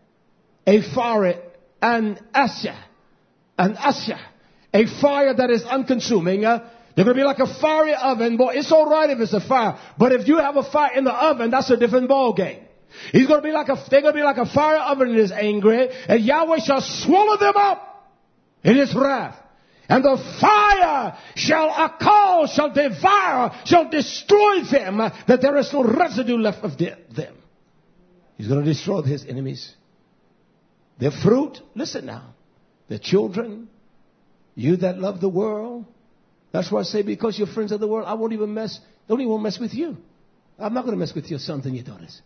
a fiery, an asha, an asha, a fire that is unconsuming. Uh, they're going to be like a fiery oven. Boy, it's all right if it's a fire. But if you have a fire in the oven, that's a different ball game. He's going to be like a, they're going to be like a fire oven in his anger. And Yahweh shall swallow them up in his wrath. And the fire shall, a call shall devour, shall destroy them, that there is no residue left of them. He's going to destroy his enemies. Their fruit, listen now, their children, you that love the world. That's why I say, because you're friends of the world, I won't even mess, don't even mess with you. I'm not going to mess with your sons and your daughters.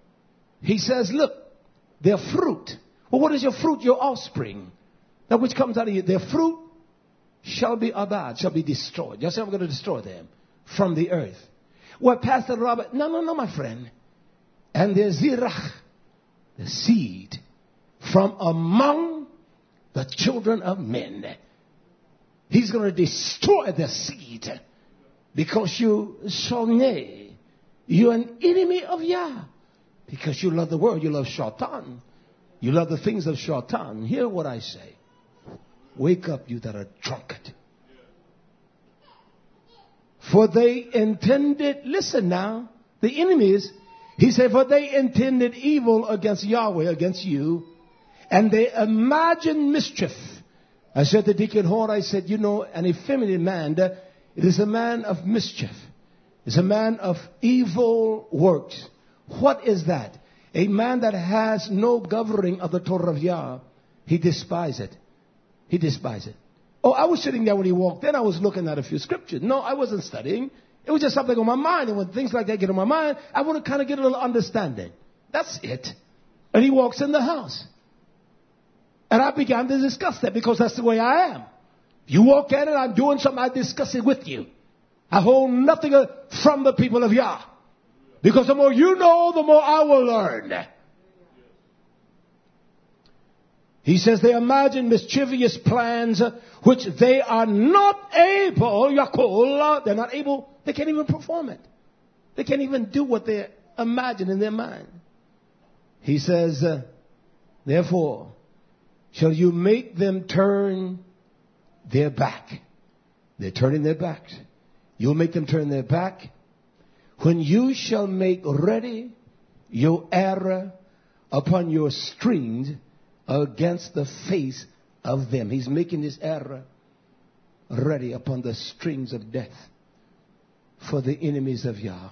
He says, look, their fruit. Well, what is your fruit? Your offspring. Now, which comes out of you? Their fruit shall be abad, shall be destroyed. You say, I'm going to destroy them from the earth. Well, Pastor Robert, no, no, no, my friend. And their zirach, the seed, from among the children of men. He's going to destroy the seed because you shoneh. You're an enemy of Yah. Because you love the world. You love shaitan. You love the things of shaitan. Hear what I say. Wake up, you that are drunkard. For they intended, listen now, the enemies, he said, for they intended evil against Yahweh, against you, and they imagined mischief. I said to Deacon Horn, I said, you know, an effeminate man, it is a man of mischief. It's a man of evil works. What is that? A man that has no governing of the Torah of Yah. He despises it. He despises it. Oh, I was sitting there when he walked in. I was looking at a few scriptures. No, I wasn't studying. It was just something on my mind. And when things like that get on my mind, I want to kind of get a little understanding. That's it. And he walks in the house. And I began to discuss that because that's the way I am. You walk in and I'm doing something, I discuss it with you. I hold nothing from the people of Yah. Because the more you know, the more I will learn. He says they imagine mischievous plans which they are not able, Yakul, they're not able, they can't even perform it. They can't even do what they imagine in their mind. He says, uh, therefore, shall you make them turn their back. They're turning their backs. You'll make them turn their back. When you shall make ready your arrow upon your strings against the face of them. He's making this arrow ready upon the strings of death for the enemies of Yah.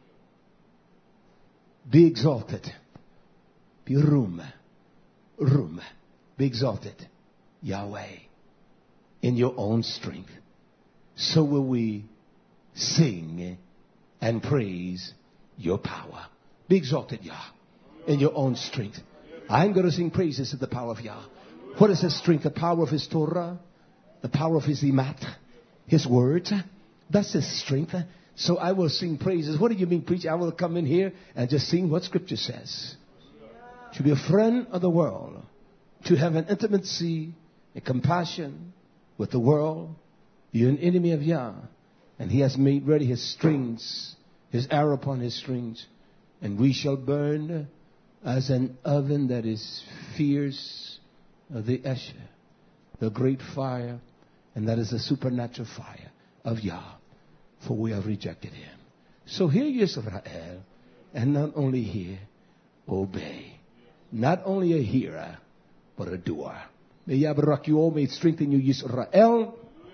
Be exalted. Be room. Room. Be exalted, Yahweh, in your own strength. So will we sing and praise your power. Be exalted, Yah, in your own strength. I'm going to sing praises to the power of Yah. What is his strength? The power of his Torah, the power of his imat, His words. That's His strength. So I will sing praises. What do you mean, preacher? I will come in here and just sing what Scripture says. To be a friend of the world. To have an intimacy and compassion with the world. You're an enemy of Yah. And He has made ready His strings, His arrow upon His strings. And we shall burn as an oven that is fierce of the Esher, the great fire, and that is the supernatural fire of Yah, for we have rejected Him. So hear Israel, and not only hear, obey. Not only a hearer, but a doer. May Yah barak you all, may it strengthen you, Israel.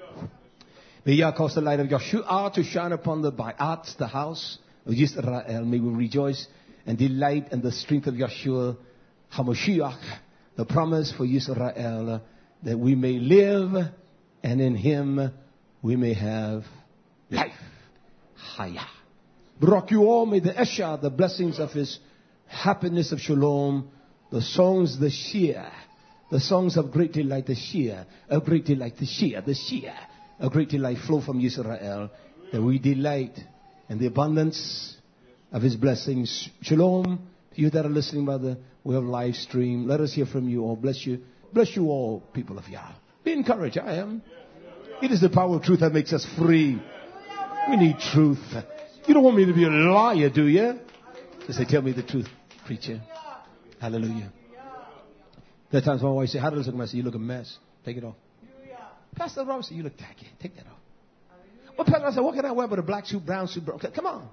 May Yah cause the light of Yeshua to shine upon the Ba'at, the house of Israel. May we rejoice and delight in the strength of Yeshua HaMashiach, the promise for Israel, that we may live, and in Him we may have life. Chaya. Barak you all, may the Esha, the blessings of His happiness of Shalom, the songs, the Shia, the songs of great delight, the Shia, of great delight, the Shia, the Shia, a great delight flow from Israel, that we delight in the abundance of His blessings. Shalom to you that are listening by the way of live stream. Let us hear from you all. Bless you. Bless you all, people of Yah. Be encouraged. I am. It is the power of truth that makes us free. We need truth. You don't want me to be a liar, do you? Just say, tell me the truth, preacher. Hallelujah. There are times my wife says, how does it look? I say, you look a mess. Take it off. Pastor Robinson, you look tacky. Take that off. Well, Pastor, I said, what can I wear but a black suit, brown suit? Brown? Come on.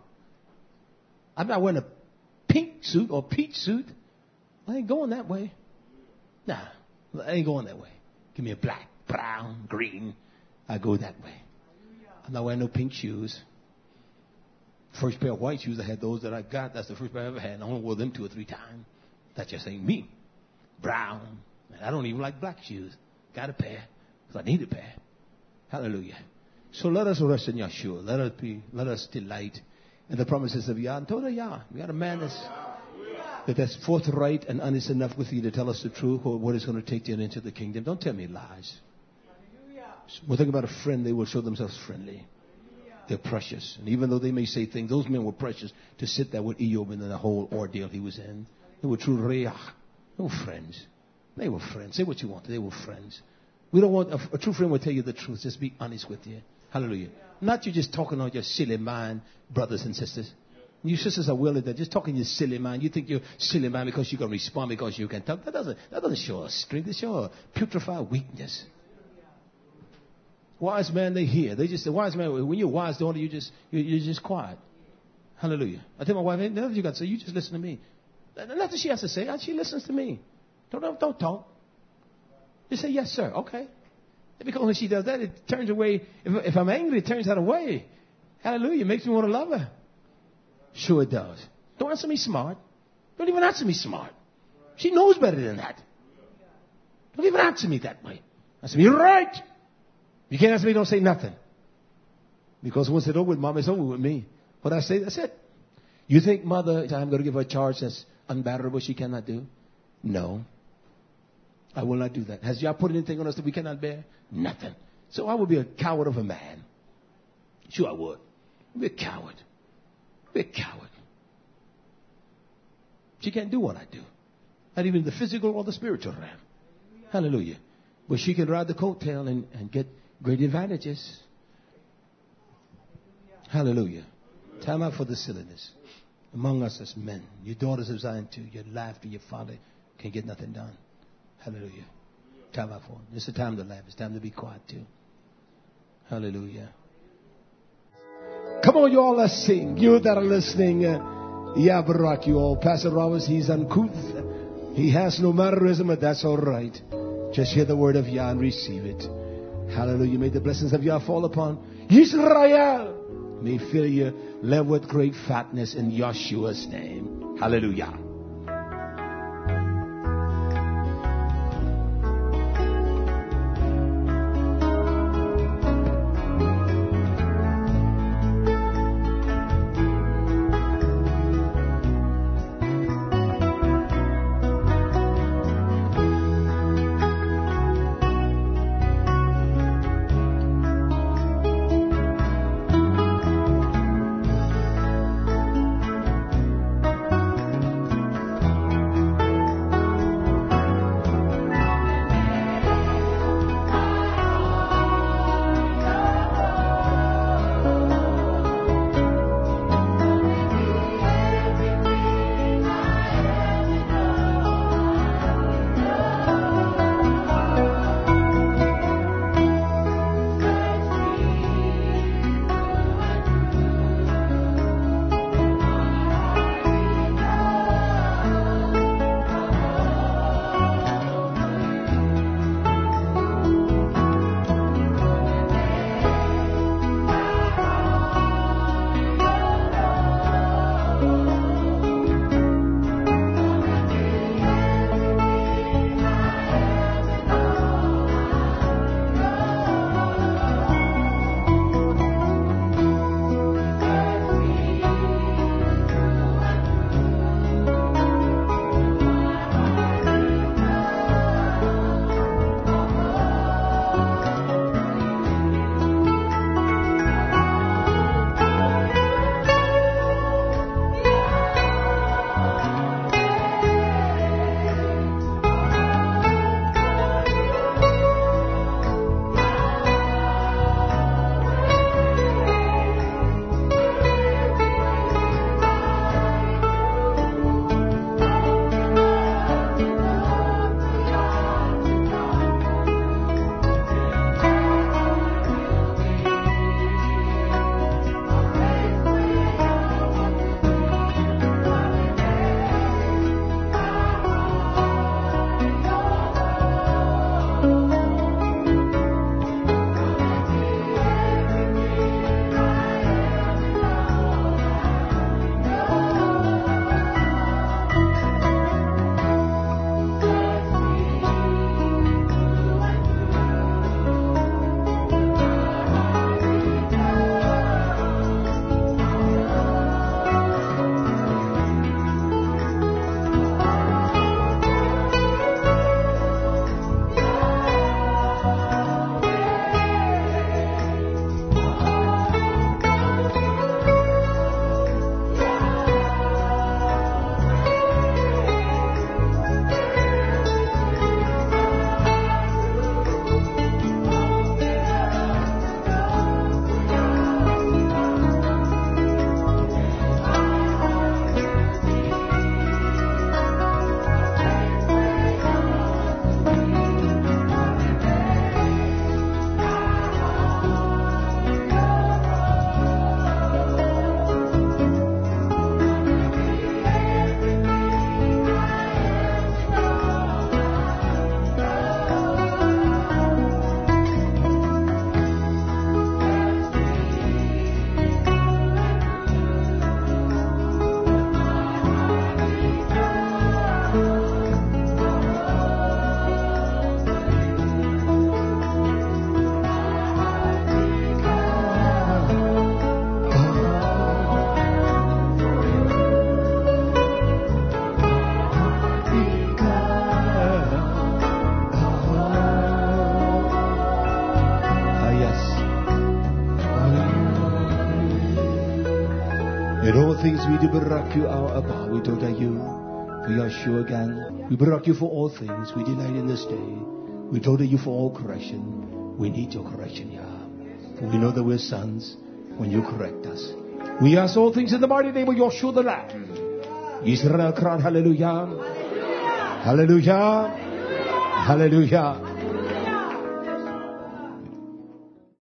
I'm not wearing a pink suit or peach suit. I ain't going that way. Nah, I ain't going that way. Give me a black, brown, green. I go that way. I'm not wearing no pink shoes. First pair of white shoes, I had those that I got. That's the first pair I ever had. I only wore them two or three times. That just ain't me. Brown. I don't even like black shoes. Got a pair. Because I need a pair. Hallelujah. So let us rest in Yeshua. Let us be, let us delight in the promises of Yah. And Toda Yah. We got a man that's, that that's forthright and honest enough with you to tell us the truth, or what it's going to take you into the kingdom. Don't tell me lies. We're talking about a friend. They will show themselves friendly. They're precious. And even though they may say things, those men were precious to sit there with Eob in the whole ordeal he was in. They were true reach. They were friends. They were friends. Say what you want. They were friends. We don't want, a, a true friend will tell you the truth. Just be honest with you. Hallelujah. Not you just talking on your silly mind, brothers and sisters. You sisters are willing to just talking your silly mind. You think you're silly mind because you can respond because you can talk. That doesn't, that doesn't show a strength. It shows a putrefied weakness. Wise man, they hear. They just say, wise man, when you're wise, don't you just, you're, you're just quiet. Hallelujah. I tell my wife, hey, nothing you got to say. You just listen to me. Nothing she has to say. She listens to me. Don't, don't, don't talk. Just say, yes, sir. Okay. Because when she does that, it turns away. If, if I'm angry, it turns that away. Hallelujah. It makes me want to love her. Sure it does. Don't answer me smart. Don't even answer me smart. She knows better than that. Don't even answer me that way. Answer me right. You can't answer me, don't say nothing. Because once it's over with mom, it's over with me. What I say, that's it. You think mother, I'm going to give her a charge that's unbearable she cannot do? No. I will not do that. Has Yah put anything on us that we cannot bear? Nothing. So I would be a coward of a man. Sure I would. I'd be a coward. I'd be a coward. She can't do what I do. Not even the physical or the spiritual realm. Hallelujah. But she can ride the coattail and, and get great advantages. Hallelujah. Time out for the silliness. Among us as men, your daughters of Zion too, your laughter, your father can get nothing done. Hallelujah. Time out for it. It's a time to laugh. It's time to be quiet too. Hallelujah. Come on, you all, let's sing. You that are listening, uh, Yah barak you all. Pastor Roberts, he's uncouth. He has no mannerism, but that's all right. Just hear the word of Yah and receive it. Hallelujah. May the blessings of Yah fall upon Israel. May fill you, live with great fatness in Yeshua's name. Hallelujah. In all things we do barak you, our Abba. We toda you for Yeshua again. We barak you for all things. We delight in this day. We toda you for all correction. We need your correction, Yah. For we know that we're sons when you correct us. We ask all things in the mighty name of Yeshua the Lamb. Israel, hallelujah. Hallelujah. Hallelujah.